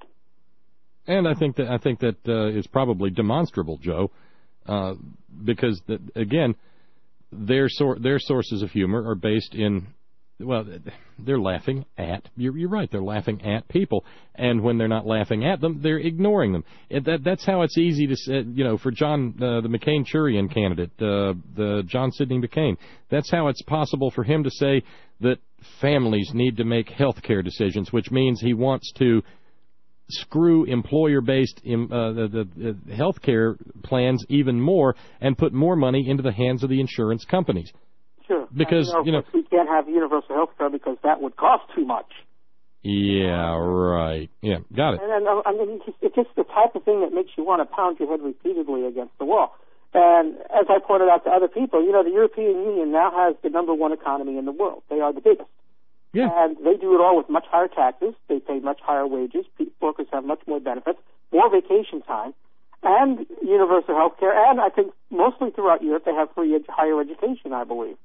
D: And I think that I think that uh, is probably demonstrable, Joe, uh, because the, again, their sor- their sources of humor are based in. Well, they're laughing at, you're, you're right, they're laughing at people. And when they're not laughing at them, they're ignoring them. It, that, that's how it's easy to, say, you know, for John, uh, the McCain-Churian candidate, uh, the John Sidney McCain, that's how it's possible for him to say that families need to make health care decisions, which means he wants to screw employer-based um, uh, the, the, the health care plans even more and put more money into the hands of the insurance companies.
L: Sure.
D: Because,
L: and, you know,
D: you know,
L: we can't have universal health care because that would cost too much.
D: Yeah, right. Yeah, got it.
L: And, and I mean, it's just, it's just the type of thing that makes you want to pound your head repeatedly against the wall. And as I pointed out to other people, you know, the European Union now has the number one economy in the world. They are the biggest.
D: Yeah.
L: And they do it all with much higher taxes. They pay much higher wages. Workers have much more benefits, more vacation time. and universal health care, and I think mostly throughout Europe they have free ed- higher education, I believe.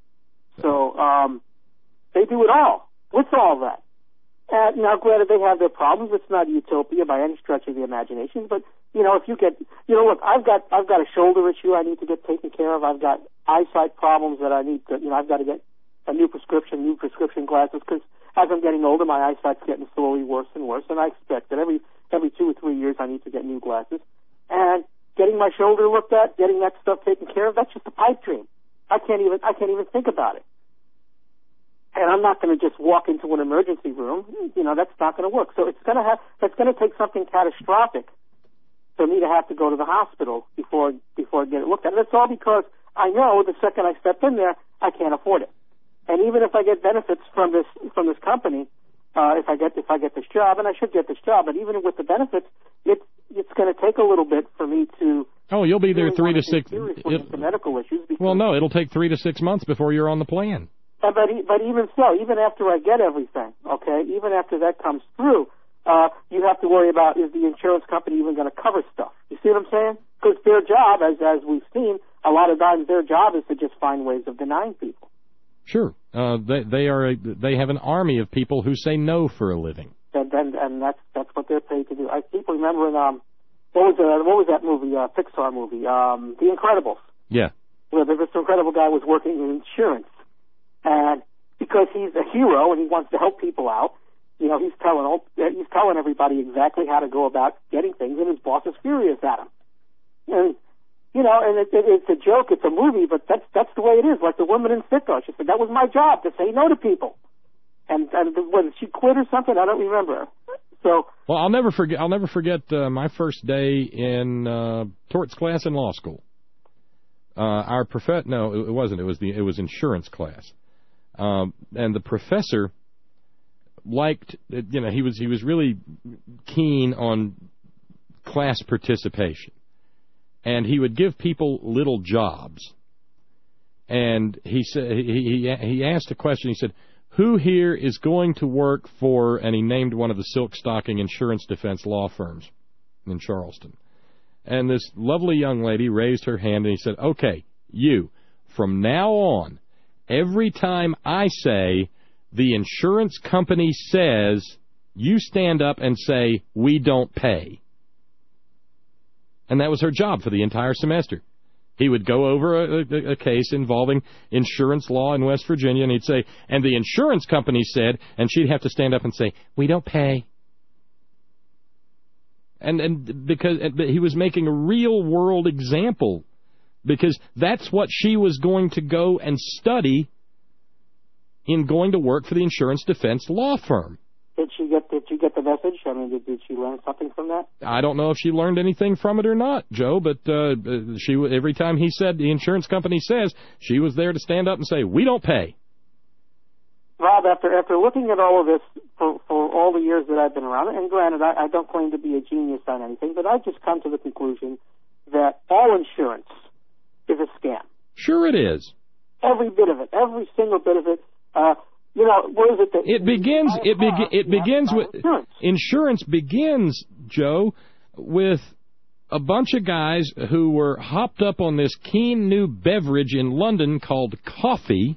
L: So um, they do it all. What's all that? And now, granted, they have their problems. It's not a utopia by any stretch of the imagination. But you know, if you get, you know, look, I've got, I've got a shoulder issue I need to get taken care of. I've got eyesight problems that I need to, you know, I've got to get a new prescription, new prescription glasses, because as I'm getting older, my eyesight's getting slowly worse and worse. And I expect that every every two or three years I need to get new glasses. And getting my shoulder looked at, getting that stuff taken care of, that's just a pipe dream. I can't even, I can't even think about it. And I'm not going to just walk into an emergency room. You know, that's not going to work. So it's going to have, it's going to take something catastrophic for me to have to go to the hospital before before I get it looked at. And it's all because I know the second I step in there, I can't afford it. And even if I get benefits from this from this company, uh, if I get if I get this job, and I should get this job, but even with the benefits, it's it's going to take a little bit for me to.
D: Oh, you'll be there
L: really
D: three to six.
L: It, the medical issues.
D: Well, no, it'll take three to six months before you're on the plan.
L: Uh, but but even so, even after I get everything, okay, even after that comes through, uh, you have to worry about, is the insurance company even going to cover stuff? You see what I'm saying? Because their job, as as we've seen, a lot of times their job is to just find ways of denying people.
D: Sure, uh, they they are a, they have an army of people who say no for a living.
L: And and, and that's that's what they're paid to do. I keep remembering um, what was uh, what was that movie? Uh, Pixar movie, um, The Incredibles.
D: Yeah.
L: Where this incredible guy was working in insurance. And because he's a hero and he wants to help people out, you know, he's telling all, he's telling everybody exactly how to go about getting things, and his boss is furious at him. And you know, and it, it, it's a joke, it's a movie, but that's that's the way it is. Like the woman in Sicko, she said that was my job to say no to people. And and when she quit or something, I don't remember. So
D: well, I'll never forget. I'll never forget uh, my first day in uh, torts class in law school. Uh, our prof no, it wasn't. It was the it was insurance class. Um, and the professor liked, you know, he was he was really keen on class participation, and he would give people little jobs. And he said he he he asked a question. He said, "Who here is going to work for?" And he named one of the silk stocking insurance defense law firms in Charleston. And this lovely young lady raised her hand, and he said, "Okay, you, from now on, every time I say the insurance company says, you stand up and say, we don't pay." And that was her job for the entire semester. He would go over a, a, a case involving insurance law in West Virginia, and he'd say, and the insurance company said, and she'd have to stand up and say, we don't pay. And and because he was making a real-world example, because that's what she was going to go and study in going to work for the insurance defense law firm.
L: Did she get Did she get the message? I mean, did, did she learn something from that?
D: I don't know if she learned anything from it or not, Joe, but uh, she every time he said the insurance company says, she was there to stand up and say, we don't pay.
L: Rob, after after looking at all of this for, for all the years that I've been around, and granted, I, I don't claim to be a genius on anything, but I've just come to the conclusion that all insurance is a scam.
D: Sure it is.
L: Every bit of it. Every single bit of it. Uh, you know, what is it that...
D: It begins, it, be, it begins with... Insurance. insurance begins, Joe, with a bunch of guys who were hopped up on this keen new beverage in London called coffee,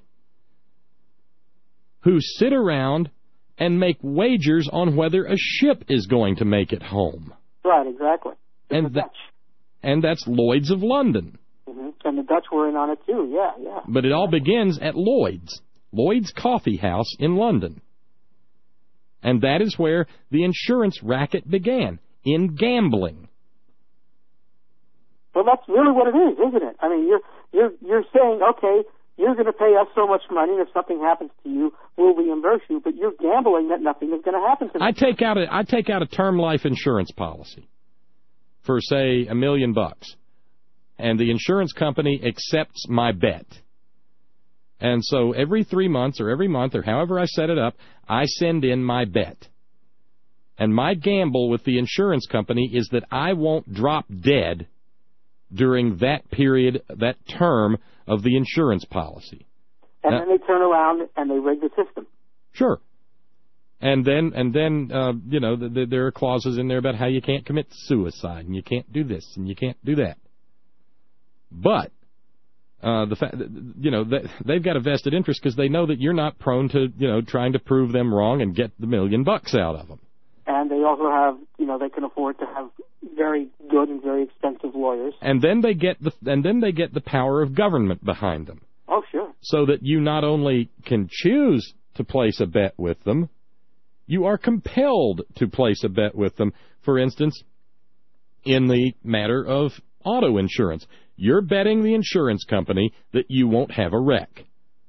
D: who sit around and make wagers on whether a ship is going to make it home.
L: Right, exactly. It's
D: and, that, and that's Lloyd's of London.
L: Mm-hmm. And the Dutch were in on it too, yeah, yeah.
D: But it all begins at Lloyd's, Lloyd's Coffee House in London. And that is where the insurance racket began, in gambling.
L: Well, that's really what it is, isn't it? I mean, you're you're you're saying, okay, you're going to pay us so much money, and if something happens to you, we'll reimburse you, but you're gambling that nothing is going to happen to you.
D: I take out a I take out a term life insurance policy for, say, a million bucks, and the insurance company accepts my bet. And so every three months or every month or however I set it up, I send in my bet. And my gamble with the insurance company is that I won't drop dead during that period, that term of the insurance policy.
L: And
D: now,
L: then they turn around and they rig the system.
D: Sure. And then, and then, uh, you know, the, the, there are clauses in there about how you can't commit suicide, and you can't do this, and you can't do that. But uh, the fact, you know, they, they've got a vested interest because they know that you're not prone to, you know, trying to prove them wrong and get the million bucks out of them.
L: And they also have, you know, they can afford to have very good and very expensive lawyers.
D: And then they get the, and then they get the power of government behind them.
L: Oh, sure.
D: So that you not only can choose to place a bet with them, you are compelled to place a bet with them. For instance, in the matter of auto insurance, you're betting the insurance company that you won't have a wreck.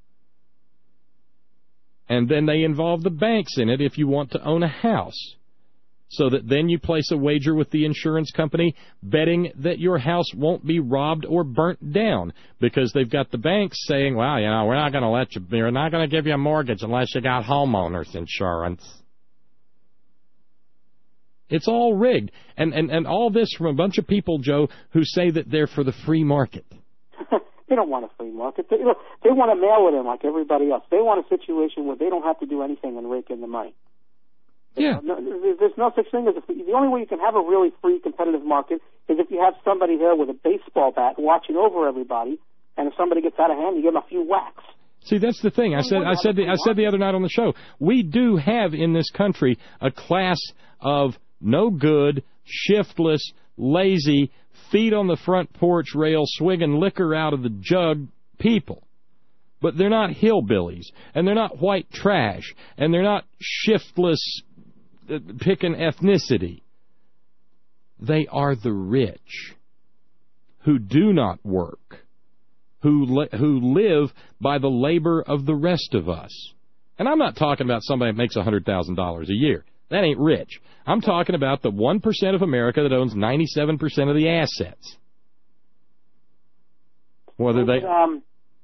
D: And then they involve the banks in it if you want to own a house. So that then you place a wager with the insurance company betting that your house won't be robbed or burnt down because they've got the banks saying, well, you know, we're not going to let you, we're not going to give you a mortgage unless you got homeowners insurance. It's all rigged. And, and, and all this from a bunch of people, Joe, who say that they're for the free market.
L: They don't want a free market. They, look, they want to mail it in like everybody else. They want a situation where they don't have to do anything and rake in the money.
D: Yeah.
L: No, there's no such thing as a free. The only way you can have a really free competitive market is if you have somebody there with a baseball bat watching over everybody, and if somebody gets out of hand, you give them a few whacks.
D: See, that's the thing. I said, I said, the, I said the other night on the show, we do have in this country a class of no good, shiftless, lazy, feet on the front porch rail, swigging liquor out of the jug people. But they're not hillbillies, and they're not white trash, and they're not shiftless, uh, picking ethnicity. They are the rich who do not work, who li- who live by the labor of the rest of us. And I'm not talking about somebody that makes one hundred thousand dollars a year. That ain't rich. I'm talking about the one percent of America that owns ninety-seven percent of the assets. Whether they...
L: Um,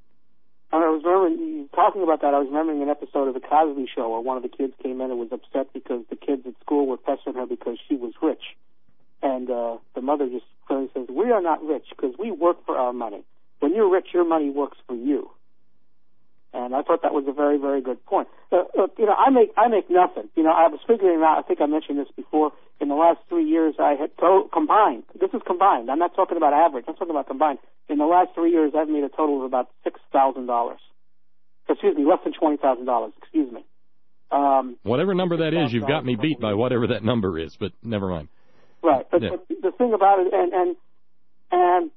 L: I was remembering, talking about that, I was remembering an episode of The Cosby Show where one of the kids came in and was upset because the kids at school were pestering her because she was rich. And uh, the mother just clearly says, we are not rich because we work for our money. When you're rich, your money works for you. And I thought that was a very, very good point. Uh, look, you know, I make I make nothing. You know, I was figuring out, I think I mentioned this before, in the last three years I had to- combined. This is combined. I'm not talking about average. I'm talking about combined. In the last three years, I've made a total of about six thousand dollars. Excuse me, less than twenty thousand dollars. Excuse me. Um,
D: whatever number that is, you've got me beat by whatever that number is, but never mind.
L: Right. But,
D: yeah.
L: but the thing about it, and, and, and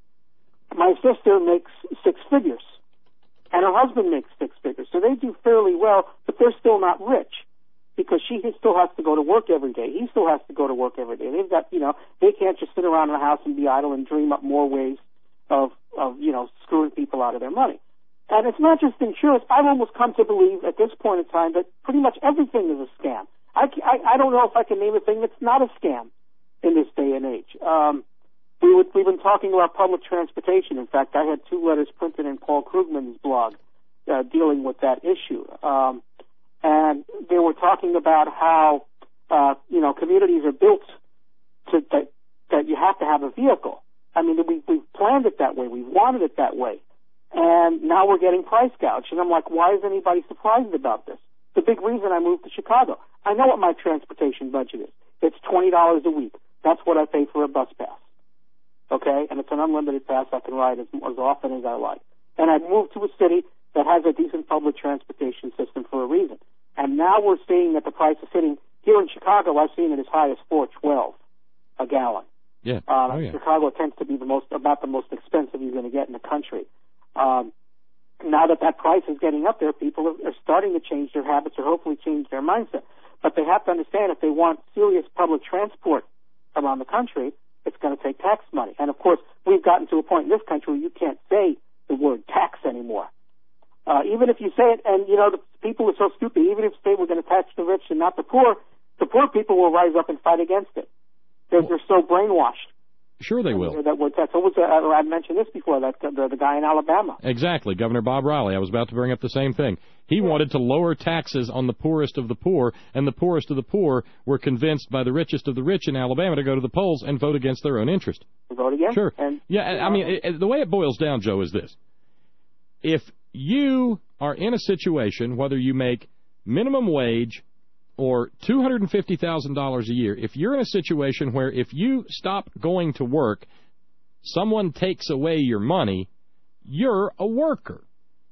L: my sister makes six figures. And her husband makes six figures. So they do fairly well, but they're still not rich because she still has to go to work every day. He still has to go to work every day. They've got, you know, they can't just sit around in the house and be idle and dream up more ways of, of, you know, screwing people out of their money. And it's not just insurance. I've almost come to believe at this point in time that pretty much everything is a scam. I, I, I don't know if I can name a thing that's not a scam in this day and age. Um, We would, we've been talking about public transportation. In fact, I had two letters printed in Paul Krugman's blog uh, dealing with that issue. Um, and they were talking about how, uh, you know, communities are built to, that, that you have to have a vehicle. I mean, we, we've planned it that way. We've wanted it that way. And now we're getting price gouged. And I'm like, why is anybody surprised about this? The big reason I moved to Chicago. I know what my transportation budget is. It's twenty dollars a week. That's what I pay for a bus pass. Okay, and it's an unlimited pass. I can ride as, as often as I like. And I moved to a city that has a decent public transportation system for a reason. And now we're seeing that the price is sitting here in Chicago. I've seen it as high as four twelve a gallon.
D: Yeah.
L: Um,
D: oh, yeah.
L: Chicago tends to be the most about the most expensive you're going to get in the country. Um, now that that price is getting up there, people are, are starting to change their habits or hopefully change their mindset. But they have to understand if they want serious public transport around the country, it's going to take tax money. And, of course, we've gotten to a point in this country where you can't say the word tax anymore. Uh, even if you say it, and, you know, the people are so stupid, even if you say we're going to tax the rich and not the poor, the poor people will rise up and fight against it. They're, they're so brainwashed.
D: Sure they will.
L: That word tax. So was, uh, I mentioned this before, that the, the guy in Alabama.
D: Exactly, Governor Bob Riley. I was about to bring up the same thing. He yeah. wanted to lower taxes on the poorest of the poor, and the poorest of the poor were convinced by the richest of the rich in Alabama to go to the polls and vote against their own interest.
L: Vote against?
D: Sure.
L: And,
D: yeah, I mean, it, it, the way it boils down, Joe, is this. If you are in a situation, whether you make minimum wage or two hundred fifty thousand dollars a year, if you're in a situation where if you stop going to work, someone takes away your money, you're a worker.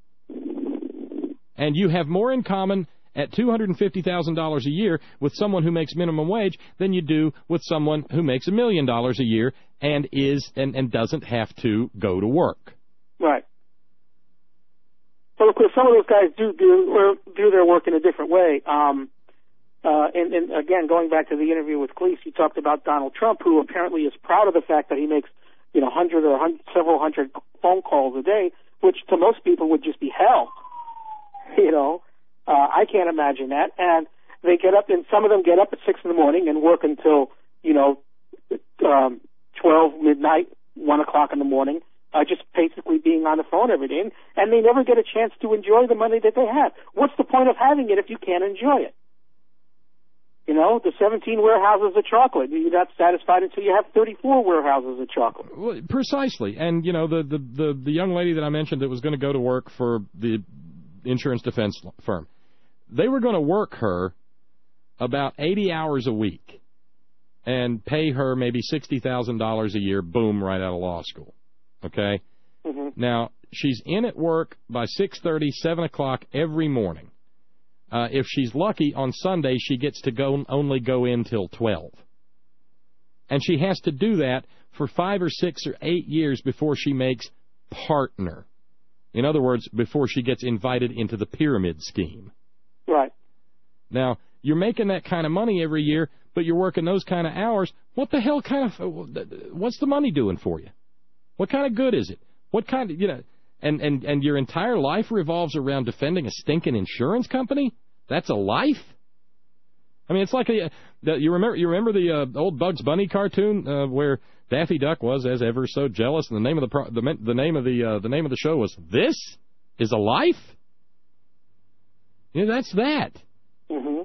D: And you have more in common at two hundred fifty thousand dollars a year with someone who makes minimum wage than you do with someone who makes a million dollars a year and is and, and doesn't have to go to work.
L: Right. Well, of course, some of those guys do do or do their work in a different way. Um, uh, and, and again, going back to the interview with Cleese, he talked about Donald Trump, who apparently is proud of the fact that he makes, you know, hundred or hundred, several hundred phone calls a day, which to most people would just be hell. You know, uh, I can't imagine that. And they get up, and some of them get up at six in the morning and work until, you know, um, twelve midnight, one o'clock in the morning. Uh, just basically being on the phone every day, and, and they never get a chance to enjoy the money that they have. What's the point of having it if you can't enjoy it? You know, the seventeen warehouses of chocolate, you're not satisfied until you have thirty-four warehouses of chocolate.
D: Well, precisely. And, you know, the, the, the, the young lady that I mentioned that was going to go to work for the insurance defense firm, they were going to work her about eighty hours a week and pay her maybe sixty thousand dollars a year, boom, right out of law school. Okay?
L: Mm-hmm.
D: Now, she's in at work by six thirty, seven o'clock every morning. Uh, if she's lucky, on Sunday, she gets to go only go in till twelve. And she has to do that for five or six or eight years before she makes partner. In other words, before she gets invited into the pyramid scheme.
L: Right.
D: Now, you're making that kind of money every year, but you're working those kind of hours. What the hell kind of, what's the money doing for you? What kind of good is it? What kind of, you know, and, and, and your entire life revolves around defending a stinking insurance company? That's a life? I mean, it's like a, the, you remember you remember the uh, old Bugs Bunny cartoon uh, where Daffy Duck was, as ever, so jealous, and the name of the pro, the, the name of the uh, the name of the show was "This Is a Life." Yeah, that's that.
L: Mm-hmm.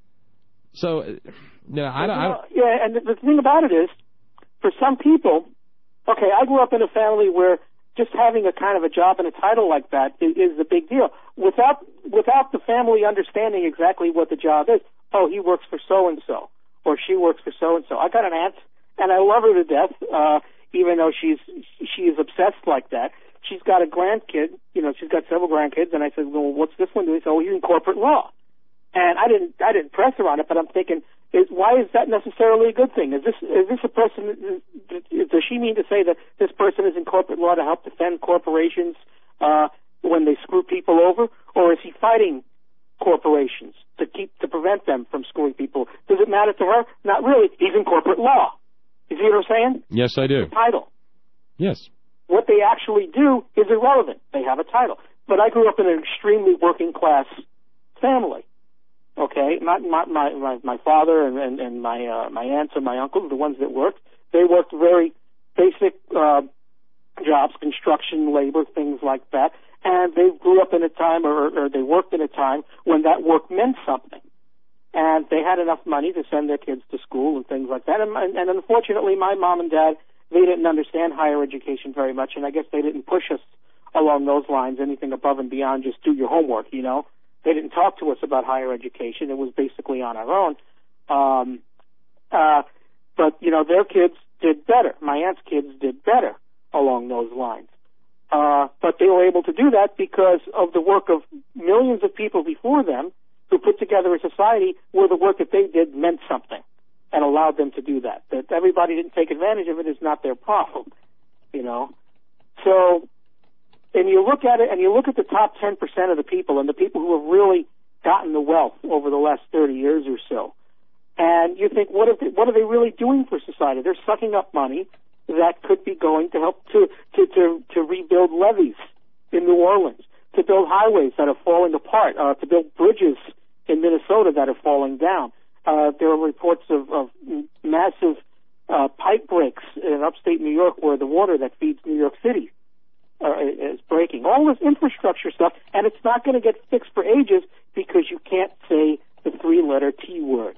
D: So, you know, I don't. I don't
L: yeah, and the, the thing about it is, for some people. Okay, I grew up in a family where just having a kind of a job and a title like that is, is a big deal. Without without the family understanding exactly what the job is, oh, he works for so-and-so, or she works for so-and-so. I got an aunt, and I love her to death, uh, even though she's she is obsessed like that. She's got a grandkid, you know, she's got several grandkids, and I said, well, what's this one doing? So, oh, he's in corporate law. And I didn't I didn't press her on it, but I'm thinking, is, why is that necessarily a good thing? Is this is this a person? Does she mean to say that this person is in corporate law to help defend corporations uh, when they screw people over, or is he fighting corporations to keep to prevent them from screwing people? Does it matter to her? Not really. He's in corporate law. You see what I'm saying?
D: Yes, I do.
L: The title.
D: Yes.
L: What they actually do is irrelevant. They have a title. But I grew up in an extremely working class family. Okay, my my my my father and and, and my uh, my aunts and my uncles, the ones that worked, they worked very basic uh, jobs, construction, labor, things like that, and they grew up in a time, or, or they worked in a time when that work meant something, and they had enough money to send their kids to school and things like that. And, and, and unfortunately, my mom and dad, they didn't understand higher education very much, and I guess they didn't push us along those lines, anything above and beyond just do your homework, you know. They didn't talk to us about higher education. It was basically on our own. Um, uh, but, you know, their kids did better. My aunt's kids did better along those lines. Uh, but they were able to do that because of the work of millions of people before them who put together a society where the work that they did meant something and allowed them to do that. That everybody didn't take advantage of it is not their problem, you know. So... And you look at it, and you look at the top ten percent of the people, and the people who have really gotten the wealth over the last thirty years or so, and you think, what, they, what are they really doing for society? They're sucking up money that could be going to help to, to, to, to rebuild levees in New Orleans, to build highways that are falling apart, uh, to build bridges in Minnesota that are falling down. Uh, there are reports of, of massive uh, pipe breaks in upstate New York where the water that feeds New York City Uh, is breaking. All this infrastructure stuff, and it's not going to get fixed for ages because you can't say the three-letter T word.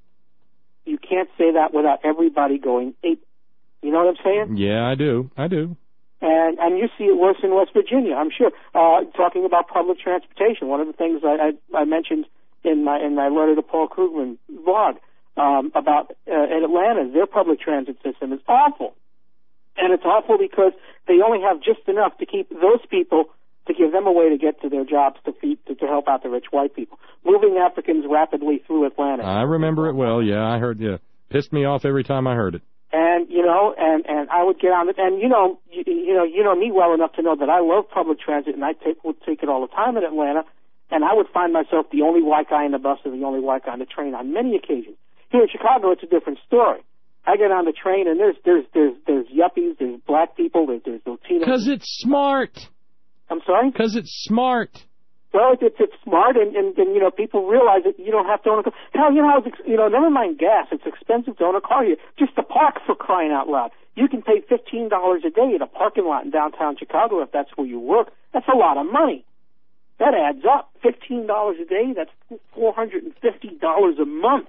L: You can't say that without everybody going ape. You know what I'm saying?
D: Yeah, I do. I do.
L: And and you see it worse in West Virginia, I'm sure. Uh, talking about public transportation, one of the things I, I, I mentioned in my in my letter to Paul Krugman blog um, about uh, in Atlanta, their public transit system is awful, and it's awful because they only have just enough to keep those people, to give them a way to get to their jobs to feed to, to help out the rich white people, moving Africans rapidly through Atlanta.
D: I remember it well. Yeah, I heard you. Pissed me off every time I heard it.
L: And you know, and and I would get on it, and you know, you, you know, you know me well enough to know that I love public transit, and I take would take it all the time in Atlanta, and I would find myself the only white guy in the bus or the only white guy on the train on many occasions. Here in Chicago, it's a different story. I get on the train, and there's there's there's there's yuppies, there's black people, there's there's Latinos.
D: Because it's smart.
L: I'm sorry?
D: Because it's smart.
L: Well, it's, it's smart, and, and, and, you know, people realize that you don't have to own a car. Hell, you know, it's, you know, never mind gas. It's expensive to own a car here. Just to park, for crying out loud. You can pay fifteen dollars a day at a parking lot in downtown Chicago if that's where you work. That's a lot of money. That adds up. fifteen dollars a day, that's four hundred fifty dollars a month.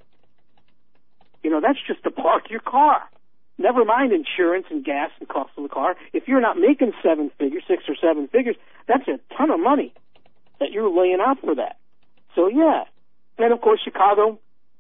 L: You know, that's just to park your car. Never mind insurance and gas and cost of the car. If you're not making seven figures, six or seven figures, that's a ton of money that you're laying out for that. So, yeah. And, of course, Chicago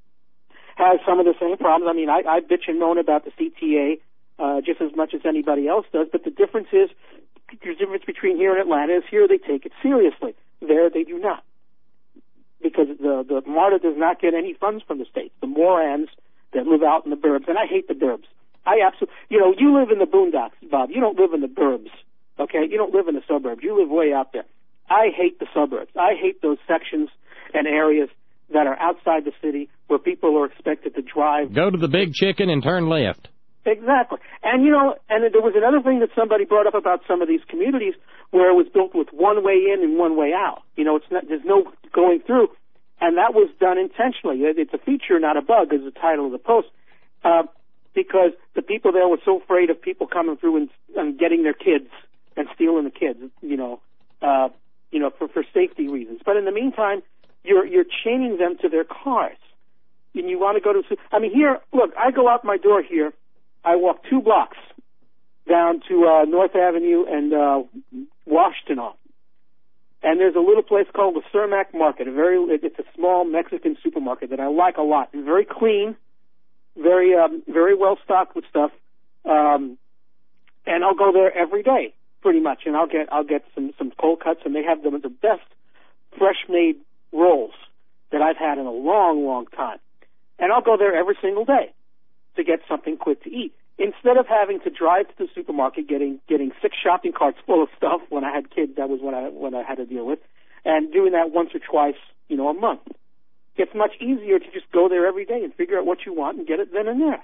L: has some of the same problems. I mean, I, I bitch and moan about the C T A uh, just as much as anybody else does, but the difference is, the difference between here and Atlanta is here they take it seriously. There they do not. Because the, the MARTA does not get any funds from the state. The Morans that live out in the burbs, and I hate the burbs. I absolutely, you know, you live in the boondocks, Bob. You don't live in the burbs, okay? You don't live in the suburbs. You live way out there. I hate the suburbs. I hate those sections and areas that are outside the city where people are expected to drive.
D: Go to the Big Chicken and turn left.
L: Exactly. And, you know, and there was another thing that somebody brought up about some of these communities where it was built with one way in and one way out. You know, it's not, there's no going through. And that was done intentionally. It's a feature, not a bug, is the title of the post. Uh, because the people there were so afraid of people coming through and, and getting their kids and stealing the kids, you know, uh, you know, for, for safety reasons. But in the meantime, you're you're chaining them to their cars. And you want to go to, I mean, here, look, I go out my door here, I walk two blocks down to uh, North Avenue and uh, Washtenaw. And there's a little place called the Cermak Market. A very, it's a small Mexican supermarket that I like a lot. It's very clean, very um, very well stocked with stuff. Um, and I'll go there every day, pretty much. And I'll get I'll get some some cold cuts, and they have them the best fresh made rolls that I've had in a long, long time. And I'll go there every single day to get something quick to eat. Instead of having to drive to the supermarket, getting getting six shopping carts full of stuff when I had kids, that was what I what I had to deal with, and doing that once or twice, you know, a month. It's much easier to just go there every day and figure out what you want and get it then and there.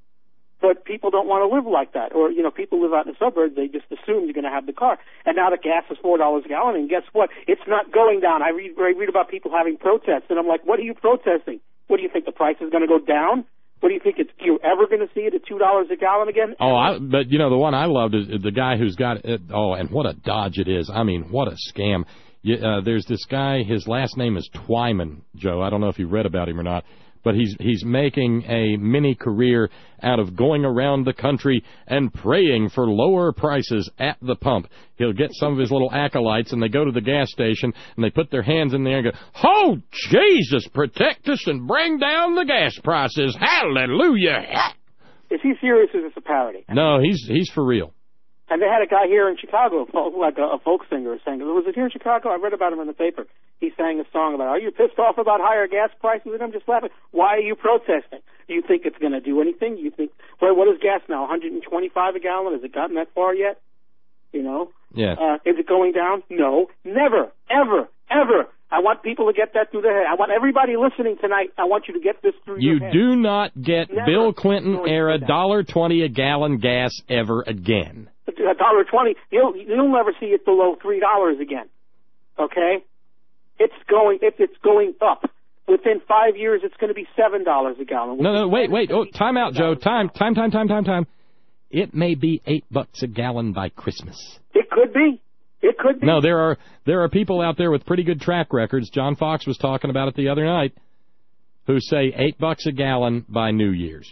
L: But people don't want to live like that, or you know, people live out in the suburbs. They just assume you're going to have the car. And now the gas is four dollars a gallon, and guess what? It's not going down. I read I read about people having protests, and I'm like, what are you protesting? What do you think the price is going to go down? What do you think? It's you ever going to see it at two dollars a gallon again?
D: Oh, I, but you know the one I loved is the guy who's got it. Oh, and what a dodge it is! I mean, what a scam! You, uh, there's this guy. His last name is Twyman, Joe. I don't know if you read about him or not, but he's he's making a mini career out of going around the country and praying for lower prices at the pump. He'll get some of his little acolytes, and they go to the gas station, and they put their hands in there and go, "Oh, Jesus, protect us and bring down the gas prices. Hallelujah."
L: Is he serious or is this a parody?
D: No, he's he's for real.
L: And they had a guy here in Chicago, like a, a folk singer, saying, was it here in Chicago? I read about him in the paper. He sang a song about, are you pissed off about higher gas prices? And I'm just laughing. Why are you protesting? Do you think it's going to do anything? Do you think, well, what is gas now, one hundred twenty-five a gallon? Has it gotten that far yet? You know?
D: Yeah.
L: Uh, is it going down? No. Never, ever, ever. I want people to get that through their head. I want everybody listening tonight, I want you to get this through
D: you
L: your head.
D: You do not get
L: Never
D: Bill Clinton-era one dollar twenty a gallon gas ever again.
L: A dollar twenty, you'll you'll never see it below three dollars again. Okay, it's going if it's going up. Within five years, it's going to be seven dollars a gallon.
D: No, no, wait, wait. Oh, time out, Joe. Time, time, time, time, time, time. It may be eight bucks a gallon by Christmas.
L: It could be. It could be.
D: No, there are there are people out there with pretty good track records. John Fox was talking about it the other night, who say eight bucks a gallon by New Year's.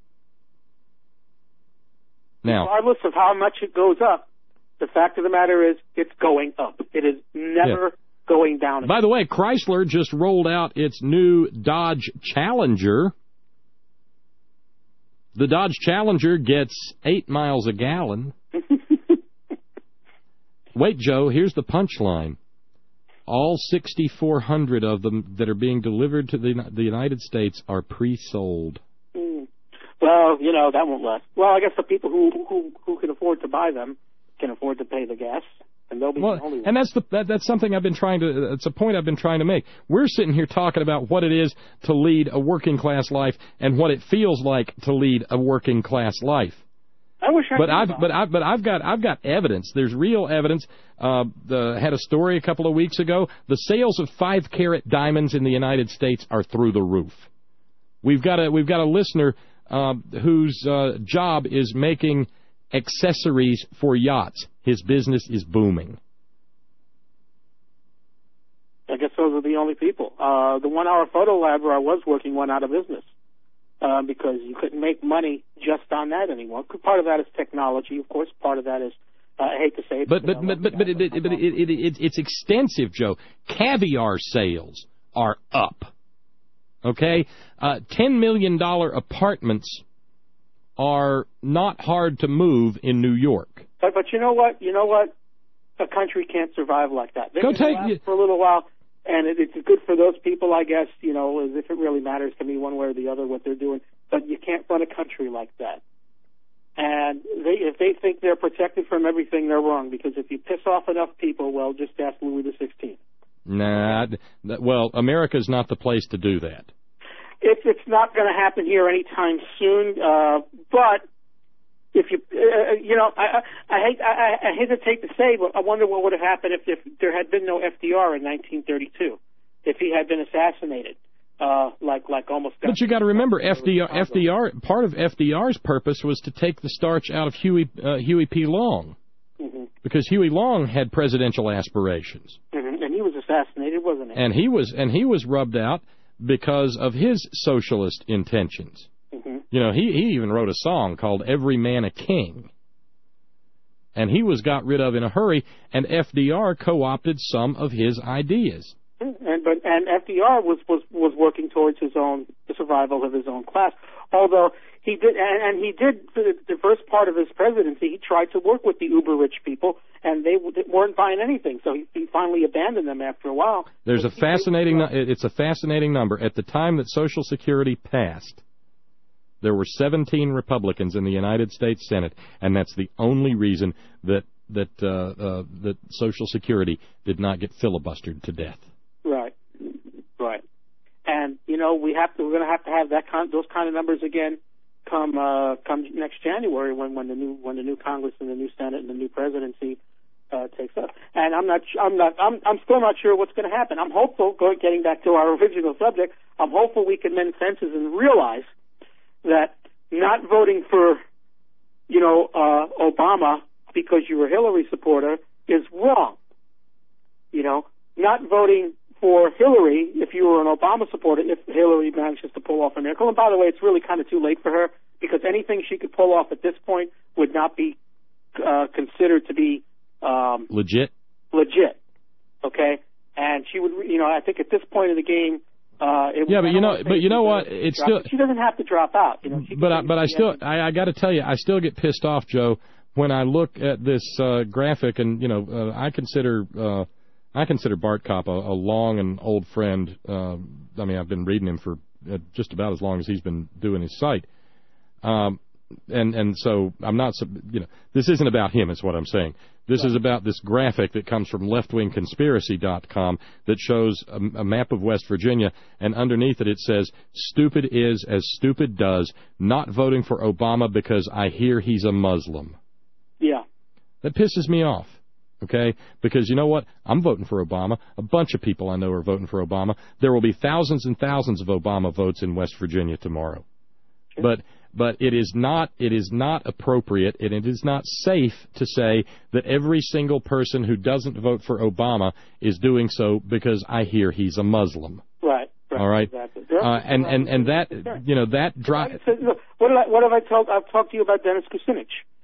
D: Now,
L: regardless of how much it goes up, the fact of the matter is it's going up. It has never, going down.
D: By the way, Chrysler just rolled out its new Dodge Challenger. The Dodge Challenger gets eight miles a gallon. Wait, Joe, here's the punchline. All sixty-four hundred of them that are being delivered to the, the United States are pre-sold.
L: Mm. Well, you know, that won't last. Well, I guess the people who, who, who can afford to buy them can afford to pay the gas. And they'll be
D: well,
L: the only ones.
D: And that's the that, that's something I've been trying to. It's a point I've been trying to make. We're sitting here talking about what it is to lead a working class life and what it feels like to lead a working class life.
L: I wish I
D: but
L: could.
D: I've but I but I've got I've got evidence. There's real evidence. Uh, the had a story a couple of weeks ago. The sales of five carat diamonds in the United States are through the roof. We've got a we've got a listener uh, whose uh, job is making accessories for yachts. His business is booming.
L: I guess those are the only people. Uh, the one-hour photo lab where I was working went out of business uh, because you couldn't make money just on that anymore. Part of that is technology, of course. Part of that is, uh, I hate to say it.
D: But but but but, but, it, but, but it, it, it, it's extensive, Joe. Caviar sales are up. Okay? Uh, ten million dollars apartments are not hard to move in New York.
L: But but you know what? You know what? A country can't survive like that. They
D: Go
L: can
D: take
L: last
D: you.
L: for a little while, and it, it's good for those people, I guess. You know, as if it really matters to me one way or the other what they're doing. But you can't run a country like that. And they, if they think they're protected from everything, they're wrong. Because if you piss off enough people, well, just ask Louis the Sixteenth.
D: Nah. Well, America's not the place to do that.
L: It's it's not going to happen here anytime soon. Uh, but if you uh, you know, I I, I hate I, I hesitate to say, but I wonder what would have happened if, if there had been no F D R in nineteen thirty-two, if he had been assassinated, uh, like like almost.
D: But you got to remember, F D R, F D R part of F D R's purpose was to take the starch out of Huey uh, Huey P. Long, mm-hmm. because Huey Long had presidential aspirations,
L: mm-hmm. and he was assassinated, wasn't he?
D: And he was and he was rubbed out because of his socialist intentions.
L: Mm-hmm.
D: You know, he, he even wrote a song called Every Man a King. And he was got rid of in a hurry, and F D R co-opted some of his ideas.
L: And but and F D R was, was, was working towards his own the survival of his own class. Although he did, and, and he did for the, the first part of his presidency, he tried to work with the uber rich people, and they weren't buying anything. So he, he finally abandoned them after a while.
D: There's a fascinating, it's a fascinating number. At the time that Social Security passed, there were seventeen Republicans in the United States Senate, and that's the only reason that that uh, uh, that Social Security did not get filibustered to death.
L: Right, right. And you know we have to. We're going to have to have that kind, those kind of numbers again come uh, come next January when, when the new when the new Congress and the new Senate and the new presidency uh, takes up. And I'm not. I'm not. I'm. I'm still not sure what's going to happen. I'm hopeful. Going getting back to our original subject, I'm hopeful we can mend fences and realize that not voting for, you know, uh, Obama because you're a Hillary supporter is wrong. You know, not voting for Hillary if you were an Obama supporter, if Hillary manages to pull off a miracle. And by the way, it's really kind of too late for her because anything she could pull off at this point would not be uh, considered to be um,
D: legit.
L: Legit, okay? And she would, you know, I think at this point in the game, Uh, it
D: yeah, but you know, but you know what? It's
L: drop,
D: still
L: she doesn't have to drop out. You know, she
D: but I, but I still,
L: end.
D: I, I got to tell you, I still get pissed off, Joe, when I look at this uh, graphic, and you know, uh, I consider, uh, I consider Bart Kopp a, a long and old friend. Uh, I mean, I've been reading him for uh, just about as long as he's been doing his site. Um, and and so I'm not, you know, this isn't about him, is what I'm saying. This right. is about this graphic that comes from left wing conspiracy dot com that shows a, a map of West Virginia, and underneath it it says, "Stupid is as stupid does, not voting for Obama because I hear he's a Muslim."
L: Yeah.
D: That pisses me off, okay? Because you know what? I'm voting for Obama. A bunch of people I know are voting for Obama. There will be thousands and thousands of Obama votes in West Virginia tomorrow. Sure. But... But it is not it is not appropriate and it is not safe to say that every single person who doesn't vote for Obama is doing so because I hear he's a Muslim.
L: Right. right
D: All right.
L: Exactly.
D: Uh, and, and and that you know that drive.
L: What, I, what have I told? I've talked to you about Dennis Kucinich,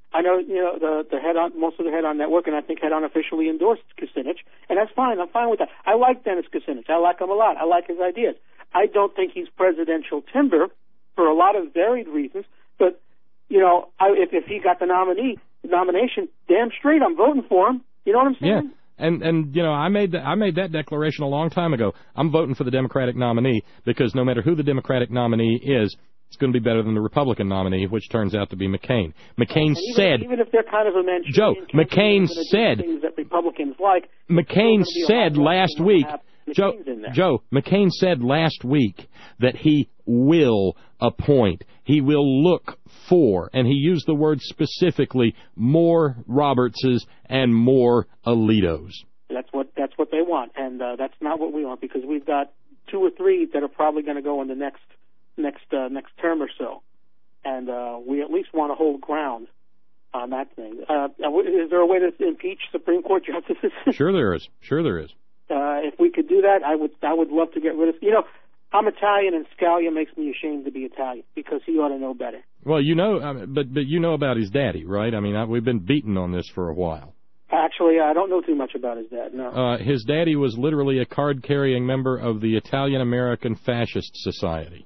L: I know, you know, the the head on most of the head on network, and I think head on officially endorsed Kucinich, and that's fine. I'm fine with that. I like Dennis Kucinich. I like him a lot. I like his ideas. I don't think he's presidential timber for a lot of varied reasons, but you know, I, if if he got the nominee the nomination, damn straight, I'm voting for him. You know what I'm saying?
D: Yeah. And, and you know, I made, the, I made that declaration a long time ago. I'm voting for the Democratic nominee because no matter who the Democratic nominee is, it's going to be better than the Republican nominee, which turns out to be McCain. McCain
L: even,
D: said...
L: Even if they're kind of a Manchurian
D: Joe, McCain said...
L: things that Republicans like...
D: McCain said last week... Joe, Joe, McCain said last week that he will appoint, he will look for, and he used the word specifically, more Robertses and more Alitos.
L: That's what that's what they want, and uh, that's not what we want, because we've got two or three that are probably going to go in the next next uh, next term or so, and uh, we at least want to hold ground on that thing. Uh, is there a way to impeach Supreme Court justices?
D: Sure there is. Sure there is.
L: Uh, if we could do that, I would I would love to get rid of... You know, I'm Italian, and Scalia makes me ashamed to be Italian, because he ought to know better.
D: Well, you know, I mean, but but you know about his daddy, right? I mean, I, we've been beaten on this for a while.
L: Actually, I don't know too much about his dad, no.
D: Uh, his daddy was literally a card-carrying member of the Italian-American Fascist Society.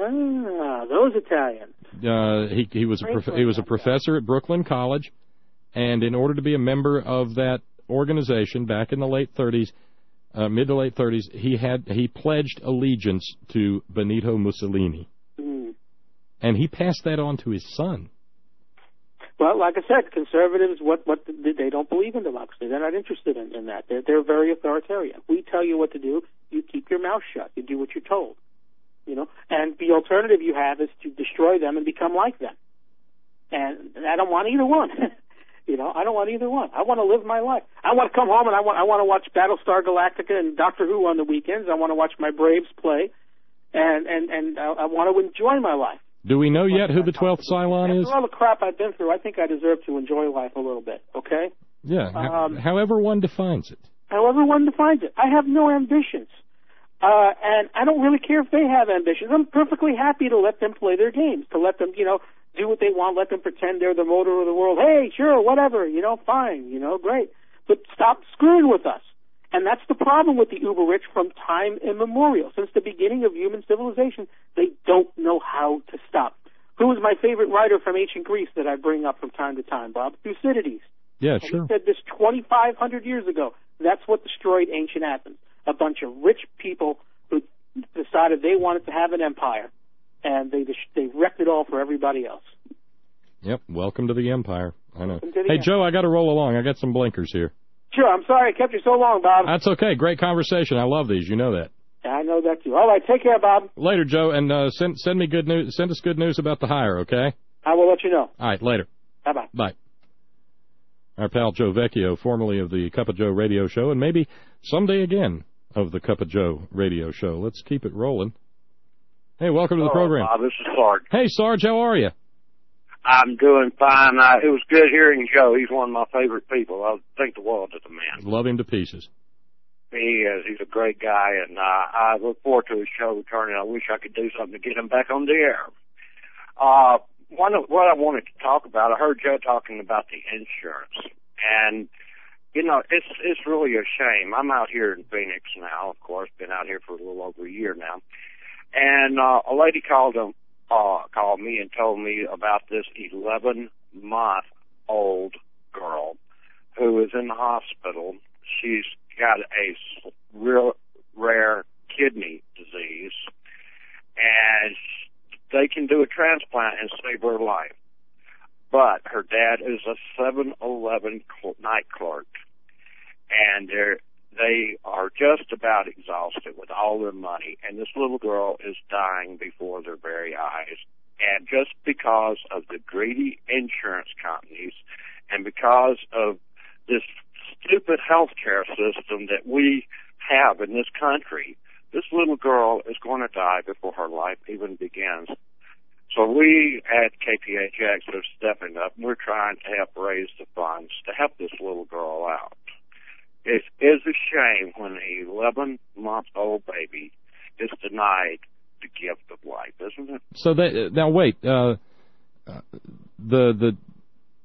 L: Ah, those Italians.
D: Uh, he he was a prof- he was a professor at Brooklyn College, and in order to be a member of that organization back in the late thirties, uh, mid to late thirties, he had he pledged allegiance to Benito Mussolini,
L: mm.
D: and he passed that on to his son.
L: Well, like I said, conservatives, what what they don't believe in democracy. They're not interested in, in that. They're, they're very authoritarian. We tell you what to do, you keep your mouth shut. You do what you're told. You know, and the alternative you have is to destroy them and become like them. And I don't want either one. You know, I don't want either one. I want to live my life. I want to come home and I want I want to watch Battlestar Galactica and Doctor Who on the weekends. I want to watch my Braves play, and and and I, I want to enjoy my life.
D: Do we know yet who the twelfth Cylon is?
L: After all the crap I've been through, I think I deserve to enjoy life a little bit, okay?
D: Yeah,
L: Um,
D: however one defines it.
L: However one defines it. I have no ambitions. Uh, and I don't really care if they have ambitions. I'm perfectly happy to let them play their games, to let them, you know, do what they want, let them pretend they're the motor of the world. Hey, sure, whatever, you know, fine, you know, great. But stop screwing with us. And that's the problem with the uber-rich from time immemorial. Since the beginning of human civilization, they don't know how to stop. Who is my favorite writer from ancient Greece that I bring up from time to time, Bob? Thucydides.
D: Yeah,
L: and
D: sure.
L: He said this twenty-five hundred years ago. That's what destroyed ancient Athens. A bunch of rich people who decided they wanted to have an empire, and they they wrecked it all for everybody else.
D: Yep, welcome to the empire. I know.
L: Hey,
D: empire. Joe, I got to roll along. I got some blinkers here.
L: Sure, I'm sorry I kept you so long, Bob.
D: That's okay. Great conversation. I love these. You know that.
L: I know that too. All right, take care, Bob.
D: Later, Joe, and uh, send send me good news. Send us good news about the hire, okay?
L: I will let you know.
D: All right, later.
L: Bye-bye.
D: Bye. Our pal Joe Vecchio, formerly of the Cup of Joe radio show, and maybe someday again of the Cup of Joe radio show. Let's keep it rolling. Hey, welcome to the
M: Hello,
D: program.
M: Bob, this is Sarge.
D: Hey, Sarge, how are you?
M: I'm doing fine. Uh, it was good hearing Joe. He's one of my favorite people. I think the world of the man.
D: Love him to pieces.
M: He is. He's a great guy, and uh, I look forward to his show returning. I wish I could do something to get him back on the air. Uh, one of what I wanted to talk about, I heard Joe talking about the insurance, and you know, it's it's really a shame. I'm out here in Phoenix now, of course, been out here for a little over a year now, and uh, a lady called him. Uh, called me and told me about this eleven-month-old girl who is in the hospital. She's got a real rare kidney disease, and they can do a transplant and save her life. But her dad is a seven eleven night clerk, and they're They are just about exhausted with all their money, and this little girl is dying before their very eyes. And just because of the greedy insurance companies and because of this stupid health care system that we have in this country, this little girl is going to die before her life even begins. So we at K P H X are stepping up, and we're trying to help raise the funds to help this little girl out. It is a shame when an eleven-month-old baby is denied the gift of life, isn't it?
D: So that, now wait, uh, the the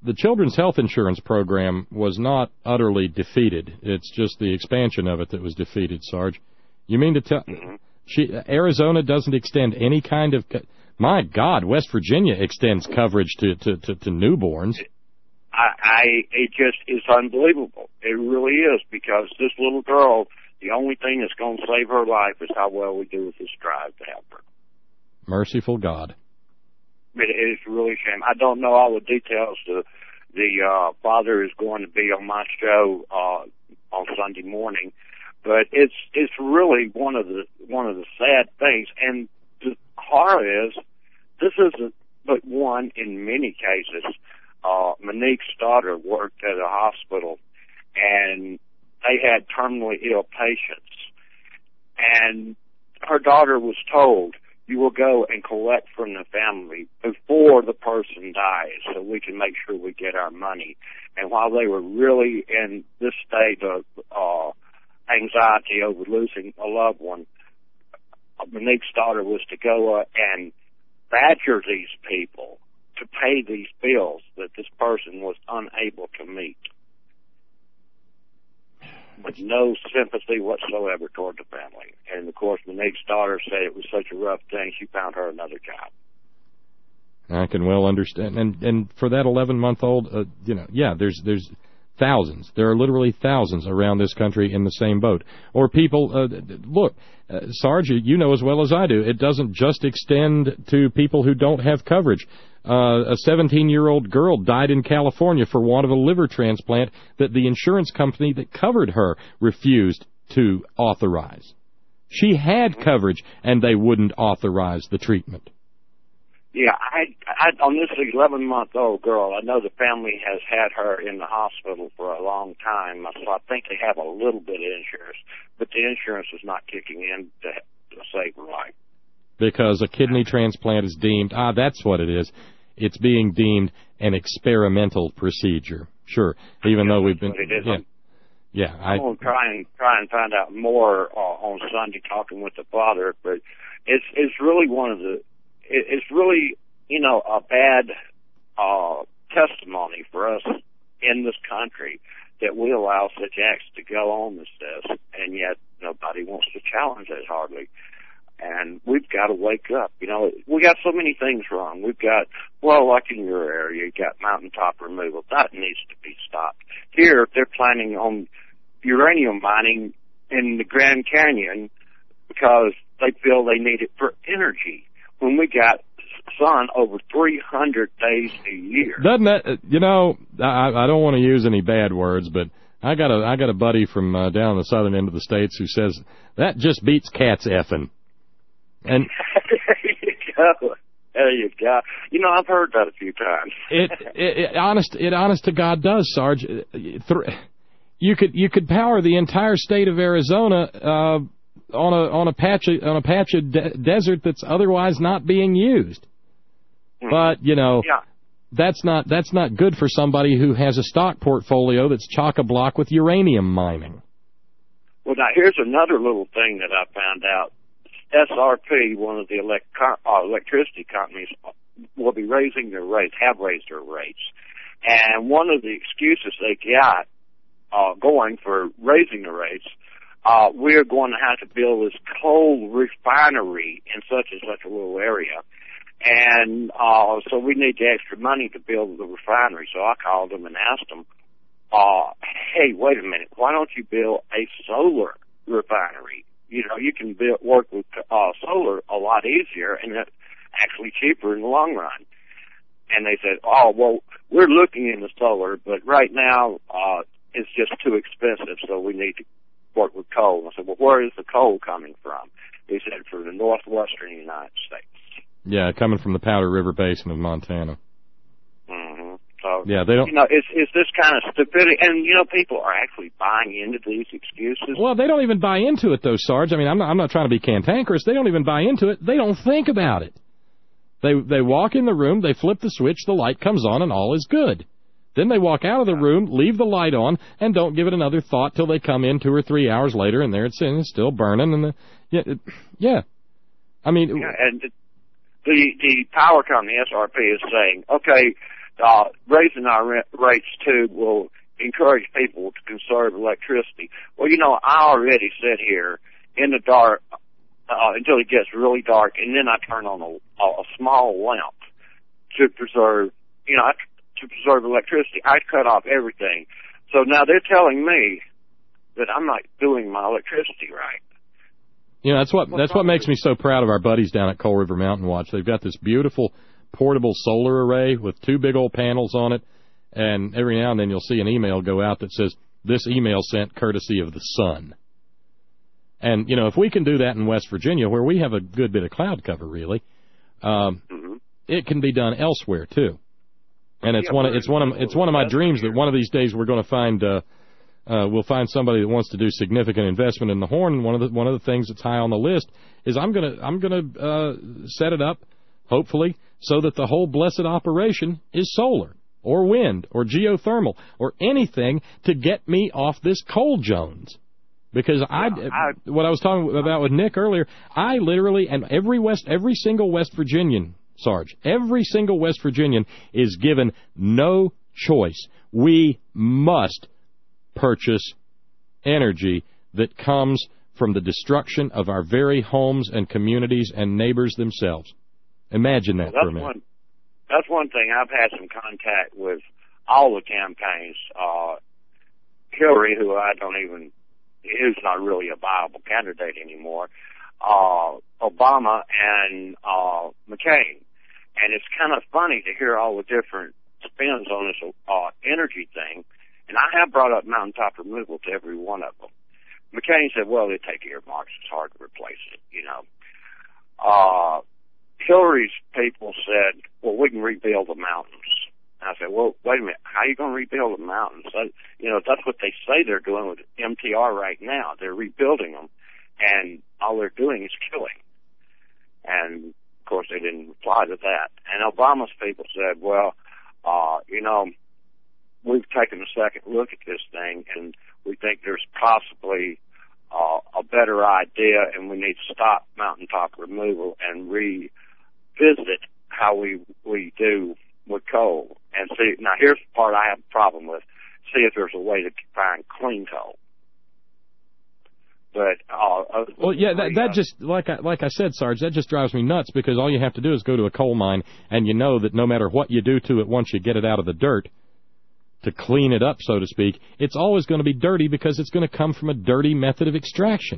D: the Children's Health Insurance Program was not utterly defeated. It's just the expansion of it that was defeated, Sarge. You mean to tell mm-hmm. she Arizona doesn't extend any kind of... My God, West Virginia extends coverage to, to, to, to newborns.
M: I, I it just is unbelievable. It really is, because this little girl, the only thing that's going to save her life is how well we do with this drive to help her.
D: Merciful God.
M: It is really a shame. I don't know all the details. The, the uh, father is going to be on my show uh, on Sunday morning, but it's it's really one of the one of the sad things. And the horror is, this isn't but one in many cases. Uh, Monique's daughter worked at a hospital, and they had terminally ill patients. And her daughter was told, you will go and collect from the family before the person dies so we can make sure we get our money. And while they were really in this state of uh, anxiety over losing a loved one, Monique's daughter was to go uh, and badger these people to pay these bills that this person was unable to meet, with no sympathy whatsoever toward the family. And, of course, Monique's daughter said it was such a rough thing, she found her another job.
D: I can well understand. And and for that eleven-month-old, uh, you know, yeah, there's there's thousands. There are literally thousands around this country in the same boat. Or people, uh, look, uh, Sarge, you know as well as I do, it doesn't just extend to people who don't have coverage. Uh, a seventeen-year-old girl died in California for want of a liver transplant that the insurance company that covered her refused to authorize. She had coverage, and they wouldn't authorize the treatment.
M: Yeah, I, I on this eleven-month-old girl, I know the family has had her in the hospital for a long time, so I think they have a little bit of insurance, but the insurance is not kicking in to, to save her life.
D: Because a kidney transplant is deemed, ah, that's what it is. It's being deemed an experimental procedure. Sure, even though we've been... Yeah, yeah I,
M: I'm going to try and, try and find out more uh, on Sunday talking with the father, but it's it's really one of the... It, it's really, you know, a bad uh, testimony for us in this country that we allow such acts to go on as this, and yet nobody wants to challenge it hardly. And we've got to wake up. You know, we got so many things wrong. We've got, well, like in your area, you got mountaintop removal. That needs to be stopped. Here, they're planning on uranium mining in the Grand Canyon because they feel they need it for energy, when we got sun over three hundred days a year.
D: Doesn't that, you know, I, I don't want to use any bad words, but I got a I got a buddy from uh, down the southern end of the states who says that just beats cats effing. And
M: there you go. There you go. You know, I've heard that a few times.
D: it, it, it honest it honest to God does, Sarge. You could you could power the entire state of Arizona uh, on a on a patch of, on a patch of de- desert that's otherwise not being used. Mm. But you know,
M: yeah.
D: that's not that's not good for somebody who has a stock portfolio that's chock-a-block with uranium mining.
M: Well, now here's another little thing that I found out. S R P, one of the elect- uh, electricity companies, will be raising their rates, have raised their rates. And one of the excuses they got uh, going for raising the rates, uh, we're going to have to build this coal refinery in such and such a little area. And uh, so we need the extra money to build the refinery. So I called them and asked them, uh, hey, wait a minute, why don't you build a solar refinery? You know, you can build, work with uh, solar a lot easier, and it's actually cheaper in the long run. And they said, oh, well, we're looking into solar, but right now uh, it's just too expensive, so we need to work with coal. And I said, well, where is the coal coming from? They said, from the northwestern United States.
D: Yeah, coming from the Powder River Basin of Montana.
M: Mm-hmm. So,
D: yeah, they don't.
M: You know, it's, it's this kind of stupidity, and you know, people are actually buying into these excuses.
D: Well, they don't even buy into it, though, Sarge. I mean, I'm not, I'm not trying to be cantankerous. They don't even buy into it. They don't think about it. They they walk in the room, they flip the switch, the light comes on, and all is good. Then they walk out of the room, leave the light on, and don't give it another thought till they come in two or three hours later, and there it's, it's still burning. And the, yeah, it, yeah. I mean,
M: yeah, and the the power company S R P is saying, okay. uh, raising our rent rates too will encourage people to conserve electricity. Well, you know, I already sit here in the dark uh, until it gets really dark, and then I turn on a, a small lamp to preserve, you know, to preserve electricity. I cut off everything. So now they're telling me that I'm not doing my electricity right.
D: You know, that's what that's what makes me so proud of our buddies down at Coal River Mountain Watch. They've got this beautiful portable solar array with two big old panels on it, and every now and then you'll see an email go out that says, this email sent courtesy of the sun. And, you know, if we can do that in West Virginia, where we have a good bit of cloud cover, really, um, mm-hmm. it can be done elsewhere, too. And it's yeah, one of, it's one of it's one of my dreams that one of these days we're going to find uh, uh, we'll find somebody that wants to do significant investment in the Horn. One of the one of the things that's high on the list is I'm gonna I'm gonna uh, set it up, hopefully, so that the whole blessed operation is solar or wind or geothermal or anything to get me off this coal Jones. Because I, I what I was talking about with Nick earlier, I literally and every West every single West Virginian. Sarge, every single West Virginian is given no choice. We must purchase energy that comes from the destruction of our very homes and communities and neighbors themselves. Imagine that
M: well,
D: for a minute.
M: One, that's one thing. I've had some contact with all the campaigns. Uh, Hillary, who I don't even, who's not really a viable candidate anymore, uh, Obama, and uh, McCain. And it's kind of funny to hear all the different spins on this uh, energy thing. And I have brought up mountaintop removal to every one of them. McCain said, well, they take earmarks. It's hard to replace it, you know. Uh, Hillary's people said, well, we can rebuild the mountains. And I said, well, wait a minute. How are you going to rebuild the mountains? So, you know, that's what they say they're doing with M T R right now. They're rebuilding them. And all they're doing is killing. And of course, they didn't reply to that. And Obama's people said, well, uh, you know, we've taken a second look at this thing, and we think there's possibly uh, a better idea, and we need to stop mountaintop removal and revisit how we we do with coal. And see, now here's the part I have a problem with. See if there's a way to find clean coal. But uh,
D: well, yeah, that, that just like I like I said, Sarge, that just drives me nuts because all you have to do is go to a coal mine, and you know that no matter what you do to it, once you get it out of the dirt to clean it up, so to speak, it's always going to be dirty because it's going to come from a dirty method of extraction.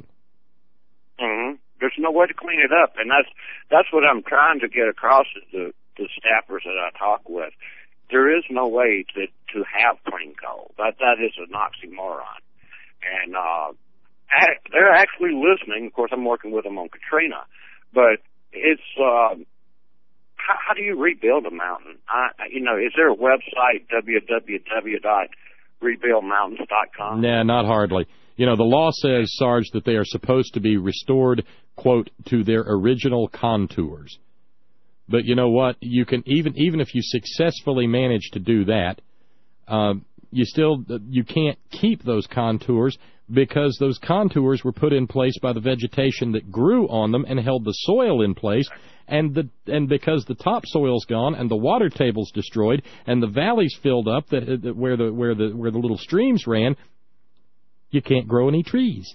M: Mm-hmm. There's no way to clean it up, and that's that's what I'm trying to get across to the, the staffers that I talk with. There is no way to to have clean coal. That that is an oxymoron, and. uh They're actually listening. Of course, I'm working with them on Katrina, but it's uh, how, how do you rebuild a mountain? I, you know, is there a website w w w dot rebuild mountains dot com?
D: Nah, not hardly. You know, the law says, Sarge, that they are supposed to be restored, quote, to their original contours. But you know what? You can even even if you successfully manage to do that, uh, you still you can't keep those contours. Because those contours were put in place by the vegetation that grew on them and held the soil in place, and the and because the topsoil's gone and the water table's destroyed and the valleys filled up that, that where the where the where the little streams ran, you can't grow any trees,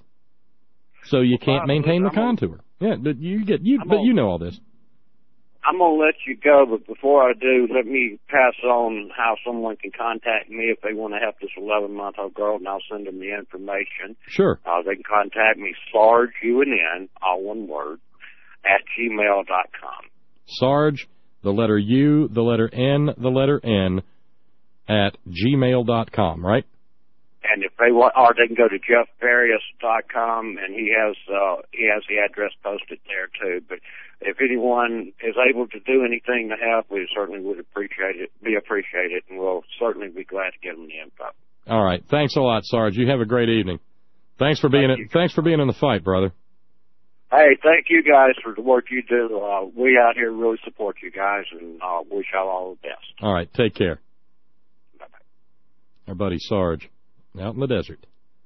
D: so you can't maintain the contour. Yeah, but you get you but you know all this.
M: I'm going to let you go, but before I do, let me pass on how someone can contact me if they want to help this eleven-month-old girl, and I'll send them the information.
D: Sure.
M: Uh, they can contact me, Sarge, U N N, all one word, at gmail dot com.
D: Sarge, the letter U, the letter N, the letter N, at gmail dot com, right?
M: And if they want, or they can go to jeff farias dot com, and he has uh, he has the address posted there too. But if anyone is able to do anything to help, we certainly would appreciate it, be appreciated, and we'll certainly be glad to give them the info.
D: All right, thanks a lot, Sarge. You have a great evening. Thanks for being
M: thank
D: in, thanks for being in the fight, brother.
M: Hey, thank you guys for the work you do. Uh, we out here really support you guys, and uh, wish y'all all the best.
D: All right, take care.
M: Bye-bye.
D: Our buddy Sarge, out in the desert.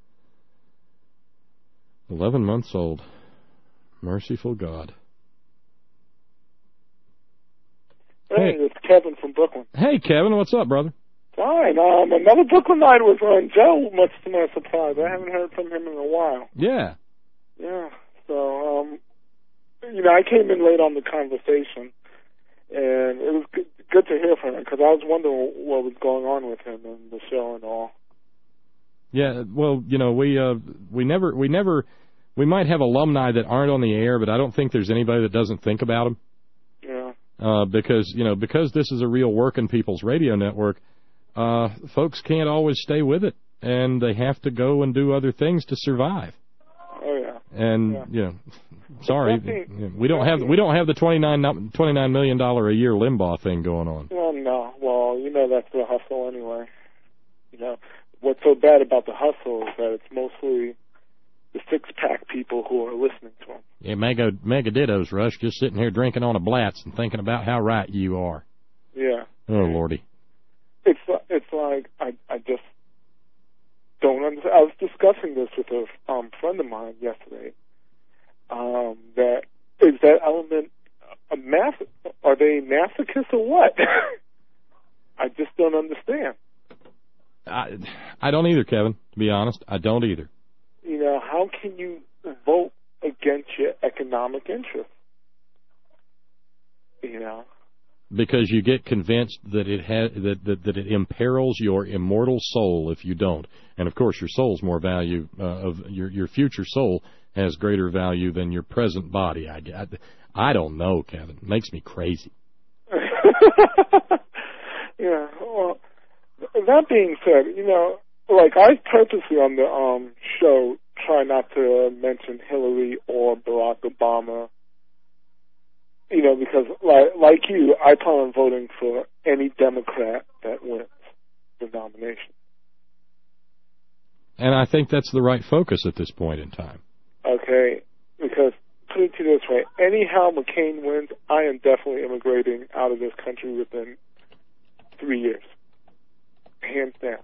D: Eleven months old. Merciful God.
N: Hey, it's Kevin from Brooklyn.
D: Hey, Kevin, what's up, brother?
N: Fine. Um, another Brooklynite was on Joe, much to my surprise. I haven't heard from him in a while.
D: Yeah.
N: Yeah. So, um, you know, I came in late on the conversation, and it was good, good to hear from him because I was wondering what was going on with him and the show and all.
D: Yeah. Well, you know, we uh, we never we never we might have alumni that aren't on the air, but I don't think there's anybody that doesn't think about them.
N: Yeah.
D: Uh, because you know, because this is a real working people's radio network, uh, folks can't always stay with it, and they have to go and do other things to survive.
N: Oh yeah.
D: And
N: yeah.
D: you know, sorry,
N: Nothing,
D: we don't have we don't have the twenty-nine, twenty-nine million dollar a year Limbaugh thing going on.
N: Well, no. Well, you know that's the hustle anyway. You know what's so bad about the hustle is that it's mostly the six-pack people who are listening to him.
D: Yeah, mega mega dittos, Rush, just sitting here drinking on a Blatz and thinking about how right you are.
N: Yeah.
D: Oh Lordy.
N: It's it's like I I just don't understand. I was discussing this with a um, friend of mine yesterday. Um, that is that element a mass? Are they masochists or what? I just don't understand.
D: I I don't either, Kevin. To be honest, I don't either.
N: You know, how can you vote against your economic interests? You know.
D: Because you get convinced that it ha- that, that that it imperils your immortal soul if you don't, and of course your soul's more value uh, of your your future soul has greater value than your present body. I, I, I don't know, Kevin. It makes me crazy.
N: Yeah. Well, that being said, you know, like I purposely on the um show try not to mention Hillary or Barack Obama. You know, because like like you, I plan on voting for any Democrat that wins the nomination.
D: And I think that's the right focus at this point in time.
N: Okay, because put it to this way, anyhow McCain wins, I am definitely immigrating out of this country within three years. Hands down.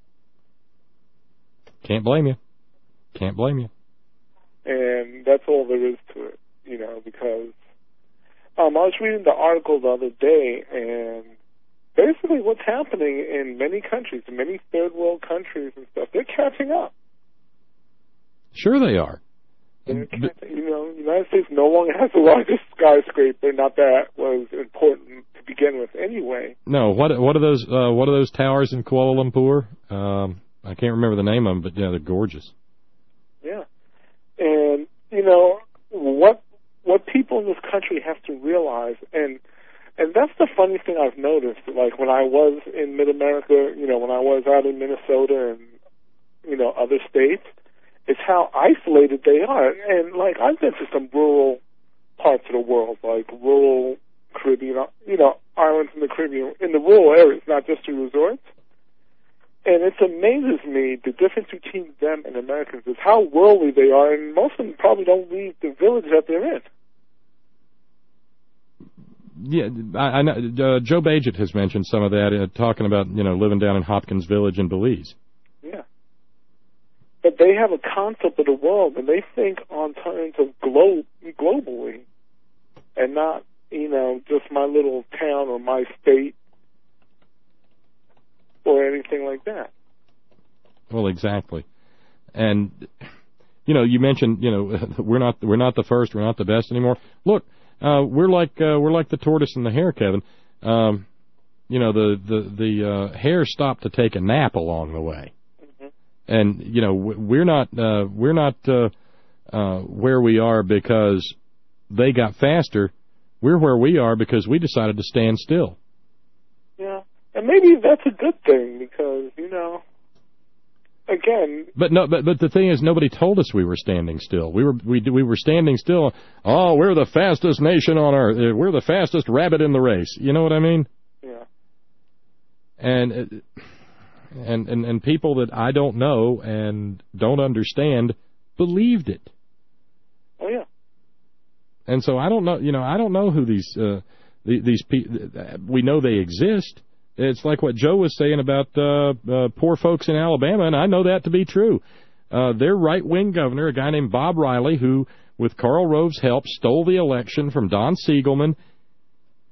D: Can't blame you. Can't blame you.
N: And that's all there is to it, you know, because Um, I was reading the article the other day, and basically what's happening in many countries, in many third world countries and stuff, they're catching up.
D: Sure they are.
N: They're catching, you know, the United States no longer has the largest skyscraper, not that was important to begin with anyway.
D: No, what what are those uh, what are those towers in Kuala Lumpur? Um, I can't remember the name of them, but yeah, they're gorgeous.
N: Yeah. And, you know, what what people in this country have to realize, and and that's the funny thing I've noticed, like when I was in Mid-America, you know, when I was out in Minnesota and, you know, other states, is how isolated they are. And, like, I've been to some rural parts of the world, like rural Caribbean, you know, islands in the Caribbean, in the rural areas, not just the resorts. And it amazes me, the difference between them and Americans is how worldly they are, and most of them probably don't leave the village that they're in.
D: Yeah, I, I know. Uh, Joe Bajet has mentioned some of that, uh, talking about, you know, living down in Hopkins Village in Belize.
N: Yeah. But they have a concept of the world, and they think on terms of glo- globally, and not, you know, just my little town or my state, or anything like that.
D: Well, exactly. And, you know, you mentioned, you know, we're not we're not the first, we're not the best anymore. Look, uh, we're like uh, we're like the tortoise and the hare, Kevin. Um, you know, the the the uh, hare stopped to take a nap along the way, mm-hmm. and you know, we're not uh, we're not uh, uh, where we are because they got faster. We're where we are because we decided to stand still.
N: Yeah. And maybe that's a good thing because, you know, again.
D: But no, but but the thing is, nobody told us we were standing still. We were we we were standing still. Oh, we're the fastest nation on earth. We're the fastest rabbit in the race. You know what I mean?
N: Yeah.
D: And and and and people that I don't know and don't understand believed it.
N: Oh yeah.
D: And so I don't know. You know, I don't know who these uh, these people. We know they exist. It's like what Joe was saying about uh, uh, poor folks in Alabama, and I know that to be true. Uh, their right-wing governor, a guy named Bob Riley, who, with Karl Rove's help, stole the election from Don Siegelman,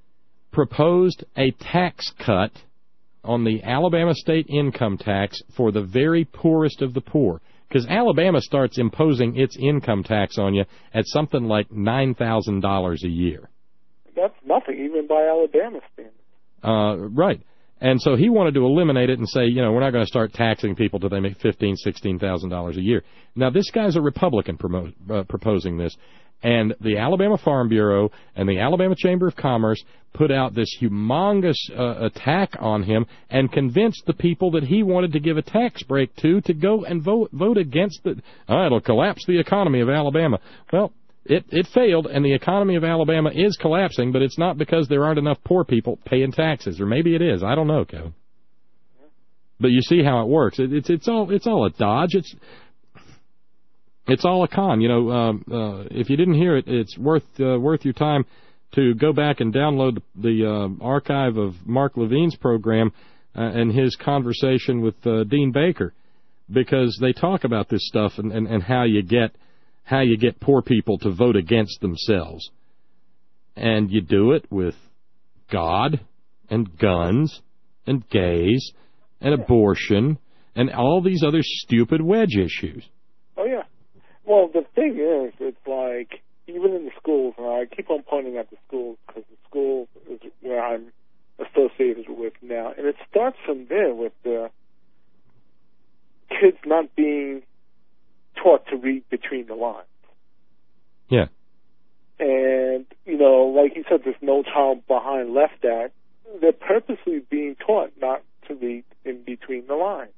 D: proposed a tax cut on the Alabama state income tax for the very poorest of the poor. Because Alabama starts imposing its income tax on you at something like nine thousand dollars a year.
N: That's nothing, even by Alabama standards.
D: Uh, right. And so he wanted to eliminate it and say, you know, we're not going to start taxing people till they make fifteen thousand dollars, sixteen thousand dollars a year. Now, this guy's a Republican promo- uh, proposing this, and the Alabama Farm Bureau and the Alabama Chamber of Commerce put out this humongous uh, attack on him and convinced the people that he wanted to give a tax break to to go and vote vote against the, oh, it'll collapse the economy of Alabama. Well, It it failed, and the economy of Alabama is collapsing, but it's not because there aren't enough poor people paying taxes, or maybe it is. I don't know, Kevin. But you see how it works. It, it's it's all it's all a dodge. It's it's all a con. You know, um, uh, if you didn't hear it, it's worth uh, worth your time to go back and download the uh, archive of Mark Levine's program uh, and his conversation with uh, Dean Baker, because they talk about this stuff and, and, and how you get. how you get poor people to vote against themselves. And you do it with God and guns and gays and abortion and all these other stupid wedge issues.
N: Oh, yeah. Well, the thing is, it's like, even in the schools, and I keep on pointing at the schools because the schools is where I'm associated with now, and it starts from there with the kids not being taught to read between the lines.
D: Yeah.
N: And, you know, like you said, there's No Child Behind Left Act. They're purposely being taught not to read in between the lines.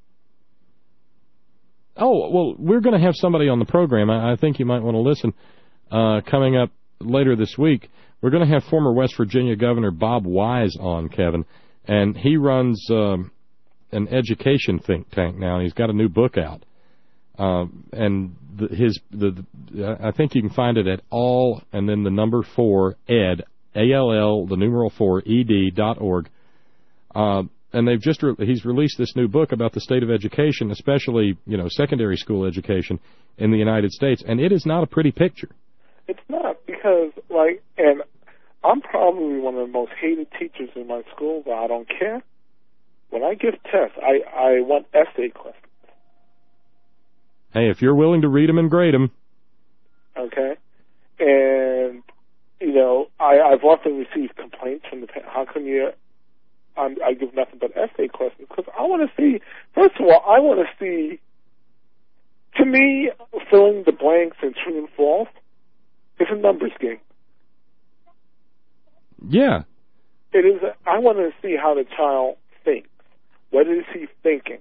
D: Oh, well, we're going to have somebody on the program. I, I think you might want to listen. Uh, coming up later this week, we're going to have former West Virginia Governor Bob Wise on, Kevin. And he runs um, an education think tank now, and he's got a new book out. Uh, and the, his the, the I think you can find it at all and then the number four ed A L L the numeral four E D dot org. Uh, and they've just re- he's released this new book about the state of education, especially you know secondary school education in the United States, and it is not a pretty picture.
N: It's not, because like, and I'm probably one of the most hated teachers in my school, but I don't care. When I give tests, I I want essay questions.
D: Hey, if you're willing to read them and grade them.
N: Okay. And, you know, I, I've often received complaints from the parents. How come you, I'm, I give nothing but essay questions? Because I want to see, first of all, I want to see, to me, filling the blanks in true and false is a numbers game.
D: Yeah.
N: It is. A, I want to see how the child thinks. What is he thinking?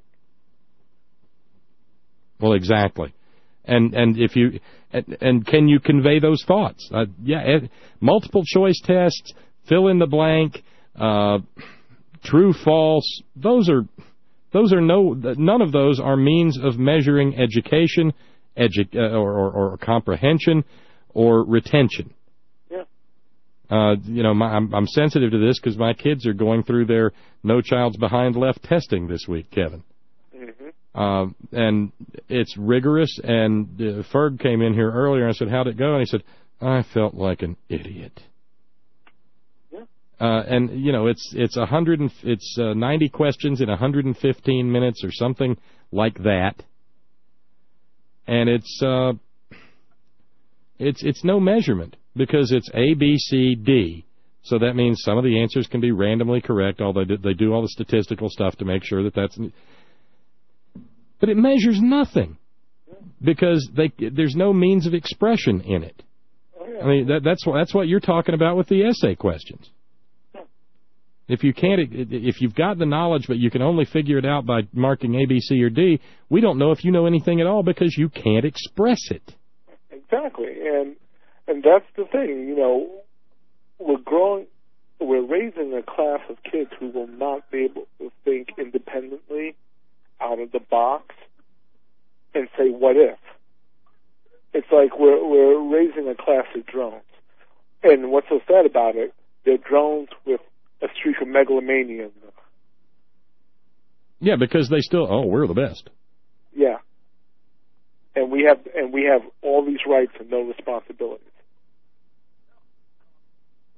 D: Well, exactly, and and if you and, and can you convey those thoughts? Uh, yeah, multiple choice tests, fill in the blank, uh, true, false. Those are those are no none of those are means of measuring education, edu, uh, or, or or comprehension, or retention.
N: Yeah.
D: Uh, you know, my, I'm I'm sensitive to this because my kids are going through their No Child's Behind Left testing this week, Kevin. Uh, and it's rigorous, and uh, Ferg came in here earlier, and I said, how'd it go? And he said, I felt like an idiot.
N: Yeah.
D: Uh, and, you know, it's it's a hundred and, it's uh, ninety questions in one hundred fifteen minutes or something like that. And it's uh, it's it's no measurement, because it's A, B, C, D. So that means some of the answers can be randomly correct, although they do, they do all the statistical stuff to make sure that that's... But it measures nothing, because they, there's no means of expression in it.
N: Oh, yeah.
D: I mean, that, that's what that's what you're talking about with the essay questions.
N: Yeah.
D: If you can't, if you've got the knowledge, but you can only figure it out by marking A, B, C, or D, we don't know if you know anything at all because you can't express it.
N: Exactly, and and that's the thing. You know, we're growing, we're raising a class of kids who will not be able to think independently, out of the box, and say, what if? It's like we're we're raising a class of drones. And what's so sad about it, they're drones with a streak of megalomania in them.
D: Yeah, because they still, oh, we're the best.
N: Yeah. And we have and we have all these rights and no responsibilities.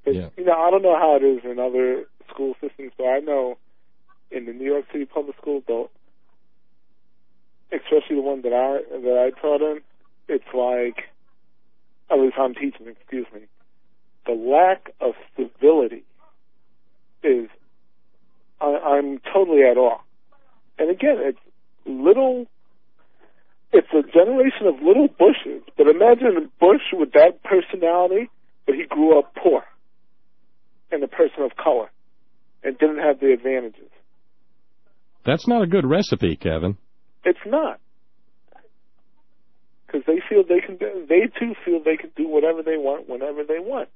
N: But,
D: yeah.
N: you know, I don't know how it is in other school systems, but I know in the New York City public schools, though, especially the one that I that I taught in, it's like, at least I'm teaching, excuse me, the lack of civility is, I, I'm totally at awe. And again, it's little, it's a generation of little Bushes, but imagine Bush with that personality, but he grew up poor and a person of color and didn't have the advantages.
D: That's not a good recipe, Kevin.
N: It's not. Because they feel they can do, they too feel they can do whatever they want whenever they want.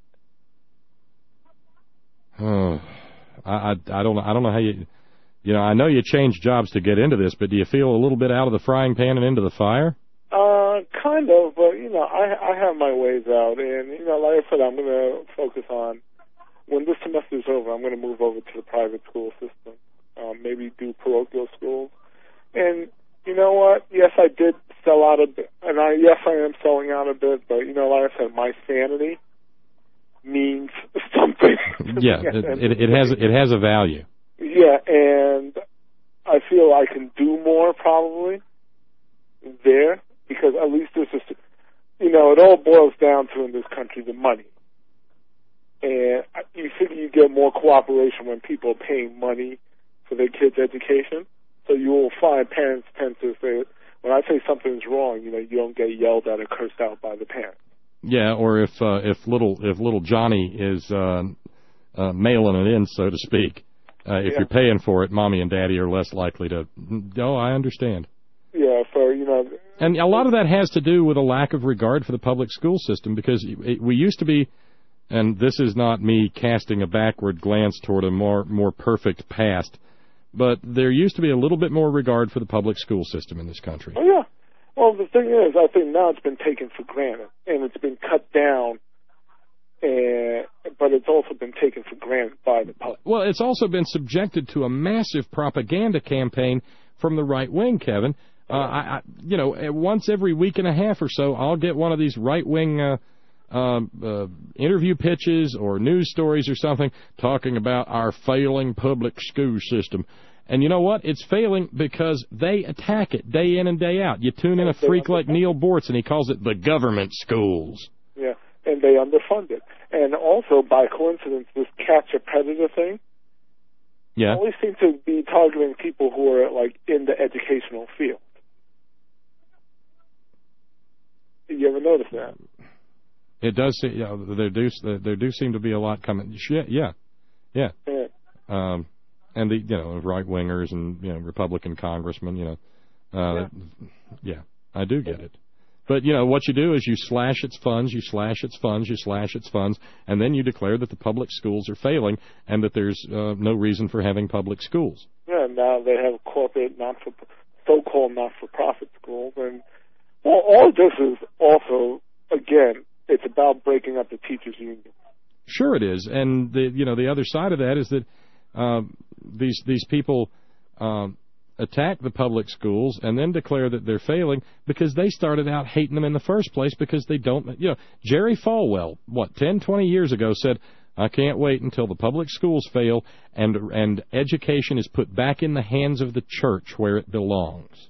D: Oh, I, I, I don't know. I don't know how you, you know, I know you changed jobs to get into this, but do you feel a little bit out of the frying pan and into the fire?
N: Uh, kind of, but, you know, I, I have my ways out. And, you know, like I said, I'm going to focus on, when this semester's over, I'm going to move over to the private school system. Um, maybe do parochial schools. And, you know what? Yes, I did sell out a bit. And I, yes, I am selling out a bit. But, you know, like I said, my sanity means something.
D: Yeah, it, it, it has it has a value.
N: Yeah, and I feel I can do more probably there, because at least this is, you know, it all boils down to in this country the money. And you figure you get more cooperation when people are paying money for their kids' education. So you will find parents tend to say, when I say something's wrong, you know, you don't get yelled at or cursed out by the parents.
D: Yeah, or if uh, if little if little Johnny is uh, uh, mailing it in, so to speak, uh, if
N: Yeah.
D: you're paying for it, mommy and daddy are less likely to. Oh, I understand.
N: Yeah, so, you know.
D: And a lot of that has to do with a lack of regard for the public school system, because it, we used to be, and this is not me casting a backward glance toward a more more perfect past, but there used to be a little bit more regard for the public school system in this country.
N: Oh, yeah. Well, the thing is, I think now it's been taken for granted, and it's been cut down, and, but it's also been taken for granted by the public.
D: Well, it's also been subjected to a massive propaganda campaign from the right wing, Kevin. Uh, I, I, you know, once every week and a half or so, I'll get one of these right wing uh, uh, uh, interview pitches or news stories or something talking about our failing public school system. And you know what? It's failing because they attack it day in and day out. You tune in a freak like Neil Bortz, and he calls it the government schools.
N: Yeah, and they underfund it. And also, by coincidence, this catch-a-predator thing
D: yeah.
N: always seems to be targeting people who are, like, in the educational field. You ever notice that?
D: It does. You know, there do there do seem to be a lot coming. Yeah, yeah, yeah.
N: yeah.
D: Um, and the you know right wingers and you know Republican congressmen. You know, uh, yeah. yeah, I do get it. But you know what you do is you slash its funds, you slash its funds, you slash its funds, and then you declare that the public schools are failing and that there's uh, no reason for having public schools.
N: Yeah, now they have corporate, not for so-called not-for-profit schools, and well, all this is also, again, it's about breaking up the teachers' union.
D: Sure, it is, and the you know the other side of that is that uh, these these people uh, attack the public schools and then declare that they're failing because they started out hating them in the first place because they don't. You know, Jerry Falwell, what ten, twenty years ago said, "I can't wait until the public schools fail and and education is put back in the hands of the church where it belongs."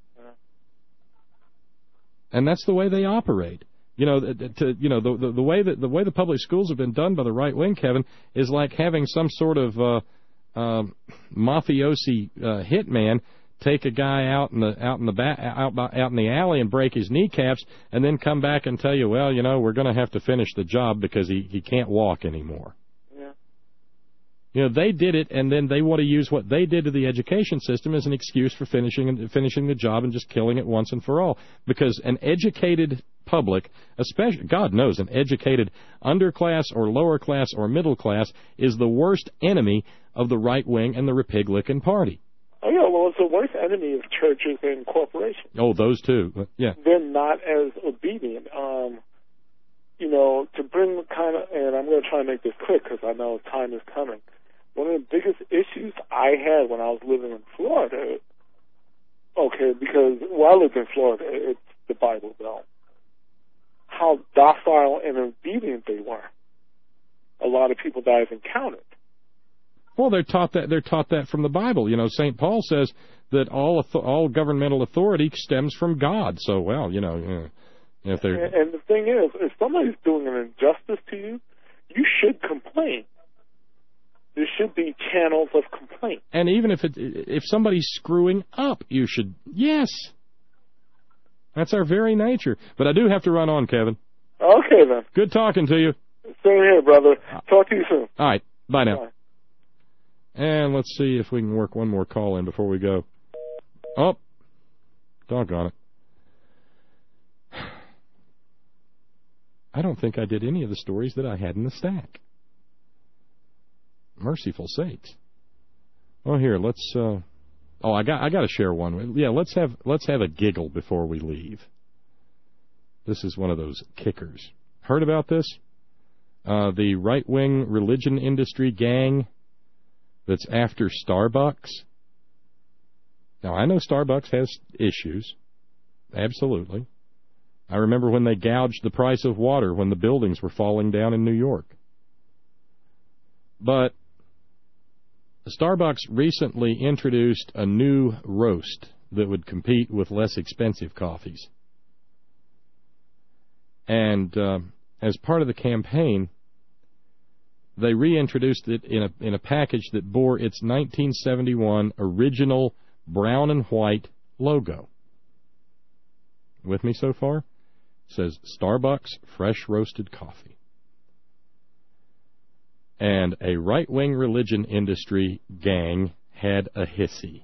D: And that's the way they operate. You know, to, you know the, the the way that the way the public schools have been done by the right wing, Kevin, is like having some sort of uh, uh, mafiosi uh, hitman take a guy out in the out in the ba- out by, out in the alley and break his kneecaps, and then come back and tell you, well, you know, we're going to have to finish the job because he he can't walk anymore.
N: Yeah.
D: You know, they did it, and then they want to use what they did to the education system as an excuse for finishing finishing the job and just killing it once and for all. Because an educated public, especially, God knows, an educated underclass or lower class or middle class is the worst enemy of the right wing and the Republican Party.
N: Oh, yeah, well, it's the worst enemy of churches and corporations.
D: Oh, those two, yeah.
N: They're not as obedient. Um, you know, to bring kind of, and I'm going to try and make this quick because I know time is coming. One of the biggest issues I had when I was living in Florida, okay, because well, I lived in Florida, it's the Bible Belt, how docile and obedient they were. a lot of people that I've encountered.
D: Well, they're taught that they're taught that from the Bible. You know, Saint Paul says that all all governmental authority stems from God. So, well, you know, if they're
N: and, and the thing is, if somebody's doing an injustice to you, you should complain. There should be channels of complaint.
D: And even if it if somebody's screwing up, you should yes. That's our very nature. But I do have to run on, Kevin.
N: Okay then.
D: Good talking to you.
N: Same here, brother. Talk to you soon.
D: All right. Bye now.
N: Bye.
D: And let's see if we can work one more call in before we go. Oh, doggone it. I don't think I did any of the stories that I had in the stack. Merciful sakes. Oh, here, let's, uh, oh, I got, I got to share one. Yeah, let's have, let's have a giggle before we leave. This is one of those kickers. Heard about this? Uh, the right-wing religion industry gang that's after Starbucks. Now, I know Starbucks has issues. Absolutely. I remember when they gouged the price of water when the buildings were falling down in New York. But Starbucks recently introduced a new roast that would compete with less expensive coffees. And uh, as part of the campaign, they reintroduced it in a in a package that bore its nineteen seventy-one original brown and white logo. With me so far? It says Starbucks Fresh Roasted Coffee. And a right-wing religion industry gang had a hissy.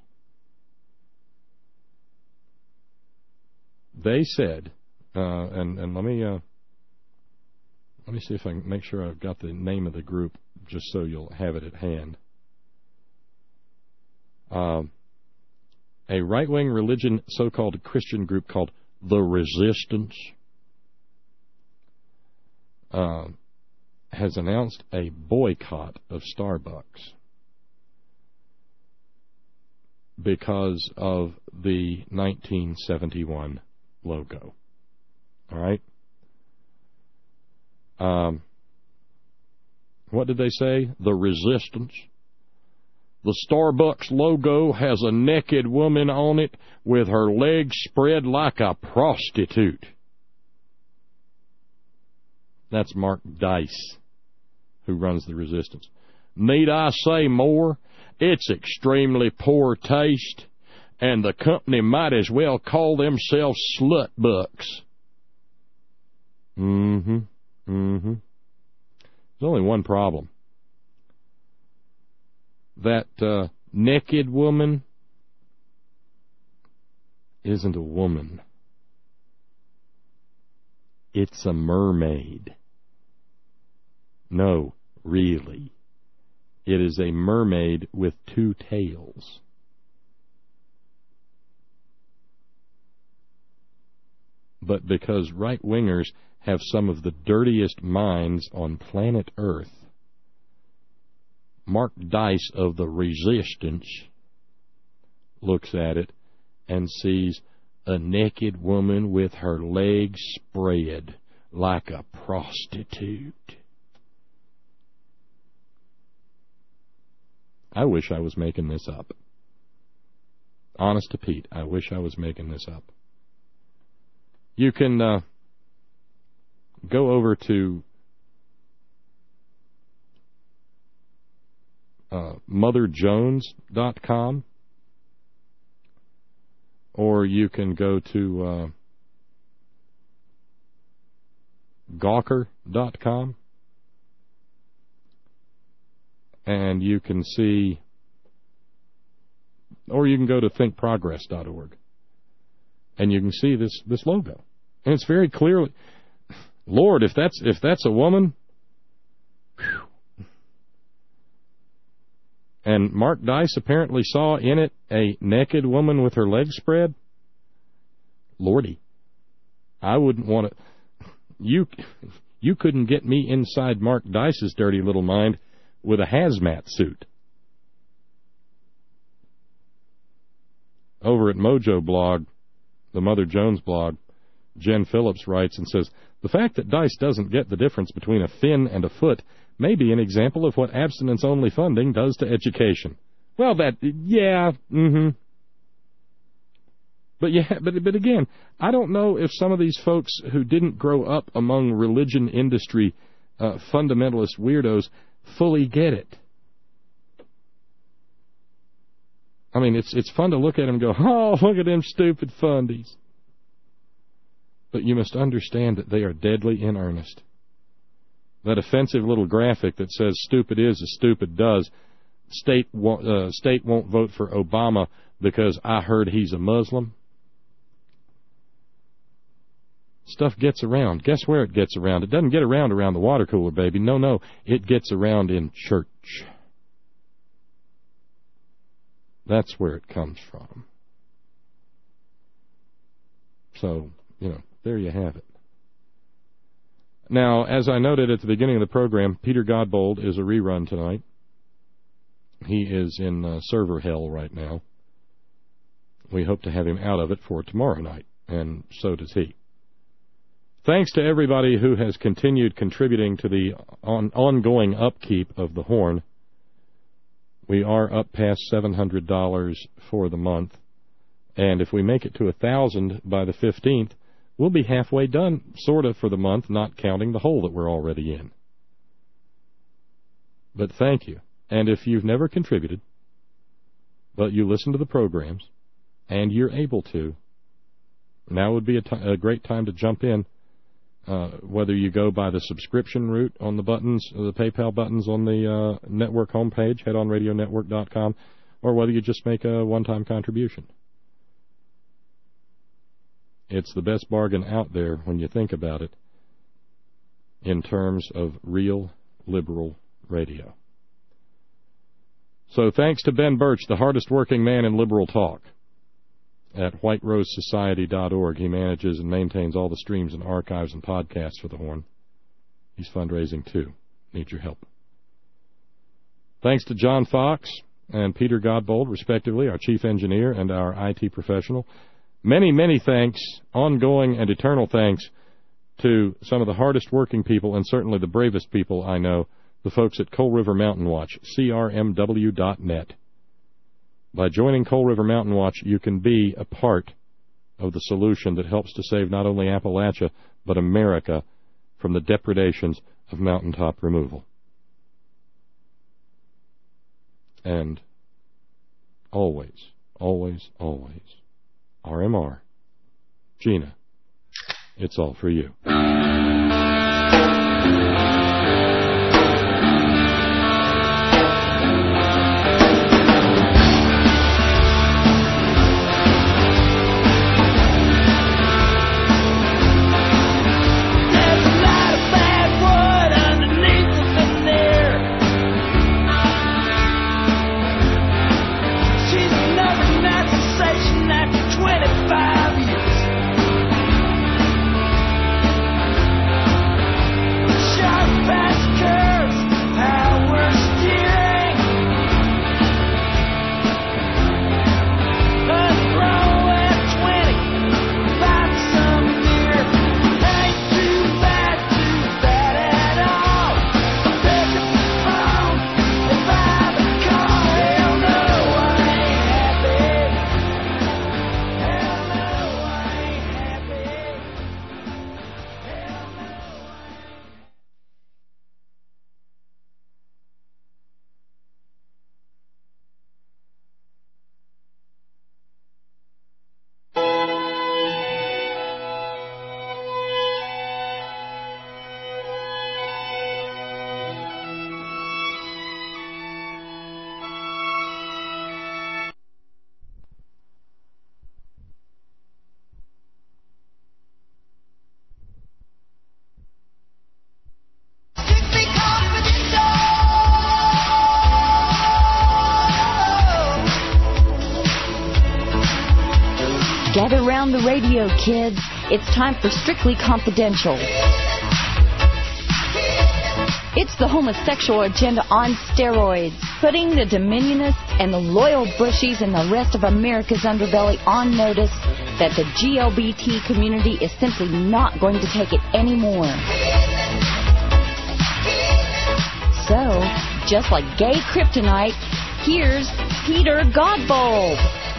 D: They said, uh, and, and let me... Uh, Let me see if I can make sure I've got the name of the group, just so you'll have it at hand. Uh, a right-wing religion, so-called Christian group called The Resistance, uh, has announced a boycott of Starbucks because of the nineteen seventy-one logo. All right? Um, what did they say? The Resistance. The Starbucks logo has a naked woman on it with her legs spread like a prostitute. That's Mark Dice, who runs the Resistance. Need I say more? It's extremely poor taste, and the company might as well call themselves slut bucks. Mm-hmm. Mm-hmm. There's only one problem. That uh, naked woman isn't a woman. It's a mermaid. No, really. It is a mermaid with two tails. But because right-wingers have some of the dirtiest minds on planet Earth, Mark Dice of the Resistance looks at it and sees a naked woman with her legs spread like a prostitute. I wish I was making this up. Honest to Pete, I wish I was making this up. You can uh, go over to uh, mother jones dot com, or you can go to uh, gawker dot com, and you can see, or you can go to think progress dot org. And you can see this, this logo. And it's very clearly, Lord, if that's if that's a woman, whew. And Mark Dice apparently saw in it a naked woman with her legs spread. Lordy, I wouldn't want to. You, you couldn't get me inside Mark Dice's dirty little mind with a hazmat suit. Over at Mojo Blog, the Mother Jones blog, Jen Phillips writes and says, the fact that Dice doesn't get the difference between a fin and a foot may be an example of what abstinence-only funding does to education. Well, that, yeah, mm-hmm. But, yeah, but, but again, I don't know if some of these folks who didn't grow up among religion industry uh, fundamentalist weirdos fully get it. I mean, it's it's fun to look at them and go, oh, look at them stupid fundies. But you must understand that they are deadly in earnest. That offensive little graphic that says stupid is as stupid does, state won't, uh, state won't vote for Obama because I heard he's a Muslim. Stuff gets around. Guess where it gets around? It doesn't get around around the water cooler, baby. No, no. It gets around in church. That's where it comes from. So, you know, there you have it. Now, as I noted at the beginning of the program, Peter Godbold is a rerun tonight. He is in uh, server hell right now. We hope to have him out of it for tomorrow night, and so does he. Thanks to everybody who has continued contributing to the on, ongoing upkeep of the Horn. We are up past seven hundred dollars for the month, and if we make it to one thousand dollars by the fifteenth, we'll be halfway done, sort of, for the month, not counting the hole that we're already in. But thank you. And if you've never contributed, but you listen to the programs, and you're able to, now would be a, t- a great time to jump in. Uh, whether you go by the subscription route on the buttons, the PayPal buttons on the uh, network homepage, head on radio network dot com, or whether you just make a one-time contribution. It's the best bargain out there when you think about it in terms of real liberal radio. So thanks to Ben Birch, the hardest working man in liberal talk, at white rose society dot org. He manages and maintains all the streams and archives and podcasts for the Horn. He's fundraising, too. Need your help. Thanks to John Fox and Peter Godbold, respectively, our chief engineer and our I T professional. Many, many thanks, ongoing and eternal thanks, to some of the hardest working people and certainly the bravest people I know, the folks at Coal River Mountain Watch, C R M W dot net. By joining Coal River Mountain Watch, you can be a part of the solution that helps to save not only Appalachia, but America from the depredations of mountaintop removal. And always, always, always, R M R, Gina, it's all for you.
O: Get around the radio, kids. It's time for Strictly Confidential. It's the homosexual agenda on steroids, putting the Dominionists and the loyal Bushies and the rest of America's underbelly on notice that the G L B T community is simply not going to take it anymore. So, just like gay kryptonite, here's Peter Godbold.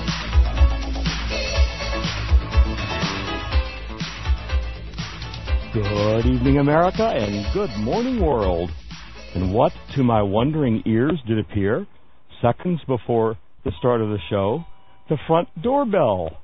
P: Good evening, America, and good morning, world. And what, to my wondering ears, did appear, seconds before the start of the show? The front doorbell.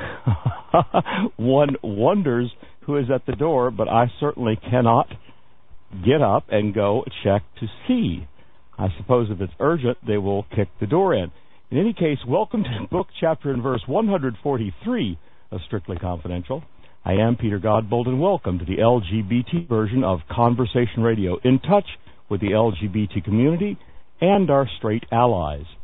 P: One wonders who is at the door, but I certainly cannot get up and go check to see. I suppose if it's urgent, they will kick the door in. In any case, welcome to book, chapter, and verse one forty-three of Strictly Confidential. I am Peter Godbold, and welcome to the L G B T version of Conversation Radio, in touch with the L G B T community and our straight allies.